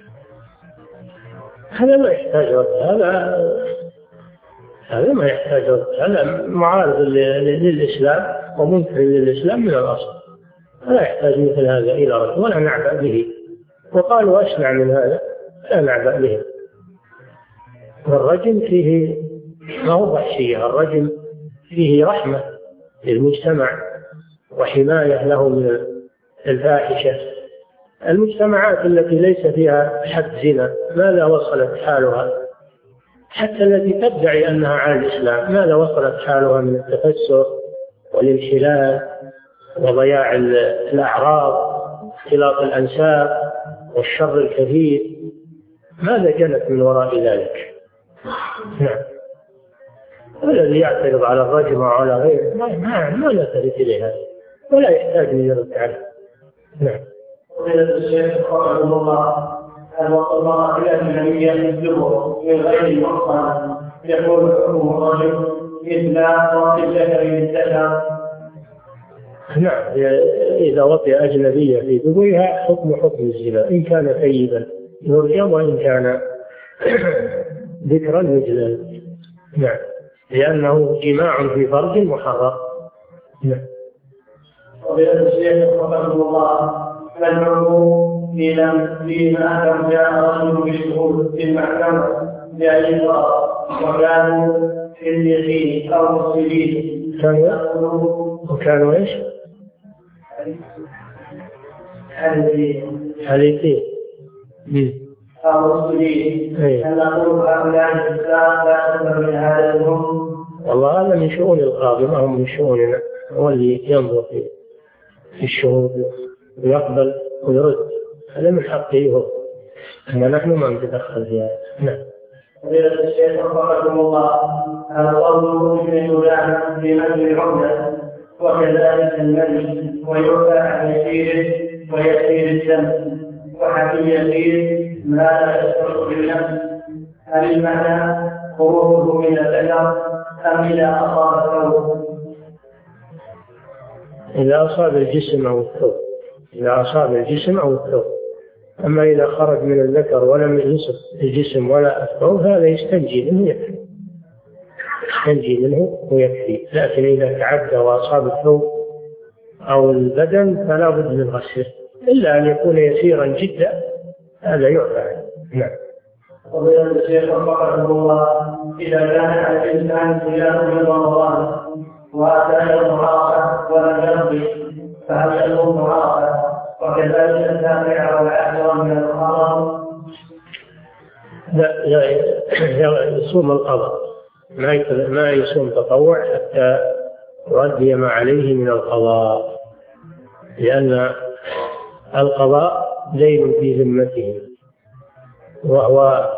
هذا ما يحتاج هذا هذا ما يحتاج هذا معارض للإسلام ومنكر للإسلام من الأصل، لا يحتاج مثل هذا إلى رجل ولا نعبأ به. وقالوا أشنع من هذا لا نعبأ به. والرجم فيه ما هو وحشية، الرجم فيه رحمة للمجتمع وحماية له من الفاحشة. المجتمعات التي ليس فيها حد زنا ماذا وصلت حالها؟ حتى التي تدعي أنها على الإسلام ماذا وصلت حالها من التفسق والانحلال وضياع الأعراض واختلاط الأنساب والشر الكثير؟ ماذا جنت من وراء ذلك؟ نعم. الذي يعترض على الرجم وعلى غيره ما ما ما نلتفت إليها ولا يحتاج أن يرد عليه. نعم. وقيل الشيخ رحمه الله أن وصل إلى النبي يسلبه من غير محصن يقول حكم الرجل مثل وقت الذكر للذكر. نعم، إذا وطئ أجنبية في دبرها حكم حكم الزنا، إن كان ثيبا يرجم وإن كان ذكرا يجلد. نعم، لأنه جماع في فرج محرم. نعم. وقيل الشيخ رحمه الله فالحكم فيما كم جاء رجل بالشهود في المحكمة بأي قرار وكانوا في اليقين أو مصيبين كانوا وكانوا إيش؟ حليفين أو مصيبين أن نقول هؤلاء الإسلام لا تنبغي من هذا الهم. والله هذا من شؤون القاضي ما هم من شؤوننا، هو اللي ينظر في الشهود ويقبل ويرد، هذا من حقه هو، أما نحن ما نتدخل في هذا. نعم. فضيلة الشيخ رحمه الله هذا قوله من يدان في منزل عمدة وكذلك المني ويعفى عن يسير ويسير الدم وحكي يسير ما لا يشعر بالنفس. هل المعنى خروجه من الأجر أم إذا أصاب الثوب؟ إذا أصاب الجسم أو الثوب، إذا أصاب الجسم أو الثوب. أما إذا خرج من الذكر ولم يصب الجسم ولا الثوب هذا يستنجي منه يكفي، يستنجي منه ويكفي. لكن إذا تعدى وأصاب الثوب أو البدن فلا بد من غسله، إلا أن يكون يسيرا جدا هذا يعفى عنه. نعم. وبين الشيخ رحمه الله إذا كان على الإنسان صيام من رمضان وأتى يوم عرفة ولم يقضي فهل يكون عرفة؟ وكذلك السابع والعاشر من الحرام. لا، يصوم القضاء، ما يصوم تطوع حتى يؤدي ما عليه من القضاء، لأن القضاء دين في ذمته وهو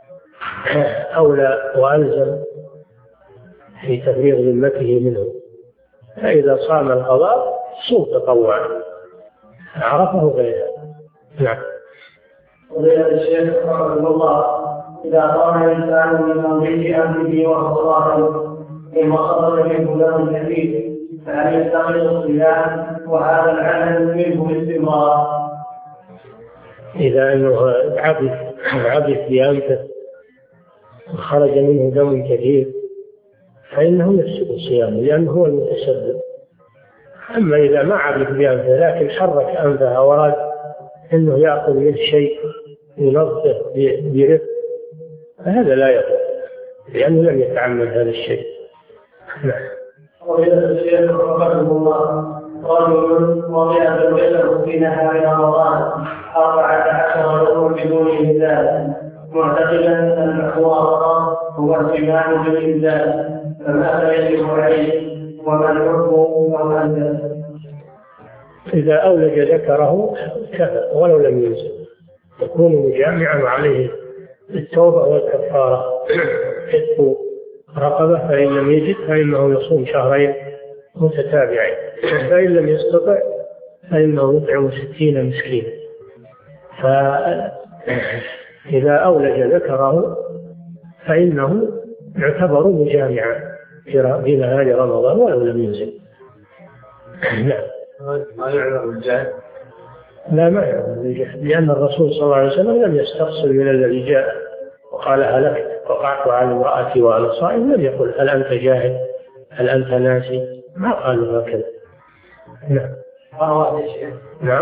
أولى وألزم في تفريغ ذمته منه. فإذا صام القضاء صوم تطوعا عرفه غيره. نعم. وقيل الشيخ رحمه الله إذا قام الإنسان من موضع أمره وهو صائم ثم خرج منه دم كثير فهل يستقل الصيام وهذا العمل منه باستمرار؟ إذا أنه عبث عبث بأنفه وخرج منه دم كثير فإنه يفسد الصيام لأنه هو المتسبب. أما إذا ما عبث بأنفه لكن حرك أنفه وأراد أنه يأخذ منه شيء ينظفه برفق فهذا لا يضر لأنه لم يتعمد هذا الشيء. نعم. وإلى الشيخ رحمه الله رجل وضع زوجته في نهار رمضان أربعة عشر يوما بدون إنزال معتقدا أن الحوار هو الجماع بالإنزال فماذا يجب عليه وما الحكم أو أنزل؟ إذا أولج ذكره كفى ولو لم ينزل يكون مجامعا عليه التوبة والكفارة حتى رقبة فإن لم يجد فإنه يصوم شهرين متتابعين فإن لم يستطع فإنه يطعم ستين مسكينا. فإذا أولج ذكره فإنه يعتبر مجامعا في نهار رمضان ولو لم ينزل. نعم. ما يعلم الجهل؟ لا، ما يعلم الجهل، لأن الرسول صلى الله عليه وسلم لم يستفصل من الذي جاء وقال هلكت وقعت على امرأتي وأنا صائم، لم يقل هل أنت جاهل هل أنت ناسي، ما قال هكذا. نعم. نعم.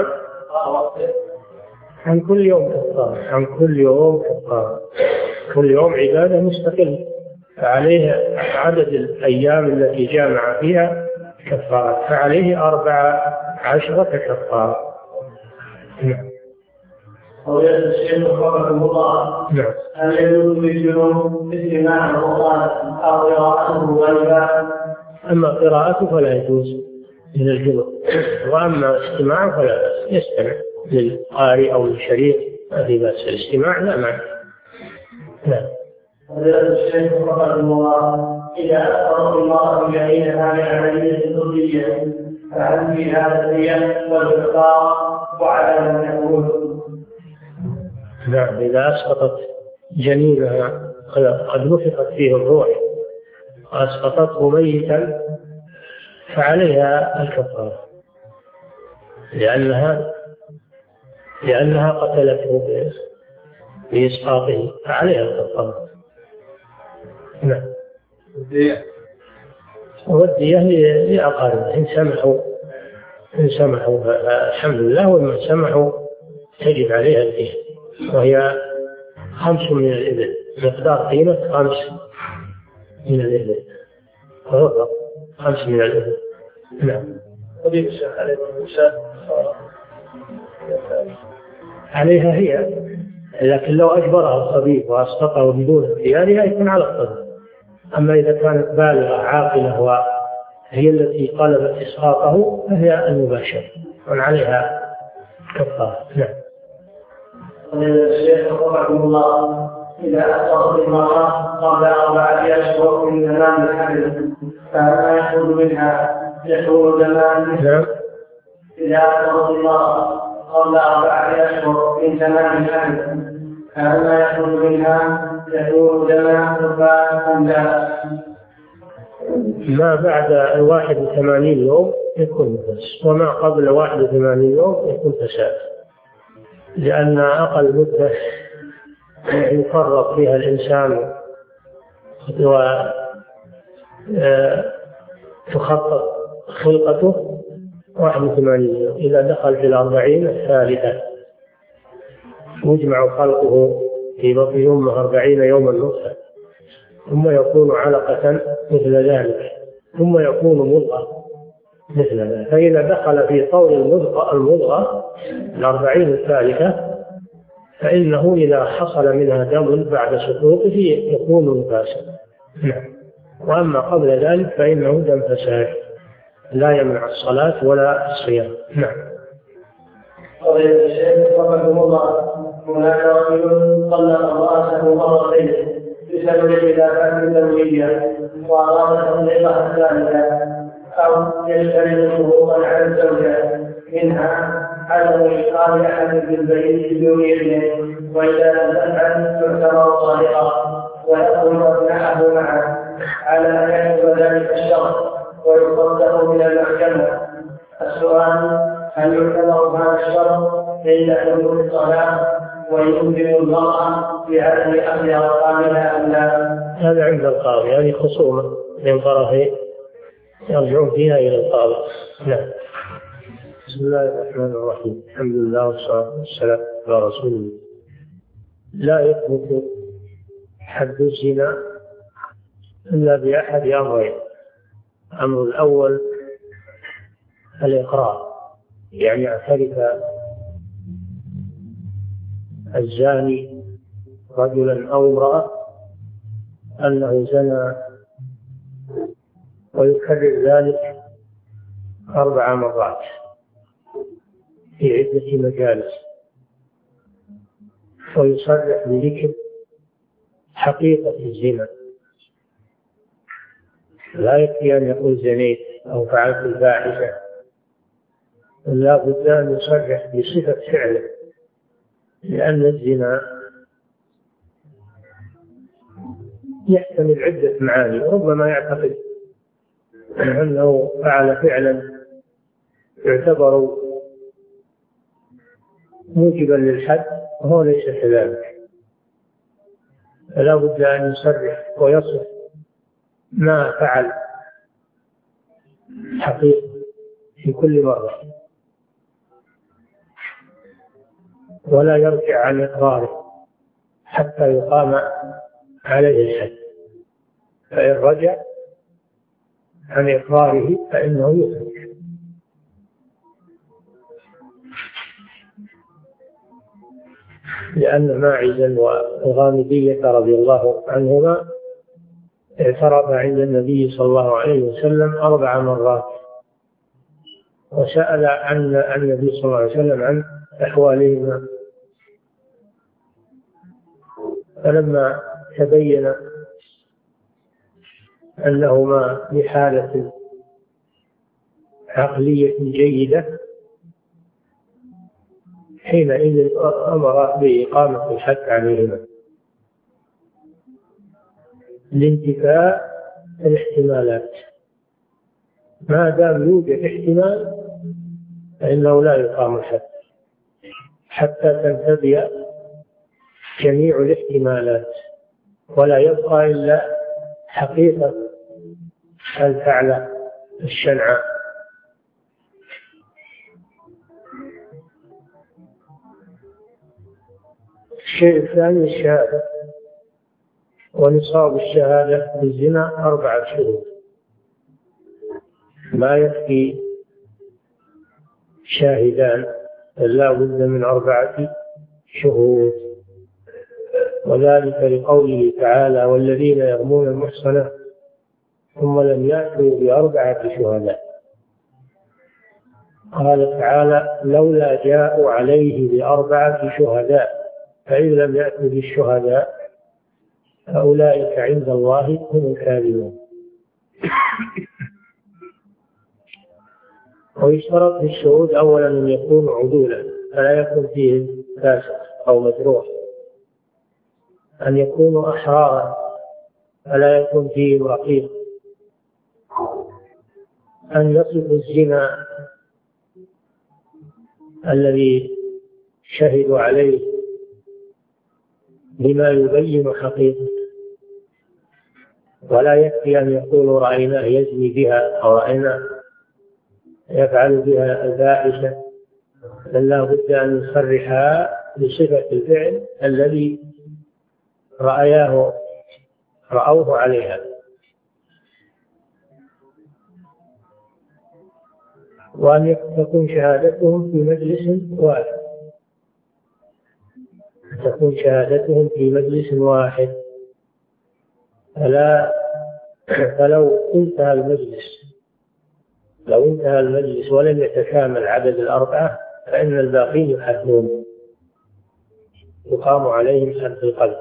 عن كل يوم كفارة، عن كل يوم كفارة، كل يوم عبادة مستقلة، فعليه عدد الأيام التي جامع فيها كفارة، فعليه أربع عشرة كفارة. نعم. قضية الشيخ رحمه الله. نعم. هل يجوز للجنوب استماع القرآن أو قراءته غيبا؟ أما قراءته فلا يجوز من الجنوب، وأما استماعه فلا بأس، يستمع للقارئ أو للشريك ما في بأس، الاستماع لا معنى. نعم. قضية الشيخ رحمه الله. إذا أخبر المرأة بعينها بعملية طبية فهل في هذا الدية والإخبار وعلى من يقول؟ نعم. إذا أسقطت جنينها قد نفخت فيه الروح وأسقطته ميتا فعليها الكفارة، لأنها لأنها قتلته بإسقاطه، فعليها الكفارة. نعم. والدية لأقاربه إن سمحوا إن سمحوا الحمد لله، وإن سمحوا تجب عليها الدية، وهي خمس من الإبل، مقدار قيمة خمس من الإبل، فرق خمس من الإبل. نعم. عليها هي، لكن لو أجبرها الطبيب وأسقطه بدون اختيارها يكون على الطبيب. أما إذا كانت بالغة عاقلة وهي التي طلبت إسقاطه فهي المباشرة وعليها كفارة. نعم. الشيخ رحمه الله. إذا أسقط المرأة قبل أربعة أشهر من زمان الحمل فما يخرج منها يحول زمان؟ نعم. إذا أسقط المرأة قبل أربعة أشهر من زمان الحمل فما يخرج منها يحول زمان أم لا؟ ما بعد الواحد وثمانين يوم يكون نفس، وما قبل واحد وثمانين يوم يكون فساد، لأن أقل مدة يفرط فيها الإنسان وتخطط خلقته واحد وثمانين يوم. إذا دخل في الأربعين الثالثة يجمع خلقه في بطن أمه أربعين يوما نطفة، ثم يكون علقة مثل ذلك، ثم يكون مضغة مثل ذلك. فإذا دخل في طور المضغة المضغة الأربعين الثالثة فإنه إذا حصل منها دم بعد سقوطه يكون نفاسا. نعم. وأما قبل ذلك فإنه دم فساد لا يمنع الصلاة ولا الصيام. نعم. قضية الشيخ رحمه الله. هناك رجل طلق امرأته مرتين بسبب خلافات دموية وأراد تطليقها الثالثة أو يشترط شروطا على الزوجة، منها عدم إشغال أحد بالبيت بدون إذنه، وإذا لم تفعل تعتبر طالقة ويأخذ أبناءه معه على أن يكتب ذلك الشرط ويصدق من المحكمة. السؤال: هل يعتبر هذا الشرط عند حدوث الصلاة ويمكن المرأة بعدم أخذ أرقامها أم لا؟ هذا عند القاضي، هذه يعني خصومة بين طرفين يرجعون فيها إلى القاضي. نعم. بسم الله الرحمن الرحيم، الحمد لله والصلاة والسلام على رسول الله. لا يثبت حد الزنا إلا بأحد أمرين. الأمر الأول الإقرار، يعني يعترف الزاني رجلا أو امرأة أنه زنى ويكرر ذلك أربع مرات في عدة مجالس، ويصرح بذكر حقيقة الزنا، لا يكفي أن يقول زنيت أو فعلت الفاحشة، لا بد أن يصرح بصفة فعله، لأن الزنا يحتمل عدة معاني. ربما يعتقد أنه فعل فعلا يعتبر موجبا للحد وهو ليس كذلك. فلا بد أن يصرح ويصف ما فعل حقيقة في كل مرة، ولا يرجع عن إقراره حتى يقام عليه الحد. فإن رجع عن إقراره فإنه يخرج. لأن ماعزا والغامدية رضي الله عنهما اعترف عند النبي صلى الله عليه وسلم أربع مرات، وسأل عن النبي صلى الله عليه وسلم عن أحوالهما، فلما تبين أنهما بحالة عقلية جيدة حينئذ أمر بإقامة الحد عليهما لانتفاء الاحتمالات. ما دام يوجد احتمال فإنه لا يقام الحد حتى تنتفي جميع الاحتمالات، ولا يبقى إلا حقيقة الفعل الشنعاء. الشيء الثاني الشهادة، ونصاب الشهادة بالزنا أربعة شهور. ما يكفي شاهدان، لا بد من أربعة شهور، وذلك لقوله تعالى: والذين يرمون المحصنات ثم لم يأتوا بأربعة شهداء. قال تعالى: لولا جاءوا عليه بأربعة شهداء فإن لم يأتوا بالشهداء فأولئك عند الله هم الكاذبون. ويشترط في الشهود أولا أن يكونوا عدولا فلا يكون فيه فاسق أو مجروح، أن يكونوا أحرارا فلا يكون فيهم رقيق، أن يصفوا الزنا الذي شهدوا عليه بما يبين حقيقة، ولا يكفي أن يقولوا رأيناه يزني بها أو رأيناه يفعل بها الفاحشة، بل لا بد أن يصرحا بصفة الفعل الذي رأياه رأوه عليها. وأن تكون شهادتهم في مجلس واحد تكون شهادتهم في مجلس واحد فلا فلو انتهى المجلس لو انتهى المجلس ولم يتكامل عدد الأربعة فإن الباقين يحدون يقام عليهم حد القذف.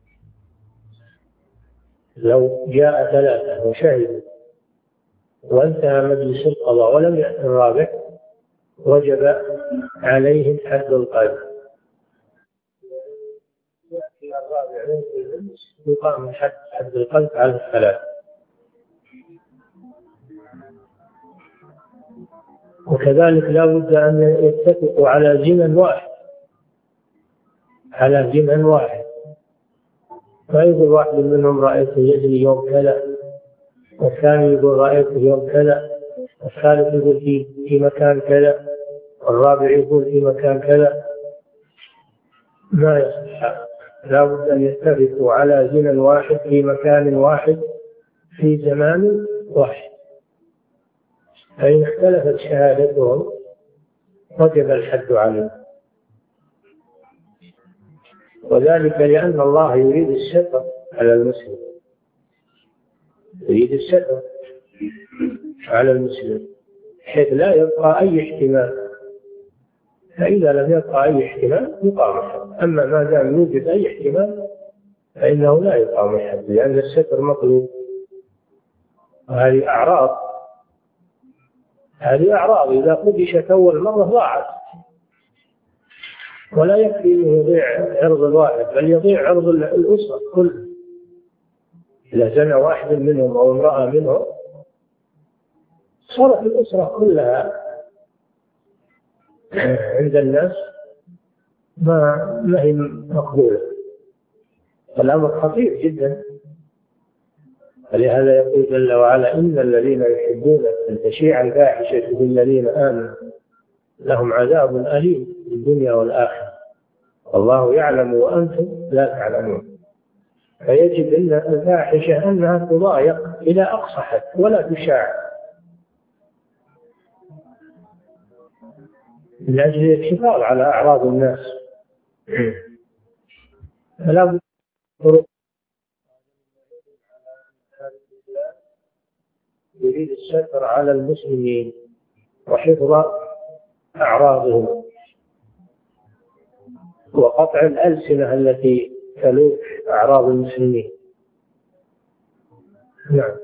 لو جاء ثلاثة وشهدوا وانتهى مجلس القضاء ولم يأتي الرابع وجب عليهم حد القذف. الرابع يقام حد حد القذف على الثلاث. وكذلك لا بد أن يتفقوا على زنا واحد على زنا واحد فيقول واحد منهم رأيته يزني يوم كذا، والثاني يقول رأيته يوم كذا، والثالث يقول في في مكان كذا، والرابع يقول في مكان كذا. ما يصح. لا بد أن يتفقوا على زنا واحد في مكان واحد في زمان واحد. فإن اختلفت شهادتهم وجب الحد عليهم، وذلك لأن الله يريد الستر على المسلم يريد الستر على المسلم حيث لا يبقى أي احتمال. فإذا لم يبقى أي احتمال يقام الحد، أما ما دام يوجد أي احتمال فإنه لا يقام الحد، لأن الستر مطلوب. وهذه أعراض هذه أعراض إذا خدشت أول مرة ضاعت، ولا يكفي أن يضيع عرض الواحد بل يضيع عرض الأسرة كلها. إذا زنى واحد منهم أو امرأة منهم صارت الأسرة كلها عند الناس ما ما هي مقبولة. الأمر خطير جدا. ولهذا يقول جل وعلا: إن الذين يحبون أن تشيع الفاحشة في الذين آمنوا لهم عذاب أليم في الدنيا والآخرة والله يعلم وأنتم لا تعلمون. فيجب أن الفاحشة أنها تضايق إلى أقصى حد ولا تشاع من أجل الحفاظ على أعراض الناس. فلا بد يريد الستر على المسلمين وحفظ أعراضهم وقطع الألسنة التي تلوث أعراض المسلمين. نعم.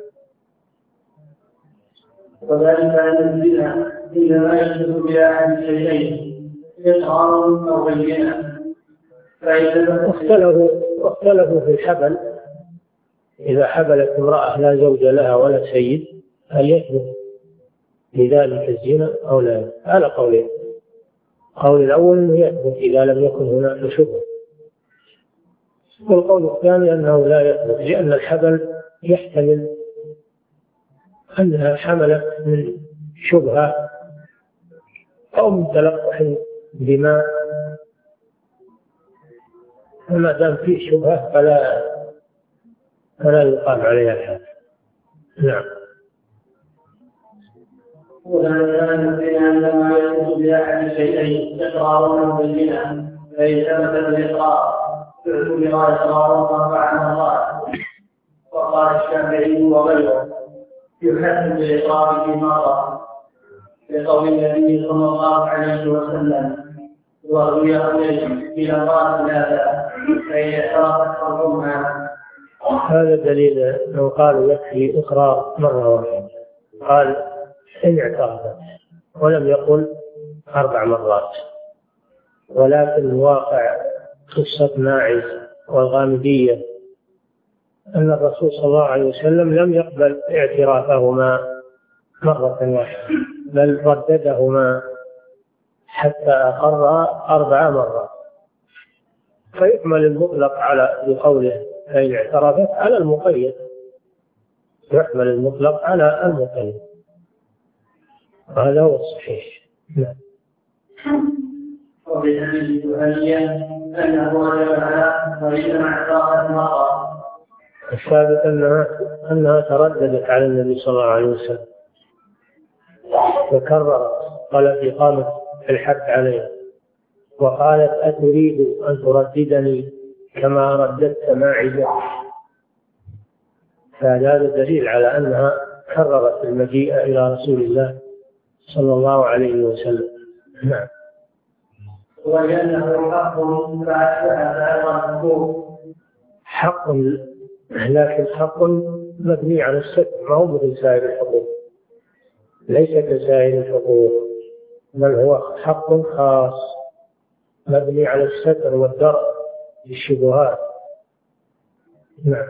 وذلك أن الزنا إنما يشبه بأحد شيئين: إقرار أو بينة. فإذا اختلفوا اختلفوا في الحبل. إذا حبلت امرأة لا زوج لها ولا سيد هل يثبت لذلك الزنا أو لا؟ على قولين. القول الأول أنه يثبت إذا لم يكن هناك شبهة، والقول الثاني أنه لا يثبت لأن الحبل يحتمل أنها حملت من شبهة أو من تلقح دماء، فما دام فيه شبهة فلا فلا يقام عليها الحد. نعم. وذلك عندما يكون بأحد شيئين: إقرار أو بينة. فإن ثبت الإقرار اعتبر إقرارا أربع مرات. وقال الشافعي وغيره: يحسن بالإقرار في مرة، لقول النبي صلى الله عليه وسلم: وروي إلى الله ثلاثة فإن اعترفت حرمها. هذا دليل لو قالوا يكفي إقرار مرة واحدة، قال إن اعترفت ولم يقل أربع مرات. ولكن واقع قصة ماعز والغامدية أن الرسول صلى الله عليه وسلم لم يقبل اعترافهما مرة واحدة بل رددهما حتى أقر أربع مرات. فيحمل المطلق على بقوله فإن اعترفت على المقيد، يحمل المطلق على المقيد، هذا هو الصحيح. نعم. وبدليل الجهنية أنه وجب على وإنما اعترفت مرة. الثابت أنها أنها ترددت على النبي صلى الله عليه وسلم وكررت، قالت إقامة الحد عليه، وقالت أتريد أن ترددني كما رددت ماعزة. فهذا دليل على أنها كررت المجيء إلى رسول الله صلى الله عليه وسلم. نعم. ولأنه حق فأشبه سائر الحقوق. حق لكن حق مبني على الستر، ما هو مثل سائر الحقوق، ليس كسائر الحقوق، بل هو حق خاص مبني على الستر والدرء للشبهات. نعم.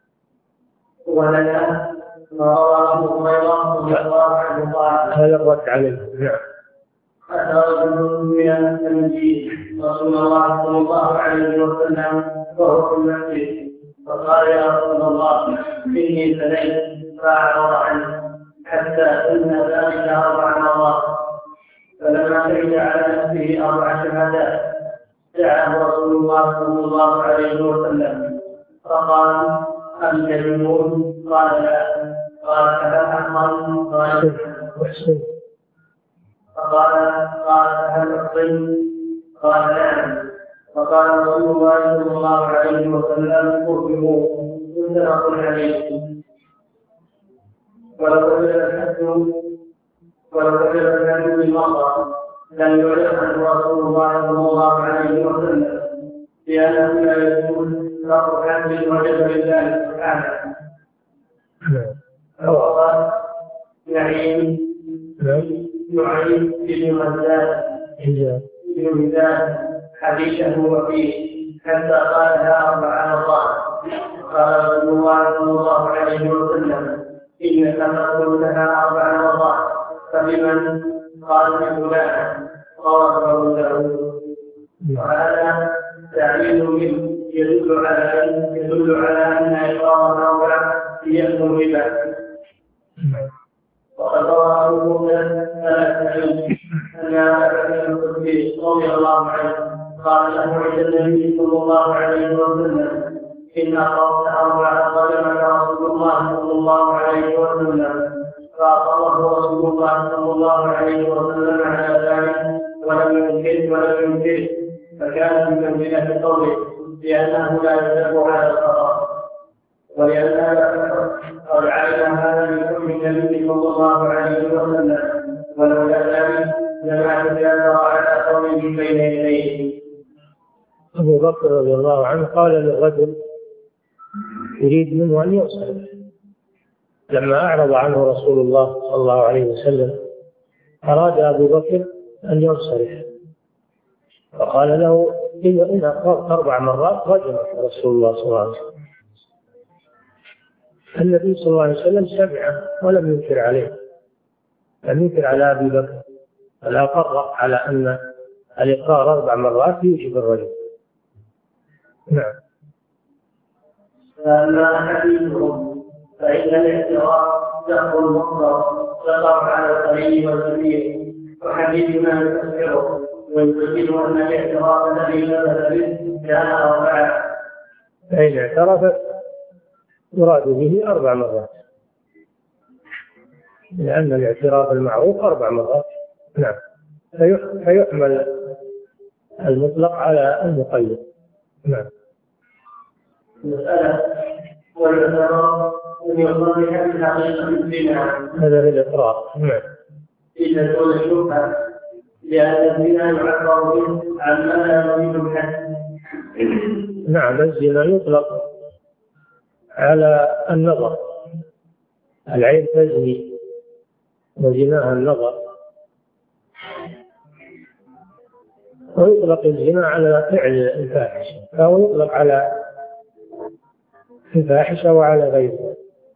ولنا ما رواه هريرة رضي الله عنه قال: هذا الرد عليه. نعم. أتى رجل من المسجد رسول الله صلى الله عليه وسلم وهو في المسجد فقال: يا رسول الله إني سليت، فأعرض عنه حتى إن ذلك أربع مرات. فلما شهد على نفسه أربع شهادات دعاه رسول الله صلى الله عليه وسلم فقال: أنت جنون؟ قال: لا. قال: هل أحمر؟ قال: أحسن. فقال: قال: هل أحصن؟ قال: نعم. فقال رسول الله صلى الله عليه وسلم: ارجموه. متفق عليه. ولو وجد الحد ولو وجد الحد بالمرة لم يعلم عنه رسول الله صلى الله عليه وسلم، لأنه لا يجوز رفع حد وجب لله سبحانه. وقال نعيم نعيم بن غزال بن غزال حديثه وفيه حتى قالها أربع مرات. قال رسول الله صلى الله عليه وسلم: إنك تقول لها أربع مرات، فبمن؟ قال: بفلان. رواه وهذا تعليل منه يدل على يدل على أن إقرار الأربع يأخذ الربا. وقد روى أبو موسى الأشعري أن أبا الخدري رضي الله عنه قال له عند النبي صلى الله عليه وسلم إن أقررت أربعة قدمك رسول الله صلى الله عليه وسلم، فأقره رسول الله صلى الله عليه وسلم على ذلك ولم ينكر ولم ينكر، فكان من منزلة قوله لأنه لا يدل على الخطأ، ولأنها قد علم هذا من حكم النبي صلى الله عليه وسلم، ولولا ذلك لما تجاهر على قوله بين يديه. أبو بكر رضي الله عنه قال للرجل يريد منه أن يصرف، لما أعرض عنه رسول الله صلى الله عليه وسلم أراد أبو بكر أن ينصرف، فقال له إن أقررت أربع مرات رجمك رسول الله صلى الله عليه وسلم. النبي صلى الله عليه وسلم سمعه ولم ينكر عليه، لم ينكر على أبي بكر، بل أقر على أن الإقرار أربع مرات يوجب الرجم. نعم. فأما حديثهم فإن الاعتراف دخل المصدر تقع على القليل والكثير، وحديثنا يفسره ويؤكد أن الاعتراف الذي ثبت به كان أربعة. فإن اعترف يراد به أربع مرات، لأن الاعتراف المعروف أربع مرات. نعم. فيحمل المطلق على المقيد. نعم. مسألة والاعتراف أن يصلح بحقيقة الزنا، هذا الإقرار. نعم. إذا كل الشبهة لأن الزنا يعبر به عما لا يريد الحد. نعم. الزنا يطلق على النظر، العين تزني وزناها النظر، ويطلق الزنا على فعل الفاحشة، فهو يطلق على الفاحشة وعلى غيرها.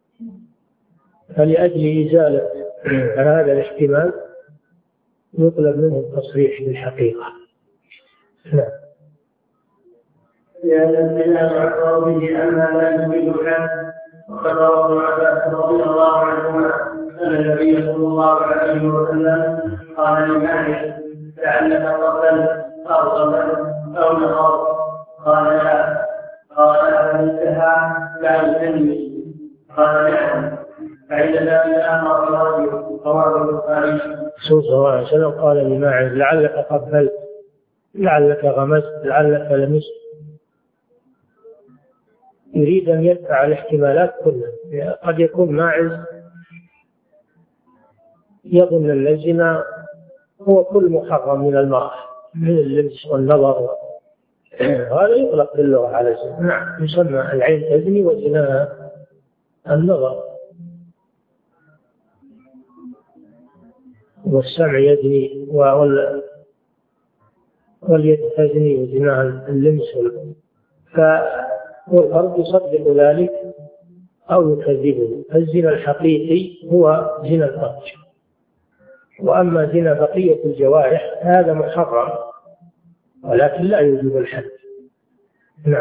فلأجل إزالة هذا الاحتمال يطلب منه التصريح بالحقيقة. نعم. لأن الزنا يعبر به عما لا يريد الحد، وقد روى ابن عباس رضي الله عنهما أن النبي صلى الله عليه وسلم قال لمالك لعلك قتلت أو قتلت أو نظرت، قال لا، قال أفنتها لا تنمي، قال نعم، فإذا ذلك أمر الرجل رواه البخاري. صلى الله عليه وسلم قال لماعز لعلك قبلت، لعلك غمست، لعلك لمست، يريد أن يدفع الاحتمالات كلها. قد يكون ماعز يظن أن الزنا هو كل محرم من المرأة، من اللمس والنظر، هذا يطلق باللغة على الزنا. نعم. يسمى العين تزني وزناها النظر، والسمع يزني واليد تزني وزناها اللمس، والفرد يصدق ذلك أو يكذبه. الزنا الحقيقي هو زنا الفرج، وأما زنا بقية الجوارح هذا محرم ولكن لا يوجب الحد. نعم.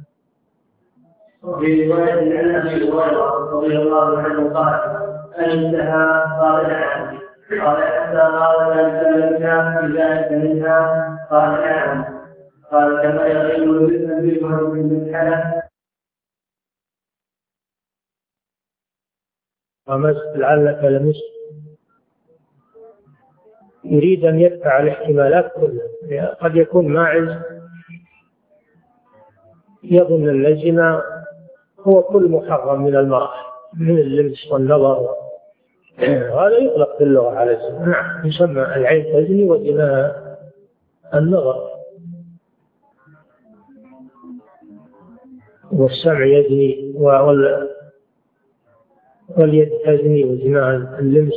وفي رواية عن أبي هريرة رضي الله عنه قال أنتهى، قال نعم، قال حتى قال لا تملكها بذلك منها، قال نعم، قال كما يغيب بالمهر من الحلف. غمست، لعلك لمست، يريد أن يدفع الاحتمالات كلها. قد يكون ماعز يظن أن الزنا هو كل محرم من المرأة، من اللمس والنظر، هذا يطلق باللغة على الزنا. نعم. يسمى العين تزني وزناها النظر، والسمع يزني واليد تزني وزناها اللمس،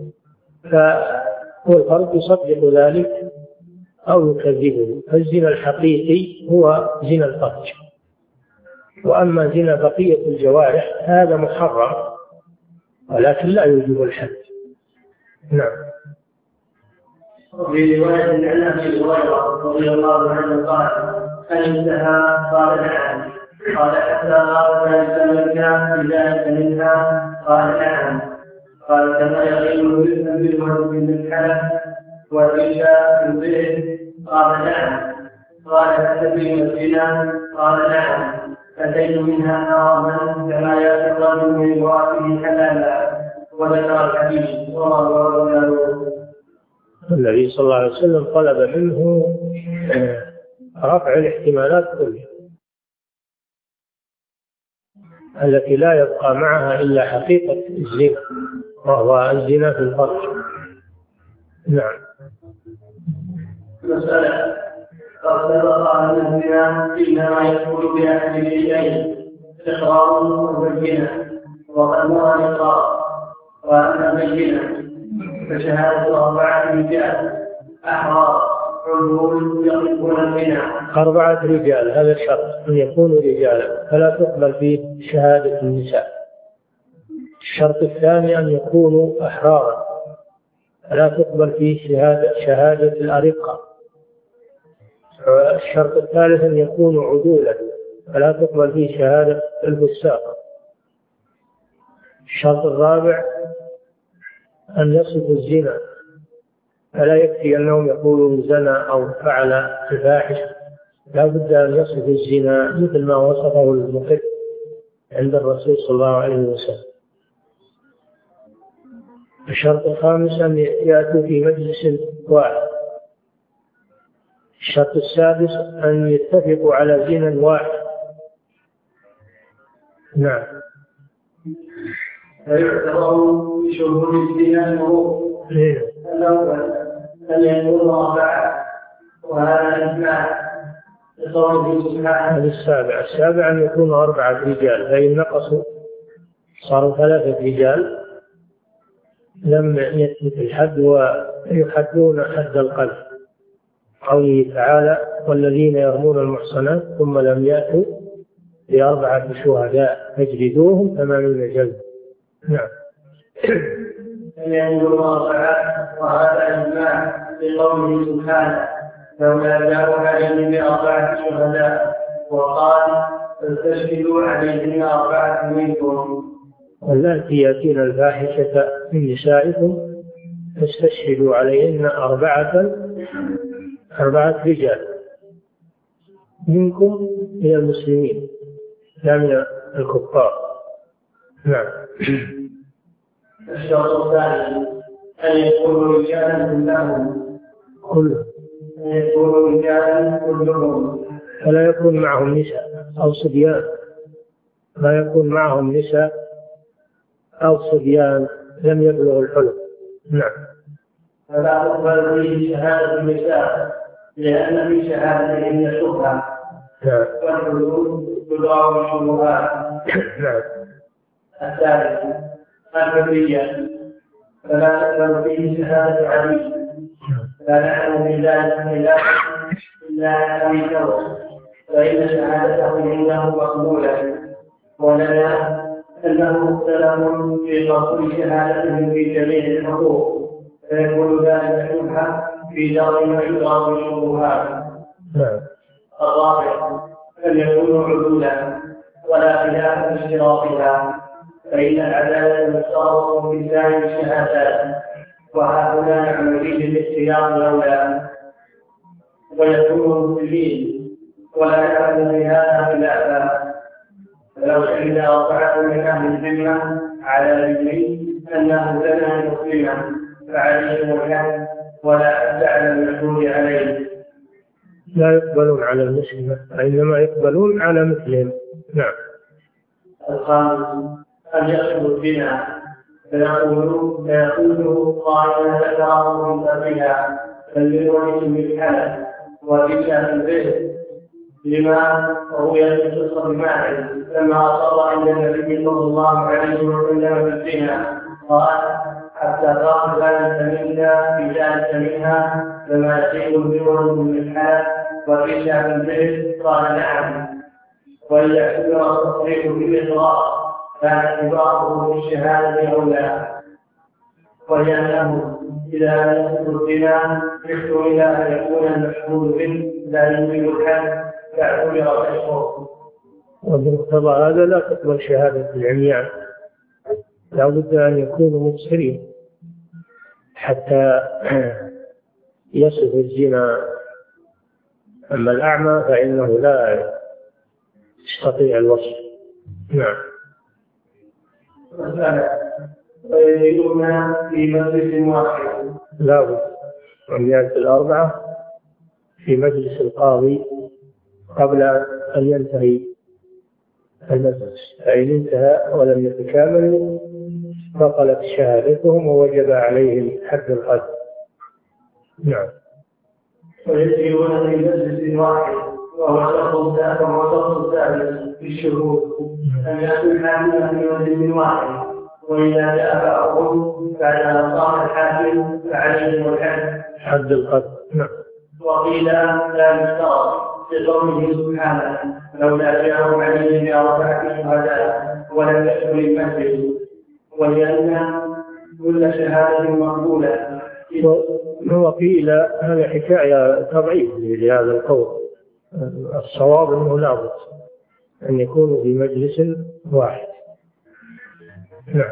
والفرد يصدق ذلك أو يكذبه. الزنا الحقيقي هو زنا الفرج، وأما زنا بقية الجوارح هذا محرم ولكن لا يوجب الحد. نعم. وفي رواية عن أبي هريرة رضي الله عنه قال: أنتهى؟ قال: نعم. قال: حتى قال ذلك بذلك منها؟ قال: نعم. قال: كما يقيم بالمرء من الحلف والرشا في البئر؟ قال: نعم. قال: أتبين الزنا؟ قال: نعم. أتيت منها حراما كما يأتي الرجل من امرأته حلالا. وذكر الحديث رواه أبو داود. النبي صلى الله عليه وسلم طلب منه رفع الاحتمالات كلها التي لا يبقى معها إلا حقيقة الزنا، وهو الزنا في الفرج. نعم. مسألة: قد سبق أن الزنا إنما يدخل بأحد شيئين: إقرار وبينة، وقد نرى الإقرار وأن البينة فشهادة أربعة رجال أحرار عدول يقفون الزنا. أربعة رجال، هذا الشرط أن يكونوا رجالا، فلا تقبل فيه شهادة النساء. الشرط الثاني أن يكونوا أحرارا، فلا تقبل فيه شهادة, شهادة الأرقة. الشرط الثالث أن يكونوا عدولا، فلا تقبل فيه شهادة الفساق. الشرط الرابع أن يصفوا الزنا، فلا يكفي أنهم يقولوا زنا أو فعل الفاحش، لا بد أن يصفوا الزنا مثل ما وصفه المحب عند الرسول صلى الله عليه وسلم. الشرط الخامس أن يأتوا في مجلس واحد. الشرط السادس أن يتفقوا على زنا واحد. نعم. فيعتبر بشهود الزنا شروط. الأول أن يكون أربعة، وهذا إجماع لقوله سبحانه. هذا السابع. السابع أن يكون أربعة رجال، فإن نقصوا صاروا ثلاثة رجال لم يثبت الحد ويحدون حد القذف. قوله تعالى: والذين يرمون المحصنات ثم لم يأتوا بأربعة شهداء فاجلدوهم ثمانين جلدة. نعم. أن يكون أربعة، وهذا إجماع لقوله سبحانه: لولا جاءوا عليهم بأربعة شهداء، وقال: فاستشهدوا عليهم أربعة منكم. واللاتي يأتين الفاحشة من نسائكم فاستشهدوا عليهن أربعة أربعة رجال منكم من المسلمين لا من الكفار. نعم. الشرط الثاني أن يكونوا رجالا كلهم كلهم أن يكونوا رجالا كلهم فلا يكون معهم نساء أو صبيان، لا يكون معهم نساء أو صبيان لم يبلغوا الحلم. نعم. فلا تقبل فيه شهادة النساء لأن في شهادتهن شبهة. نعم. والحدود تدعى الشبهات. نعم. الثالث الحرية، فلا تقبل فيه شهادة علي، لا نعلم بذلك إلا عن أبي ذر، فإن شهادته عنده مقبولة، ولنا أنه مختلف في قبول شهادته في جميع الحقوق، فيكون ذلك شبهة في دار ويدرى بالشبهات. الرابع أن يكونوا عدولا ولا خلاف في اشتراطها، فإن العدالة مشترط في سائر الشهادات، وهؤلاء عملي الاختيار الأولى، ويكونوا مسلمين ولا يعلم بهذا خلافا. فلو شهد أربعة من أهل الذمة على ذمه أنه زنى مسلما فعليه الحد ولا حد على المشهود عليه. لا يقبلون على المسلمة، إنما يقبلون على مثلهم. نعم. الخامس أن يقصدوا الزنا فيقولوا فيقوله قائلا ذكره من قبلها فليولد بالحلف وبشأن البئر، لما روي في قصة ماعز لما أصر عند النبي صلى الله عليه وسلم بالزنا قال: حتى قام ذلك منا في ذلك منها فما يصيب بولد بالحلف وبشأن البئر؟ قال: نعم. وليعتبر التصريح بالإقرار كان اعتباره بالشهادة أولى. ولأنه إذا يكون الزنا يحتمل أن يكون المشهود به لا يوجد الحد فاعتبر كشفه. وبمقتضى هذا لا تقبل شهادة العميان، لا بد أن يكونوا مبصرين حتى يصف الزنا. أما الأعمى فإنه لا يستطيع الوصف. نعم. ويجدون في مجلس واحد. لا بد عميان الأربعة في مجلس القاضي قبل أن ينتهي المجلس، فإن انتهى ولم يتكامل بطلت شهادتهم ووجب عليهم حد القذف. نعم. ويجدون في مجلس واحد وهو شرط ثالث في الشهود أن يكون حاملا في مجلس واحد، وإذا جاء بعضهم بعد أن صار الحاكم فعليهم الحد حد القذف. نعم. وقيل لا يشترط لقوله سبحانه لولا جاءهم عليه بأربعة شهداء ولم يدخل المسجد، ولأن كل شهادة مقبولة. وقيل هذا حكاية تضعيف لهذا القول، الصواب أنه لابد أن يكونوا في مجلس واحد. نعم.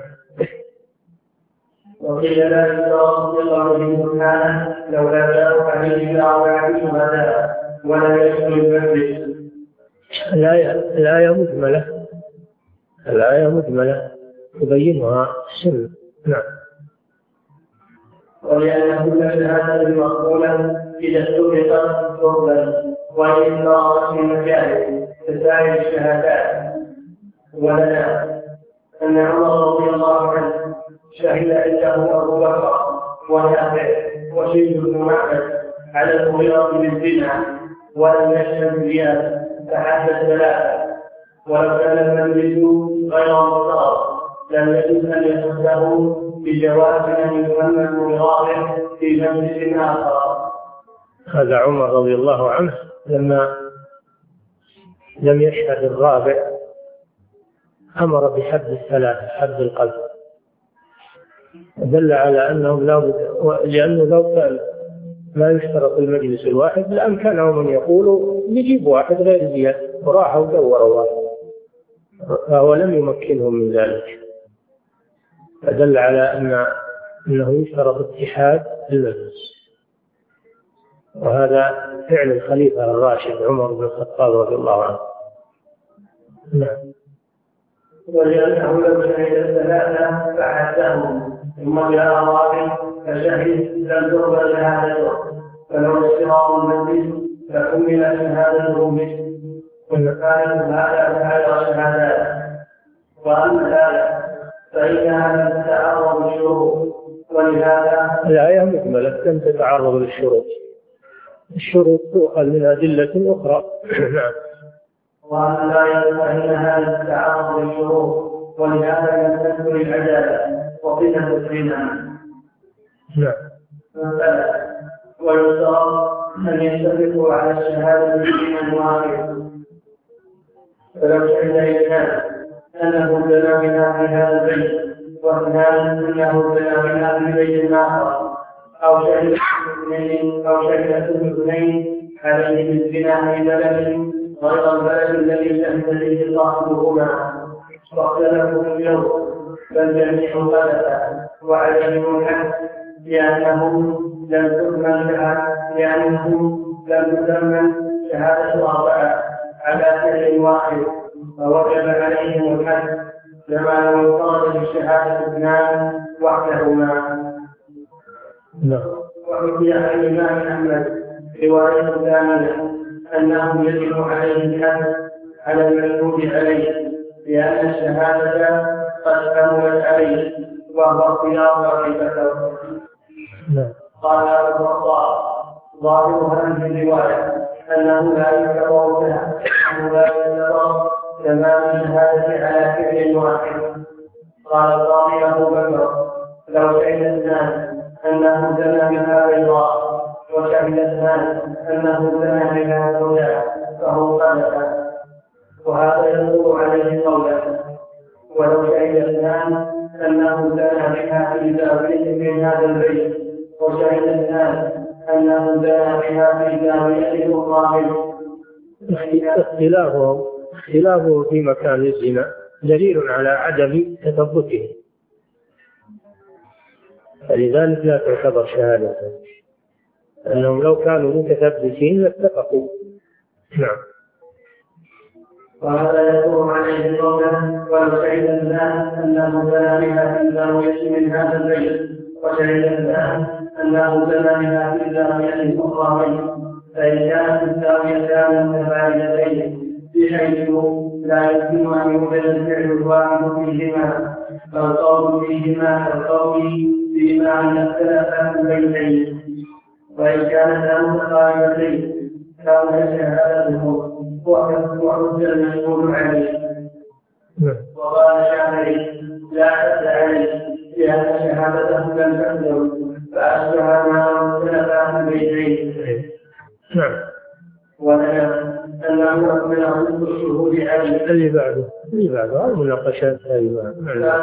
وقيل لا يشترط لقوله سبحانه لولا جاءهم عليه بأربعة شهداء ولم يدخل المسجد. الآية الآية مجملة، الآية مجملة تبينها السنة. نعم. ولأن كل شهادة مقبولة إذا اتفقت تقبل، وإن ضاعت في مكانه كسائر الشهادات. ولنا أن عمر رضي الله عنه شهد عنده أبو بكر ونافع وشيخ بن معبد على المغيرة بالزنا ولم يشهد زيادة فحدث ثلاثة، ولو كان المجلس غير مختار لم يجوز أن يصده بجواز أن يسمى برابع في مجلس آخر. هذا عمر رضي الله عنه لما لم يشهد الرابع أمر بحد الثلاثة، حد القذف، دل على أنهم لا بد، لأنه لو كان لا يشترط المجلس الواحد لأمكنهم أن يقولوا نجيب واحد غير زياد، وراحوا ودوروا واحد، فهو لم يمكنهم من ذلك، فدل على أن أنه يشترط اتحاد المجلس. وهذا فعل الخليفة الراشد عمر بن الخطاب رضي الله عنه. نعم. ولأنه لو شهد الثلاثة فحدهم ثم جاء الرابع فشهد لم تقبل شهادته، فلو اشتراط المجلس فكمل شهادته به وكانت هذا فعل شهادات. وأما الآية فإنها لم تتعرض للشروط، ولهذا الآية مجملة لم تتعرض للشروط، الشروط تؤخذ من أدلة أخرى. نعم. وأما الآية فإنها لم تتعرض للشروط، ولهذا لم تذكر العدالة وصفة الزنا. نعم. ويشترط أن يتفقوا على الشهادة بشيء واحد، فلو شهد اثنان أنه زنا بها في هذا البيت واثنان أنه زنا بها في بيت آخر، أو شهد اثنين أو شهد اثنين عليه بالزنا في بلد غير البلد الذي شهد به صاحبهما، واختلفوا في اليوم بل جميع غلبا وعليهم الحد لأنهم لم تكمل لأنهم لم تكمل شهادة أربعة على سبيل واحد، فوجب عليهم الحد كما لو انفرد بالشهادة اثنان وحدهما. وحكي عن الإمام أحمد رواية ثانية أنه يجب عليه الحد على المشهود عليه لأن الشهادة قد كملت عليه وهو اختيار طائفته. قال أبو الخطاب ظاهرها في الرواية أنه لا يعتبر لها أنه لا يعتبر تمام الشهادة على فعل واحد. قال القاضي أبو بكر لو شهد اثنان أنه زنى بها بيضاء وشهد اثنان أنه زنى بها سوداء فهو قذف، وهذا يدل عليه قولا ولو شهد اثنان أنه أنه كان بها في زاوية من هذا البيت، وشهد الناس أنه كان بها في زاوية أخرى. اختلافه اختلافه في مكان الزنا دليل على عدم تثبته، فلذلك لا تعتبر شهادة، أنهم لو كانوا متثبتين لاتفقوا. نعم. وهذا يكون عليه قولا وشهد الناس أنه كان بها في زاوية من هذا البيت، وشهد الناس أنه كان بها في زاوية أخرى، فإن كانت الزاويتان متباعدتين بحيث لا يمكن أن يوجد الفعل الواحد فيهما، فالقول فيهما كالقول فيما أن اختلفا البيتين، وإن كانتا متقاربتين كان شهادته وحج المشهور عليه. وقال الشافعي لا حد عليه لأن شهادته لم تحضر فأشبه ما اختلفا البيتين. نعم. وأنا أنه أكمله الشهود عليه. اللي بعده اللي بعده المناقشات هذه.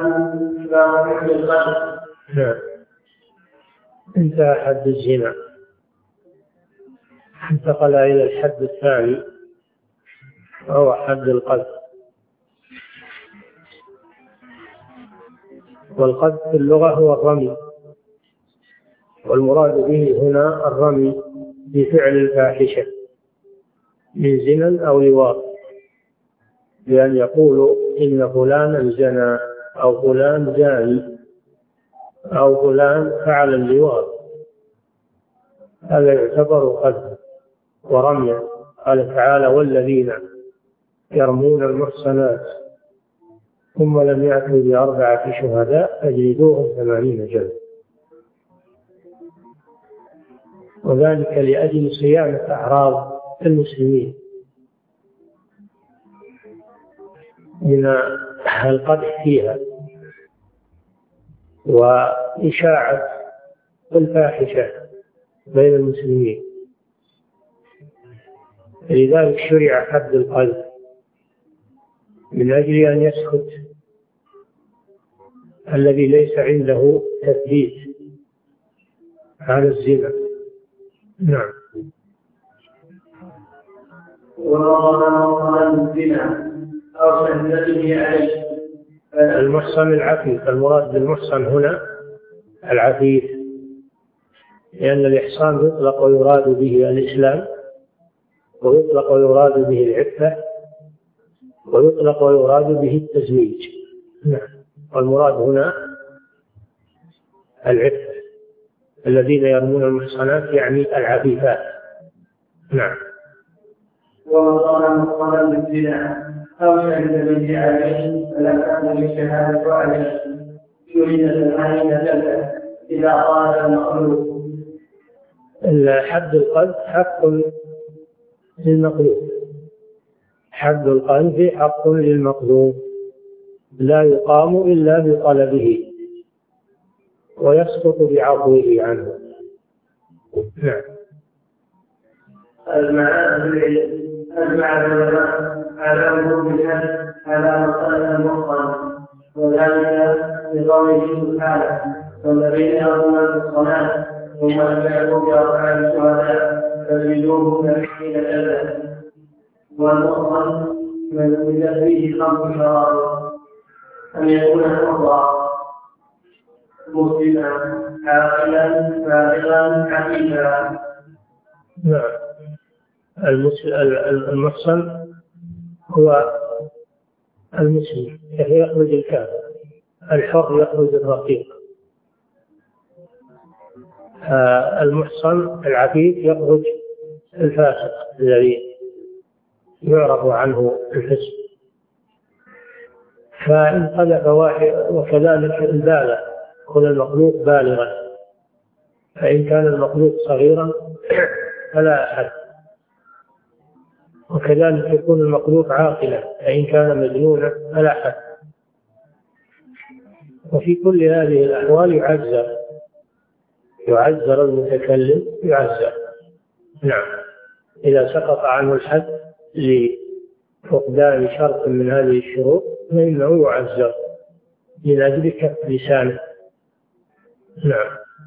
نعم. انتهى حد الزنا، انتقل إلى الحد الثاني وهو حد القذف. والقذف في اللغة هو الرمي، والمراد به هنا الرمي بفعل الفاحشة من زنا أو لواط، بأن يقولوا إن فلانا زنى أو فلان زاني أو فلان فعل اللواط، هذا يعتبر قذفا ورميا. قال تعالى والذين يرمون المحصنات ثم لم يأتوا بأربعة شهداء فاجلدوهم ثمانين جلدة، وذلك لأجل صيانة أعراض المسلمين من القدح فيها وإشاعة الفاحشة بين المسلمين. لذلك شرع حد القذف من أجل أن يسكت الذي ليس عنده تثبيت على الزنا. نعم. المحصن العفيف، المراد بالمحصن هنا العفيف، لأن الإحصان يطلق ويراد به الإسلام، ويطلق ويراد به العفة، ويطلق ويراد به التزويج. نعم. والمراد هنا العفة، الذين يرمون المحصنات يعني العفيفات. نعم. ومن قال مقالا بالزنا أو شهد به عليه فلا تكون الشهادة عليه، يريد ثمانين جلدة إذا قال المخلوق. حد القذف حق للمقذوف، حد القذف حق للمقذوف لا يقام إلا بطلبه ويسقط بعفوه عنه. نعم. أجمع العلماء على وجوب الحد على مسألة المحصن، وذلك لقوله سبحانه والذين يرمون المحصنات ثم لم يأتوا بأربعة شهداء فاجلدوهم ثمانين جلدة. والمحصن من فيه خمس شرائط: أن يكون حرا مسلما عاقلا بالغا حكيما. نعم. المحصن هو المسلم يخرج الكافر، الحر يخرج الرقيق. المحصن العفيف يخرج الفاسق الذي يعرف عنه الفسق. فإن قذف واحد، وكذلك البالغ يكون المخلوق بالغا، فإن كان المخلوق صغيرا فلا أحد، وكذلك يكون المخلوق عاقلا، فإن كان مجنونا فلا حد. وفي كل هذه الأحوال يعزر يعزر المتكلم يعزر. نعم. إذا سقط عنه الحد لفقدان شرط من هذه الشروط فإنه يعزر من أجل كف لسانه. نعم.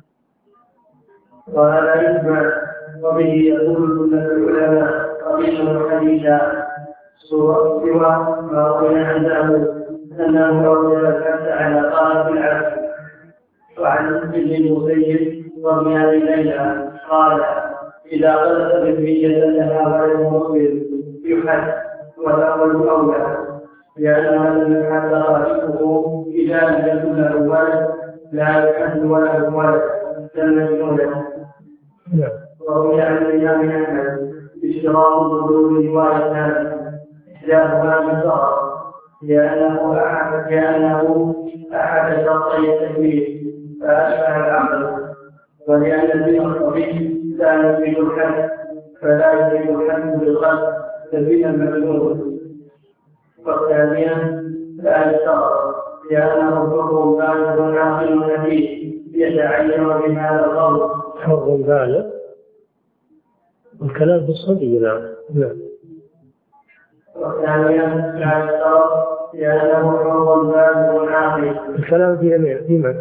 وهذا يجمع وبه يقول العلماء قديما حديثا سوى ما روي عنه أنه أوجب الكف على طالب العبد. وعن ابن المسيب وابن أبي ليلى قال إذا قذف بالنية لها غير مسلم يحد والأول أولى لأن من يحد رأسه إذا لم يكن له ولد لا يحد ولا ولد لم يكن. وروي عن الإمام أحمد اشتراط الظهور روايتان إحداهما بالضرر لأنه أحد لأنه أحد شرطي التكليف فأشبه العقل، ولأن الدين الطبيعي لا يفيد الحد فلا يفيد الحد بالقلب تبين المجنون. والثانيا لا يشترط لأنه حر بالغ عاقل نبيه يتعين بهذا القول. حر بالغ الكلام في الصبي. نعم. والثانيا لا يشترط لأنه حر بالغ عاقل. الكلام في في من؟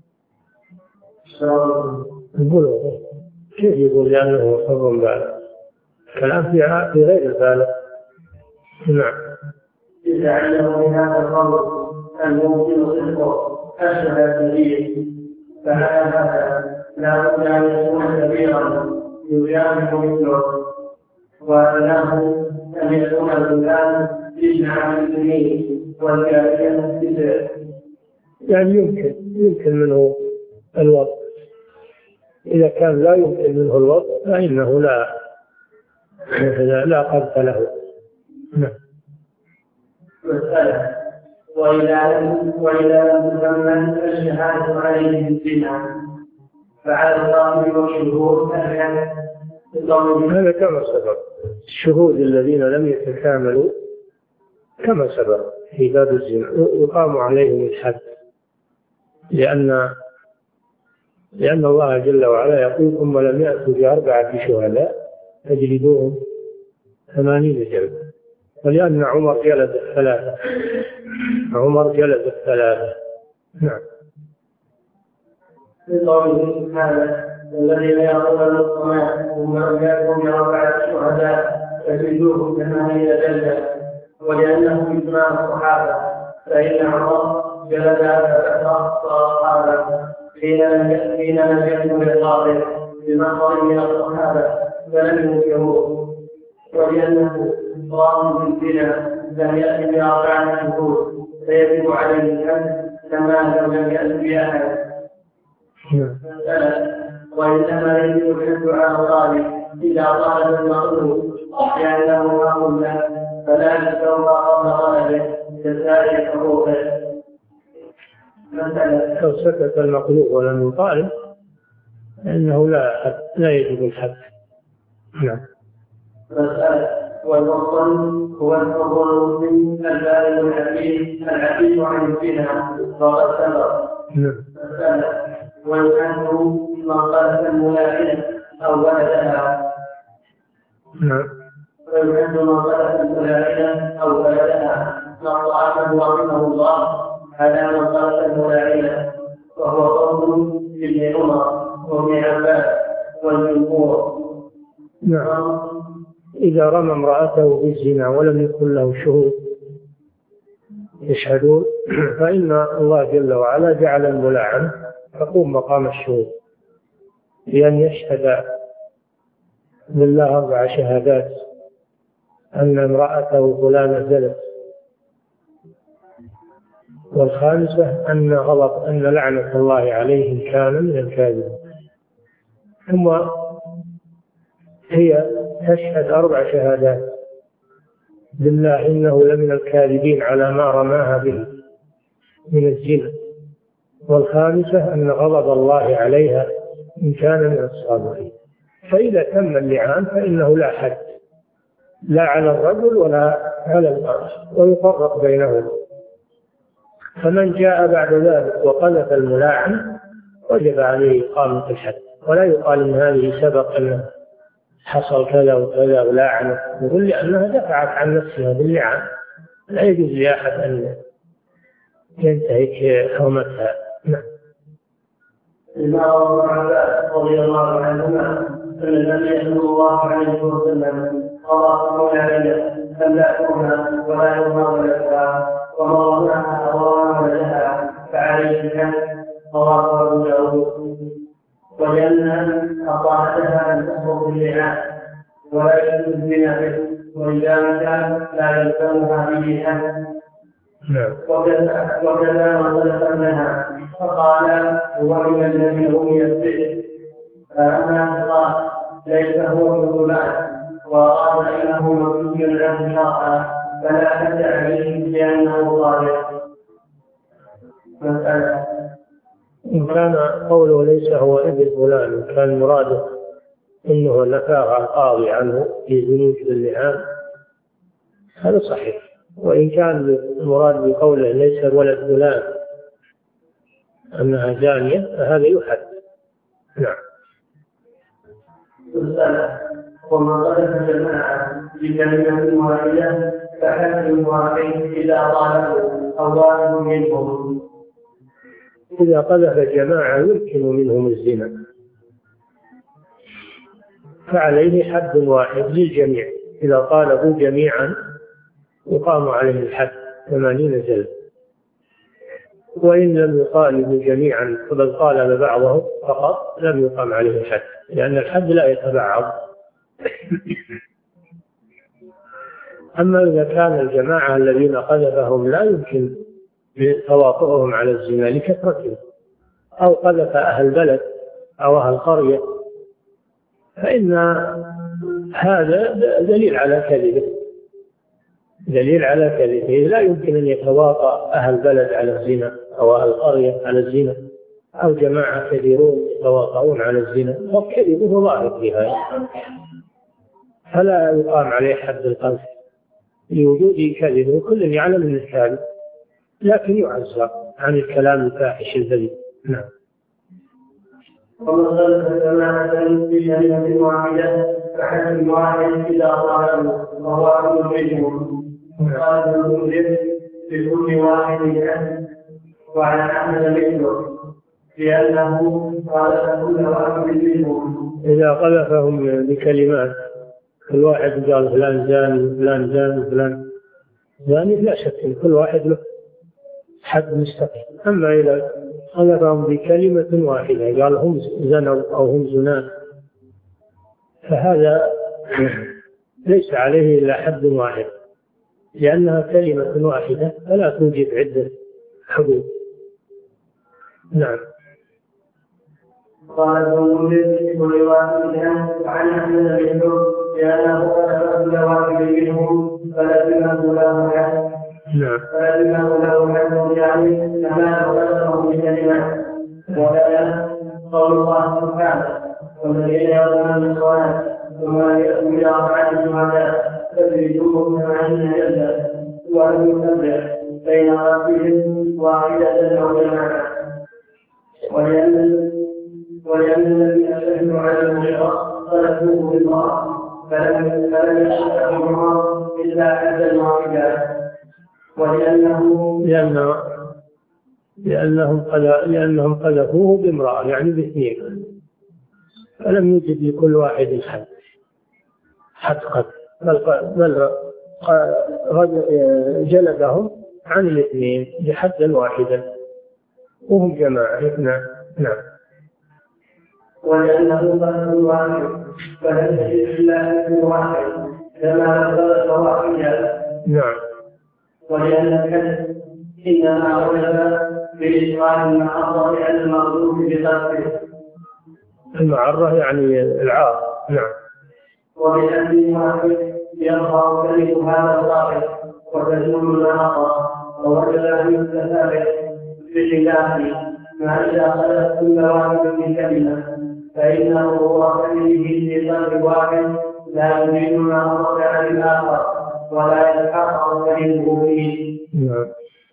البلوغ. كيف يقول لأنه حر بالغ؟ الكلام في في غير البالغ. نعم. يتعين بهذا القول الممكن صدقه أشبه الدليل، فعلى هذا لا بد أن يكون كبيرا يجامع مثله، وأنه أن يكون الإنسان يجمع عن الدليل والكافية بسر. يعني يمكن يمكن منه الوضع. إذا كان لا يمكن منه الوضع فإنه لا لا قبض له. نعم. مسألة وإذا لم وإذا لم تتمم الشهادة عليه بالزنا فعلى الضامن والشهود أن هذا كما سبق. الشهود الذين لم يتكاملوا كما سبق في باب الزنا يقام عليهم الحد، لأن لأن الله جل وعلا يقول ثم لم يأتوا بأربعة شهداء فاجلدوهم ثمانين جلدة، ولأن عمر جلد الثلاثة عمر جلد الثلاثة. نعم. في قوله سبحانه الذين يقولون الصلاة ثم لم يأتوا بأربعة شهداء فاجلدوهم ثمانين جلدة، ولأنه إجماع الصحابة فإن عمر جلد أكثر الصحابة حين لم يكن للقاضي بمخرج من الصحابة فلم ينكروه، ولأنه ضامن بالزنا لم يأتي بأربعة شهود فيجب عليه الحد كما لو لم يأتي بأحد. وإنما يجب الحد على الغالب إذا طالب المخلوق لأنه أمر له فلا يستوى قبل غلبه كسائر حقوقه. لو سكت المخلوق ولم يطالب فإنه لا لا يجب الحد. نعم. مسألة والمحصن هو الحر المسلم البالغ الحكيم الحكيم عن الزنا وقد سبق. مسألة والحد من قذف الملاعنة أو ولدها. نعم. والحد من قذف الملاعنة أو ولدها نص أحمد رحمه الله على من قذف الملاعنة وهو قول ابن عمر وابن عباس والجمهور. نعم. إذا رمى امرأته بالزنا ولم يكن له شهود يشهدون فإن الله جل وعلا جعل الملاعن تقوم مقام الشهود بأن يشهد لله أربع شهادات أن امرأته فلانة زنت، والخامسة أن غلط أن لعنة الله عليه كان من الكاذبين. ثم هي تشهد أربع شهادات بالله إنه لمن الكاذبين على ما رماها به من الزنا، والخامسة أن غضب الله عليها إن كان من الصادقين. فإذا تم اللعان فإنه لا حد لا على الرجل ولا على المرأة ويفرق بينهما. فمن جاء بعد ذلك وقذف الملاعن وجب عليه إقامة الحد، ولا يقال إن هذه سبق أن حصل كذا وكذا ولاعنه، يقول لأنها دفعت عن نفسها باللعان لا يجوز لأحد أن ينتهك حرمتها. نعم. رواه ابن عباس رضي الله عنهما أن النبي صلى الله عليه وسلم قضى قولا لم يأكلها ولا يرمى لها ومر معها ورمى لها فعليه الحد. رواه أبو داود. وجن أطاعتها أن تخرج باللعان ولا يجوز الزنا به وإذا كان لا يلزمها به حد. وكذا ما ذكرناها فقال هو من الذي رمي السجن فأما قال ليس هو بالغلام وقال إنه مبني له شرعا فلا حد عليه لأنه ظاهر. مسألة إن كان قوله ليس هو ابن فلان كان مراده إنه نفاها القاضي عنه في زنوج اللعان هذا صحيح. وإن كان المراد بقوله ليس الولد فلان أنها زانية فهذا يحد. نعم. وما قدم جماعة بكلمة واحدة فحد واحد إذا طالبوا أو واحد منهم. إذا قذف جماعة يمكن منهم الزنا فعليه حد واحد للجميع. إذا طالبوا جميعا يقام عليه الحد ثمانين جلد. وإن لم يطالبوا جميعا بل طالب بعضهم فقط لم يقام عليه الحد لأن الحد لا يتبعض. أما إذا كان الجماعة الذين قذفهم لا يمكن تواطؤهم على الزنا لكثرتهم أو قذف أهل بلد أو أهل قرية فإن هذا دليل على كذبه دليل على كذبه. لا يمكن أن يتواطأ أهل بلد على الزنا أو أهل قرية على الزنا أو جماعة كثيرون يتواطؤون على الزنا وكذبه ظاهر في هذا فلا يقام عليه حد القذف لوجود كذبه. كل يعلم من الكاذب لكن يعزى عن الكلام الفاحش الذي. نعم. ومن غلط جماعة بكلمة واحدة فحد واحد إذا طالبوا وهو أمر منهم. قال المسلم لكل واحد حد وعلى أحمد مثله لأنه قال كل واحد منهم. إذا قذفهم بكلمات كل واحد قال فلان زاني فلان زاني فلان زاني لا شك كل واحد له حد مستقيم. أما إذا قذفهم بكلمة واحدة قال هم زنوا أو هم زنان فهذا ليس عليه إلا حد واحد لأنها كلمة واحدة فلا توجب عدة حدود. نعم. قال المولد كل واحد عن أحمد منه لأنه قال كل واحد منهم فلزمه له حد. نعم. فلزمه له حد يعني كما قدره بكلمات. وكذا قول الله سبحانه والذين يظلمون الصلاة ثم يأتوا إلى أربعة شهداء فاجلدوهم ثمانين جلدة وأن يسبح بين ربهم واحدة أو جماعة. ولأن ولأن الذين شهدوا على الشرع طلبوه بالله فلم فلم يشهدوا إلا حدا واحدا. ولأنه لأنه لأنهم لأنهم قذفوه بامرأة يعني باثنين فلم يجد لكل واحد حد حد قتل بل بل جلدهم عن الاثنين بحدا واحدا وهم جماعة. نعم. نعم. ولأنه قتل واحد فلم يجد إلا حد واحد كما قتل واحدا. نعم. ولأن الكذب إنما غلب بإشراك المعرة على المغلوب بقتله. المعرة يعني العار. نعم. وبأن واحد يرفع كلمة هذا الظاهر وتزول المعرة ووجد من الثابت بخلافه ما إذا خلت كل واحد من كلمة فإنه هو كلمه لقلب واحد لا يريد المعرة عن الآخر ولا يتحقق كلمه فيه. نعم.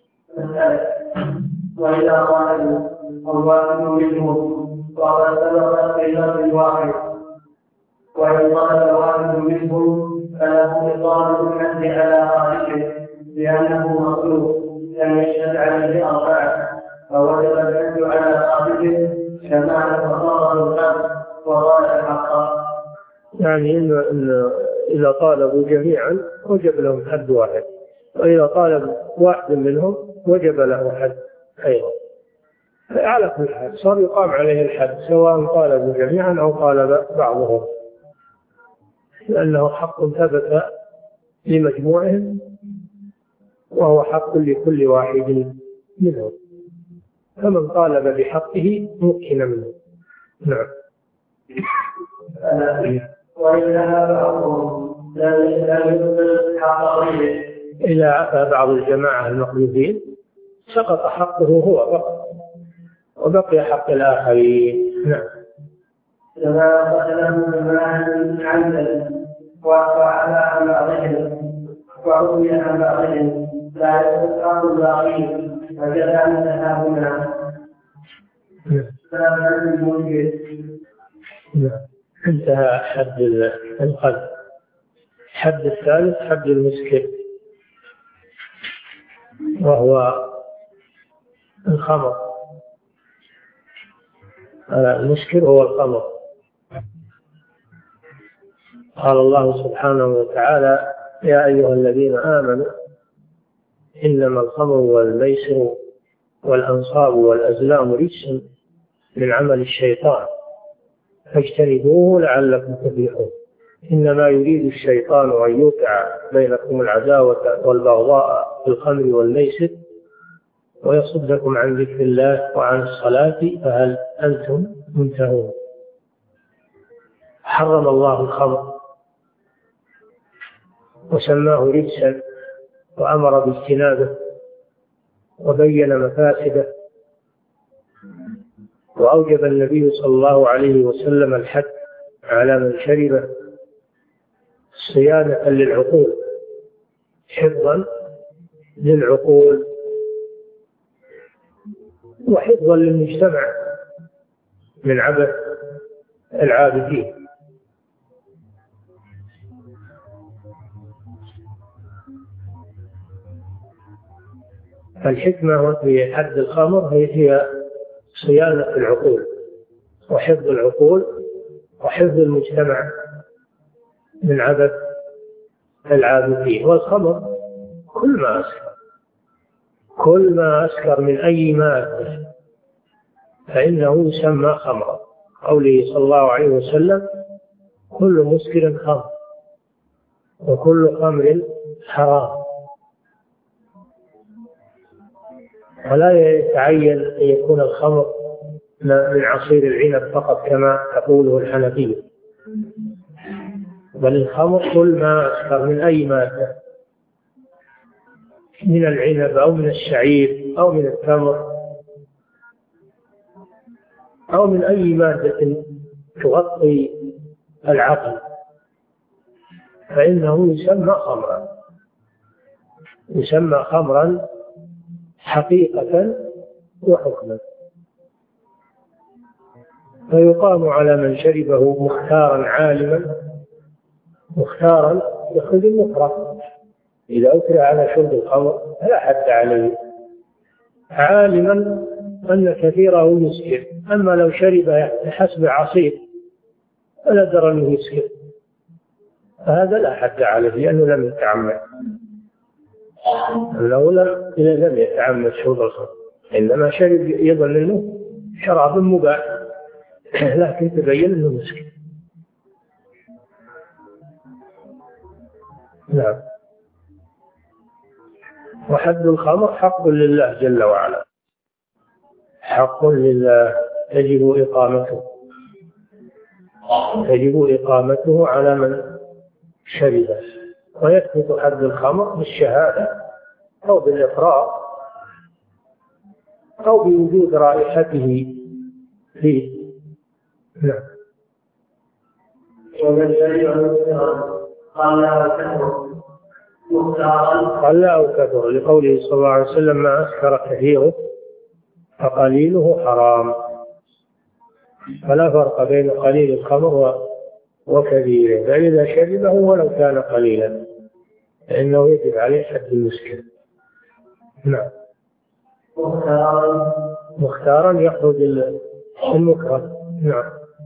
وإذا قالوا الواحد منهم وقد سبق في لفظ واحد وإن قال واحد منهم فله إطالة الحد على خالقه لأنه مخلوق لم يشهد عليه بأربعة فوجب الحد على صاحبه كما فصار الحد وراء الحق. يعني إن, إن إذا طالبوا جميعا وجب لهم حد واحد، وإذا طالب واحد منهم وجب له حد أيضا. على كل حال صار يقام عليه الحد سواء طالبوا جميعا أو طالب بعضهم، لأنه حق ثبت لمجموعهم وهو حق لكل واحد منهم، فمن طالب بحقه ممكن منه. نعم. وإنها بعضهم لا يقبل حق غيره. إذا عفى بعض الجماعة المخلوفين سقط حقه هو فقط وبقي حق الآخرين. نعم. كما قتلهم جماعة عمدا وعلى عن بعضهم وعفي عن بعضهم لا يستطيع الباقين فكذا انتهى هنا. انتهى حد القذف. حد الثالث حد المسكر وهو الخمر. المسكر هو الخمر. قال الله سبحانه وتعالى: يا أيها الذين آمنوا إنما الخمر والميسر والأنصاب والأزلام رجس من عمل الشيطان فاجتنبوه لعلكم تفلحون. إنما يريد الشيطان أن يوقع بينكم العداوة والبغضاء في الخمر والميسر ويصدكم عن ذكر الله وعن الصلاة فهل أنتم منتهون. حرم الله الخمر وسماه رجسا وأمر باجتنابه وبين مفاسده، وأوجب النبي صلى الله عليه وسلم الحد على من شربه صيانة للعقول، حفظا للعقول وحفظا للمجتمع من عبث العابثين. الحكمة في حد الخمر هي صيانة العقول وحفظ العقول وحفظ المجتمع من عبث العابثين. والخمر كل ما أسكر كل ما أسكر من أي مادة فإنه يسمى خمرا. قوله صلى الله عليه وسلم: كل مسكر خمر وكل خمر حرام. ولا يتعين أن يكون الخمر من عصير العنب فقط كما تقوله الحنفية، بل الخمر كل ما أسكر من أي مادة، من العنب أو من الشعير أو من التمر أو من أي مادة تغطي العقل فإنه يسمى خمرا، يسمى خمرا حقيقة وحكما. فيقام على من شربه مختارا عالما. مختارا يخرج المكره، إذا أكره على شرب الخمر فلا حد عليه. عالما أن كثيره يسكر، أما لو شرب حسب عصير فلا درى أنه يسكر فهذا لا حد عليه لأنه لم يتعمد. لو لم لم يتعمد شرب الخمر إنما شرب يظن أنه شراب مباح لكن تبين أنه مسكر. نعم. وحد الخمر حق لله جل وعلا، حق لله يجب إقامته يجب إقامته على من شربه. ويثبت حد الخمر بالشهادة أو بالإقرار أو بوجود رائحته فيه. نعم. ومن شربه قال لا كفر قال لا أو كفر لقوله صلى الله عليه وسلم: ما أسكر كثيره فقليله حرام. فلا فرق بين قليل الخمر وكثيره، فإذا شربه ولو كان قليلا فإنه يجب عليه حد المسكر. نعم. مختارا مختارا يخرج المكره. نعم.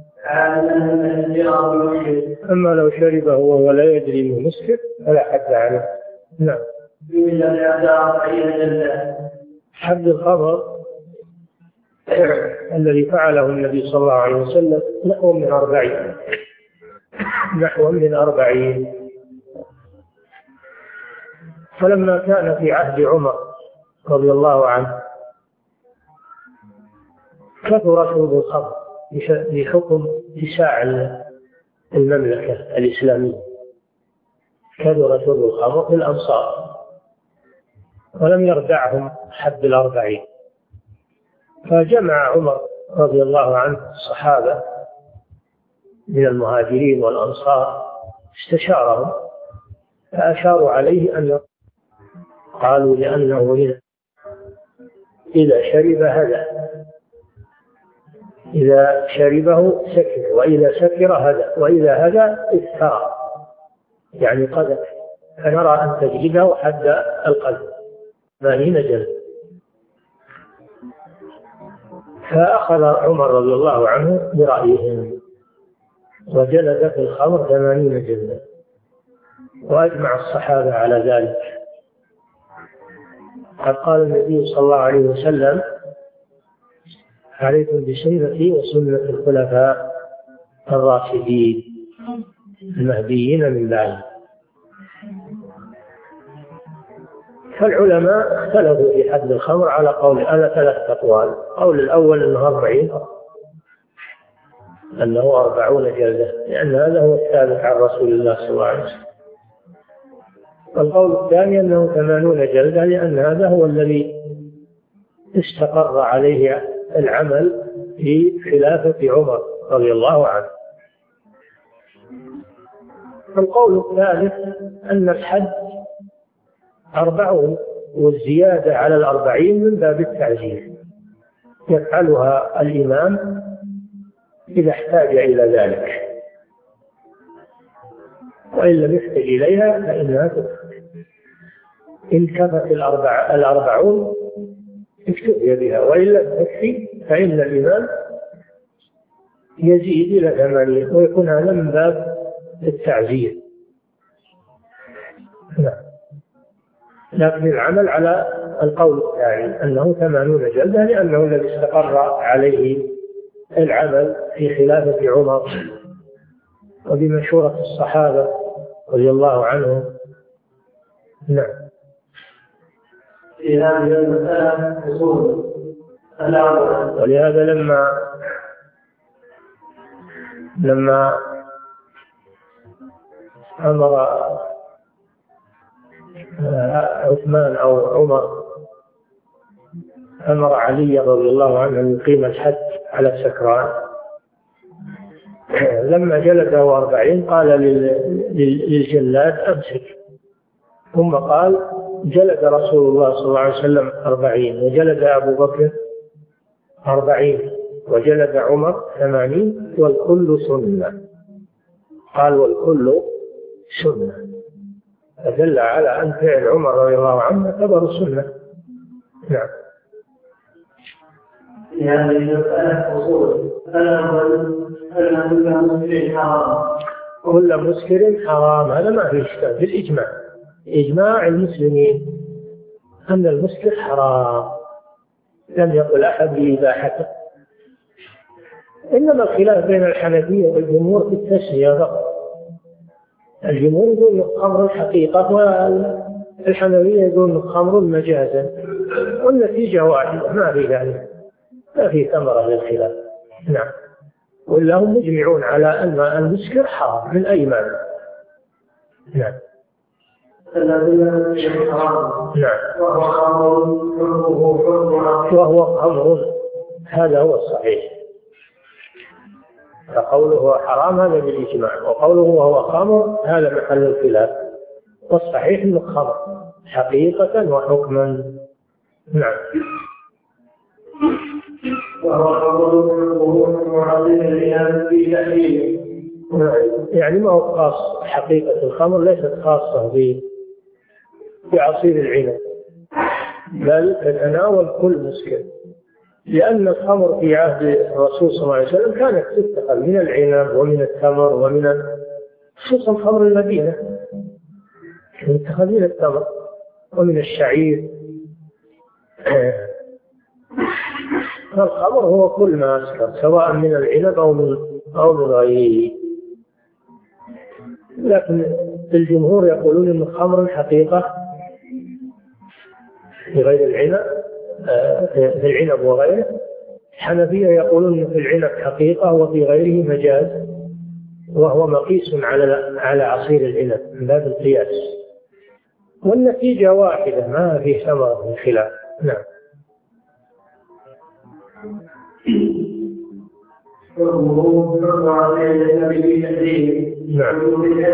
أما لو شربه وهو لا يدري انه مسكر فلا حد عليه. نعم. حد الخمر الذي فعله النبي صلى الله عليه وسلم نحو من أربعين نحو من أربعين فلما كان في عهد عمر رضي الله عنه كثر شرب الخمر بحكم اتساع المملكة الإسلامية. كثر شرب الخمر في الأمصار ولم يردعهم حد الأربعين، فجمع عمر رضي الله عنه الصحابة من المهاجرين والأنصار استشارهم فأشاروا عليه أن قالوا لأنه إذا شرب هدى، إذا شربه سكر، وإذا سكر هدى، وإذا هدى افترى يعني قذف، فنرى أن تجلده حد القذف ثمانين جلد. فأخذ عمر رضي الله عنه برأيهم وجلد في الخمر ثمانين جلدا، وأجمع الصحابة على ذلك. قد قال النبي صلى الله عليه وسلم: عليكم بسنتي وسنة الخلفاء الراشدين المهديين من بعد. فالعلماء اختلفوا في حد الخمر على قول على ثلاث أقوال. القول الأول أنه أربعين أنه أربعون جلدة، لأن هذا هو الثابت عن رسول الله صلى الله عليه وسلم. والقول الثاني أنه ثمانون جلدة، لأن هذا هو الذي استقر عليه العمل في خلافة عمر رضي الله عنه. القول الثالث أن الحد أربعون، والزيادة على الأربعين من باب التعزير يفعلها الإمام إذا احتاج إلى ذلك، وإن لم يحتج إليها فإنها تكفر. إن كفت الأربع الأربعون اكتفي بها، وإن لم تكفي فإن الإمام يزيد إلى ثمانين، ويكون هذا من باب التعزير. نعم. لكن العمل على القول الثاني أنه ثمانون جلدة، لأنه الذي استقر عليه العمل في خلافة عمر وبمشورة الصحابة رضي الله عنهم. نعم. في هذه المسألة أصول الأول. ولهذا لما لما أمر عثمان أو عمر أمر علي رضي الله عنه أن يقيم الحد على السكران، لما جلده أربعين قال للجلاد أمسك، ثم قال جلد رسول الله صلى الله عليه وسلم أربعين، وجلد أبو بكر أربعين، وجلد عمر ثمانين، والكل سنة. قال والكل سنة، فدل على أن فعل عمر رضي الله عنه يعتبر سنة. نعم. في هذه المسألة أصول الأول أن كل مسكر حرام. كل مسكر حرام، هذا ما فيه إشكال بالإجماع، إجماع المسلمين أن المسكر حرام، لم يقل أحد بإباحته. إنما الخلاف بين الحنفية والجمهور في التسمية فقط. الجمهور يقول الخمر الحقيقة، والحنفية يقول الخمر مجازا، والنتيجة واحدة، ما في ذلك، ما في ثمرة للخلاف. نعم. وإلا هم مجمعون على أن المسكر حرام من أي معنى. نعم. نعم. وهو خمر وهو خمر، هذا هو الصحيح. فقوله حرام هذا بالإجماع، وقوله وهو خمر هذا محل الخلاف، والصحيح أنه خمر حقيقة وحكما. نعم. وهو خمر معظم الإيمان في تحليله، يعني ما هو خاص، حقيقة الخمر ليست خاصة بعصير العنب، بل تتناول كل مسكر، لأن الخمر في عهد الرسول صلى الله عليه وسلم كانت تتخذ من العنب ومن التمر ومن خصوصا خمر المدينة تتخذ من التمر ومن الشعير. فالخمر هو كل ما أسكر سواء من العنب أو من أو من غيره. لكن الجمهور يقولون أن الخمر الحقيقة في غير العنب في العنب وغيره. الحنفية يقولون في العنب حقيقة وفي غيره مجاز، وهو مقيس على على عصير العنب من باب القياس، والنتيجة واحدة ما في ثمرة من خلاف. نعم. نعم.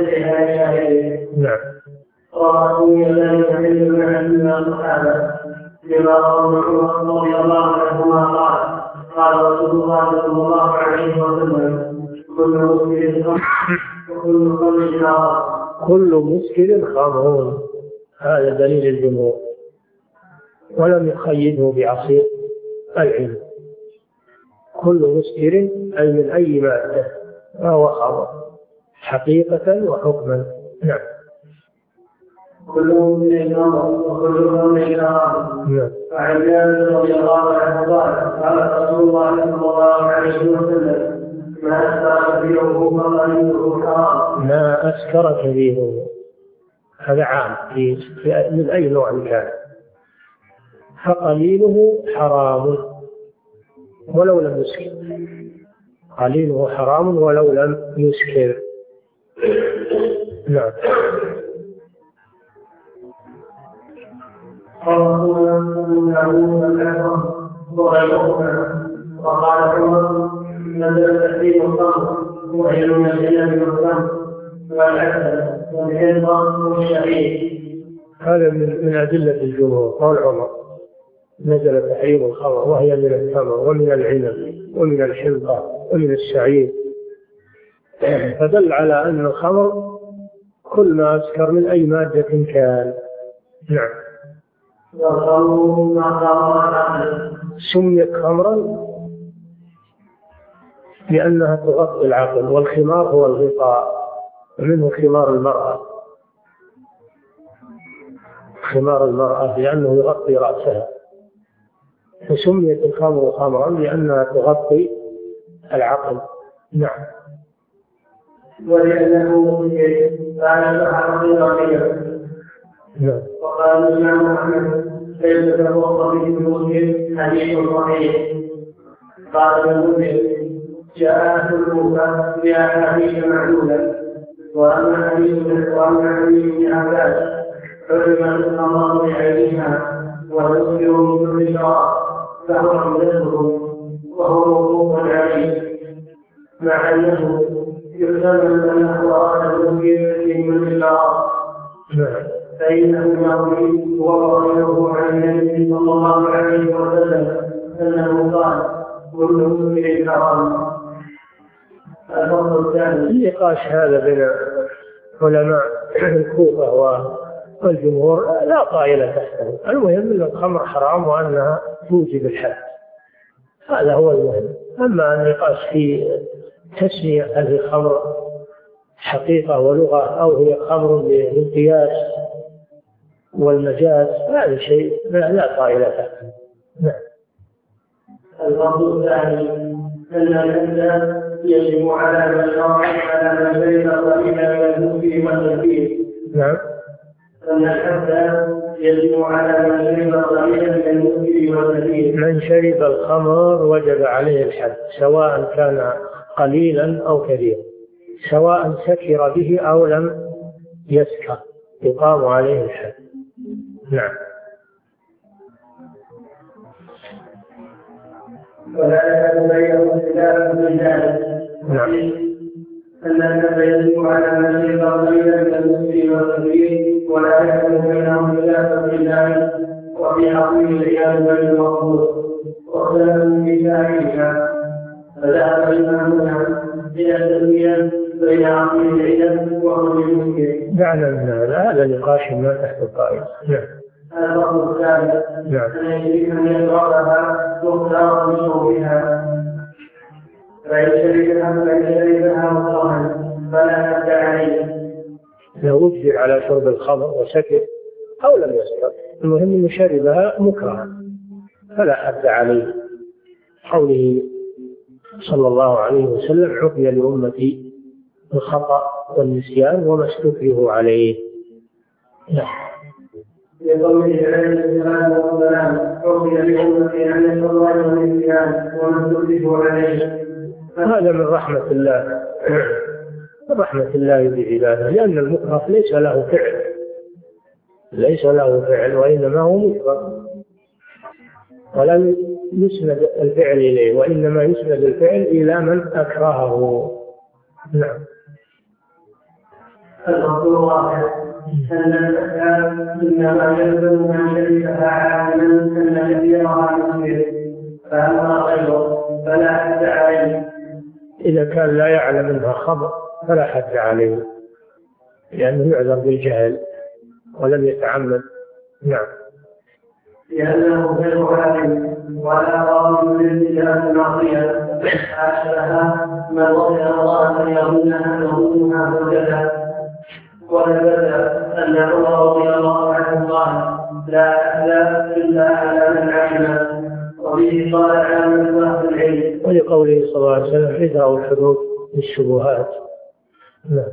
نعم. ورأوا ذلك من من الصحابة لما روى عمر رضي الله عنهما قال قال رسول الله صلى الله عليه وسلم كل مسكر خمر وكل خمر حرام. كل مسكر خمر، هذا دليل الجمهور، ولم يقيده بعصير العنب. كل مسكر أي من أي مادة فهو خمر حقيقة وحكما. نعم. كل من خمر وكل خمر حرام. وعن جابر رضي الله عنه قال قال رسول الله صلى الله عليه وسلم ما أسكر كبيره فقليله حرام. ما أسكر كبيره، هذا عام في من أي نوع كان، فقليله حرام ولو لم يسكر. قليله حرام ولو لم يسكر. نعم. وقال عمر نزل تحريم الخمر وهي من العنب والتمر والعسل والحنطة والشعير. هذا من أدلة الجمهور. قال عمر نزل تحريم الخمر وهي من التمر ومن العنب ومن الحنطة ومن الشعير، فدل على أن الخمر كل ما أسكر من أي مادة كان. نعم. سميت خمرا لأنها تغطي العقل، والخمار هو الغطاء، ومنه خمار المرأة، خمار المرأة لأنه يغطي رأسها، فسميت الخمر خمرا لأنها تغطي العقل. نعم. ولأنه كان الحرام غير. نعم. وقال الإمام أحمد ليس له في المسلم حديث صحيح. قال المسلم جاء أهل الكوفة بأحاديث معلولة، وأما حديث وأما حديث ابن عباس حرمت الخمر بعينها ويسكر من كل شراب فهو عمدتهم وهو موقوف عليه، مع أنه يحتمل أنه أراد المسكر من كل شراب فإنه يروي ورويه عن النبي صلى الله عليه وسلم أنه قال كل مسكر حرام. النقاش هذا بين علماء الكوفة والجمهور لا طائل تحته، المهم أن الخمر حرام وأنها توجب الحد، هذا هو المهم. أما النقاش في تسمية هذه الخمر حقيقة ولغة أو هي خمر بالقياس والمجاز هذا شيء لا طائل تحته. نعم. الفصل الثاني أن الإنسان يجب على من شرع على من شرب قليلا من المسكر والتكبير. نعم. أن الحد يجب على من شرب قليلا من المسكر والتكبير. من شرب الخمر وجب عليه الحد سواء كان قليلا أو كثيرا، سواء سكر به أو لم يسكر يقام عليه الحد. نعم. ولا يتبين اختلاف من ذلك. نعم. أن النفس يجب على من شرب قليلا من المسكر والتكبير ولا يحكم بينهم خلاف من ذلك، وفي عقيم العياذ بين المقبول واختلاف في ذلك. فذهب الإمام إلى التسمية بين عقيم العياذ وعقيم المسكر. معنى من هذا هذا نقاش ما تحت القائل. نعم. الفصل الثالث أن يشرك أن يشربها مختار بشربها فإن شربها فإن شربها مكرها فلا حد عليه. لو أجبر على شرب الخمر وسكت أو لم يسكت المهم أن شربها مكرها فلا حد عليه. قوله صلى الله عليه وسلم عفي لأمتي الخطأ والنسيان وما استكرهوا عليه. لقوله عليه الصلاة والسلام عفي لأمتي عن الخطأ والنسيان وما استكرهوا عليه. هذا من رحمة الله من رحمة الله بعباده لأن المكره ليس له فعل ليس له فعل وإنما هو مكره ولا يسند الفعل إليه وإنما يسند الفعل إلى من أكرهه. نعم. الفصل الرابع أن الأحكام إنما يلزم من شركها عالما أن يديرها يصير فأما غيره فلا حد عليه. إذا كان لا يعلم منها خبر فلا حد عليه لأنه يعذر بالجهل ولم يتعمد. نعم. لأنه غير عالم ولا قام بالابتداء معصية أشبه من وصل الله أن يظن أنه منها زوجته. وثبت أن عمر رضي الله عنه قال لا لا إلا على من علم وبه قال عامة أهل العلم. ولقوله صلى الله عليه وسلم ادرأوا الحدود بالشبهات. نعم.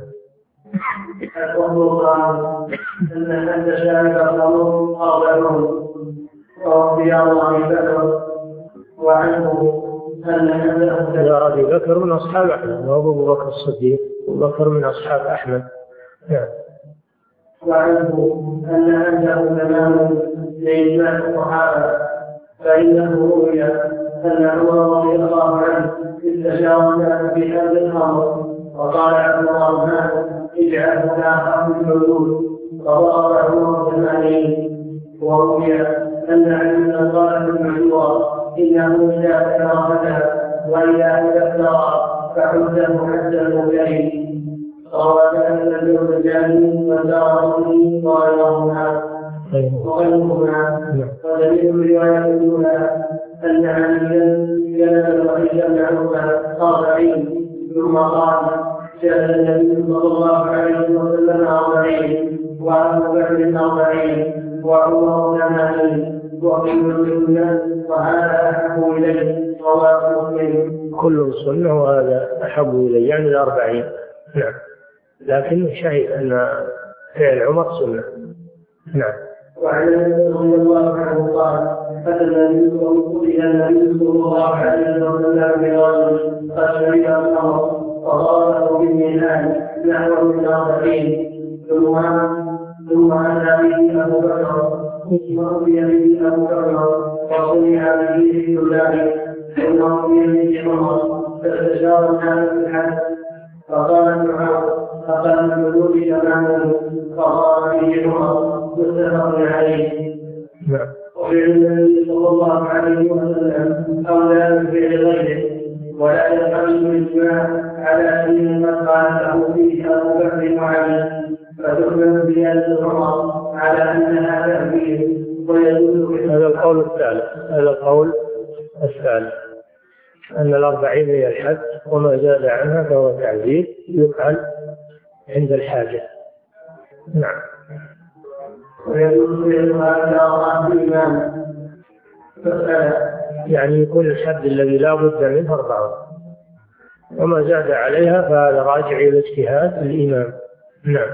الفصل أن حد شارب الخمر أربعون ورضي الله بكر وعنه أن حده يا أبي بكر من أصحاب أحمد وأبو بكر الصديق وبكر من أصحاب أحمد. نعم. وعنه أن عنده تمام لإجماع الصحابة فإنه روي أن عمر رضي الله عنه استشار في هذا الأمر وقال عبد الرحمن اجعله لا أخذ الحدود فضرب عمر ثمانين. وروي أن علي قال في المشورة إنه إذا أكثر فتى وإذا أكثر فحده حتى المبين. روى أن الجود الجاني والدارقطني وغيرهما وغيرهما. ودليل رواية الأولى أن عليا جلس الرئيس بن عمر أربعين ثم قال جلس النبي صلى الله عليه وسلم أربعين وأبو بكر أربعين وعمر ثمانين وكل سنة وهذا أحب إليه. رواه مسلم. كل سنة وهذا أحب إليه يعني الأربعين. نعم. لكن شهد أن فعل عمر سنة. نعم. وعن رضي الله عنه قال أتى النبي صلى الله عليه وسلم برجل قد شرب الخمر فضربه بالميزان نحو من أربعين ثم ثم أتى به أبو بكر ورؤي به أبو بكر وصنع به في ذلك ثم رؤي به عمر فاستشار الناس في الحج فقال معاذ فقال الحدود تمامه فقال به عمر متفق عليه. وفعل النبي صلى الله عليه وسلم أولى من فعل غيره ولا يفعل الإجماع على شيء قد قاله فيه أبو بكر وعلي فتحمل زيادة عمر على أنها تأويل ويدل. هذا القول الثالث هذا القول الثالث أن الأربعين هي الحد وما زاد عنها فهو تعزيز يفعل عند الحاجة. نعم. يعني يكون الحد الذي لا بد منه أربعون وما زاد عليها فهذا راجع إلى اجتهاد الإمام. نعم.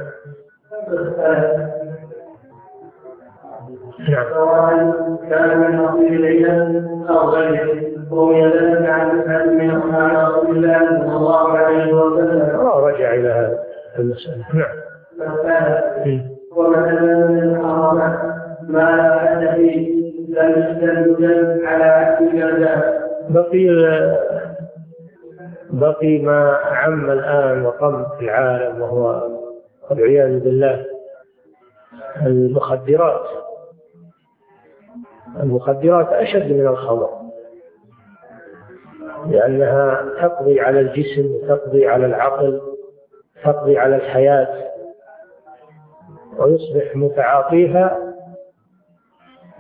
نعم. سواء كان من أصيل العلم أو غيره روي ذلك عن سعد من أصحاب رسول الله صلى الله عليه وسلم. رجع إلى هذا المسألة. نعم. ومثلا من الحرام ما لا حد فيه لم يستند على عكس الجزاء. بقي بقي ما عم الآن وقم في العالم وهو والعياذ بالله المخدرات. المخدرات أشد من الخمر لأنها تقضي على الجسم وتقضي على العقل تقضي على الحياة ويصبح متعاطيها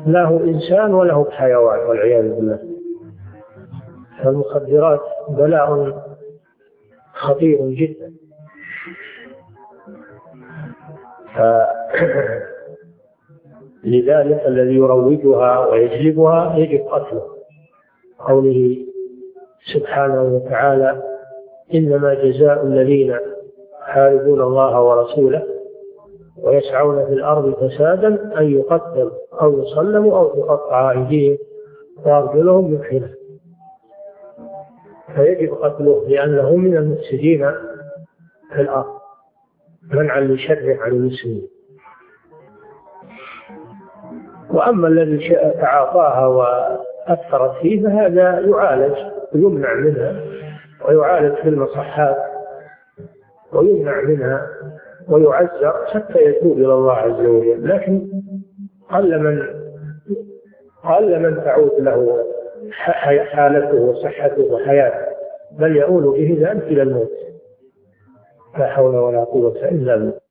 له إنسان وله حيوان والعياذ بالله. فالمخدرات بلاء خطير جدا. لذلك الذي يروجها ويجلبها يجب قتله. قوله سبحانه وتعالى: إنما جزاء الذين يحاربون الله ورسوله ويسعون في الأرض فسادا أن يقتلوا أو يصلبوا أو تقطع أيديهم وأرجلهم من خلاف. فيجب قتله لأنه من المفسدين في الأرض منعا لشره عن المسلمين. وأما الذي تعاطاها وأثرت فيه فهذا يعالج ويمنع منها، ويعالج في المصحات ويمنع منها ويعزر حتى يتوب إلى الله عز وجل. لكن قل من قل من تعود له حالته وصحته وحياته، بل يؤول به ذلك إلى الموت. لا حول ولا قوة إلا بالله.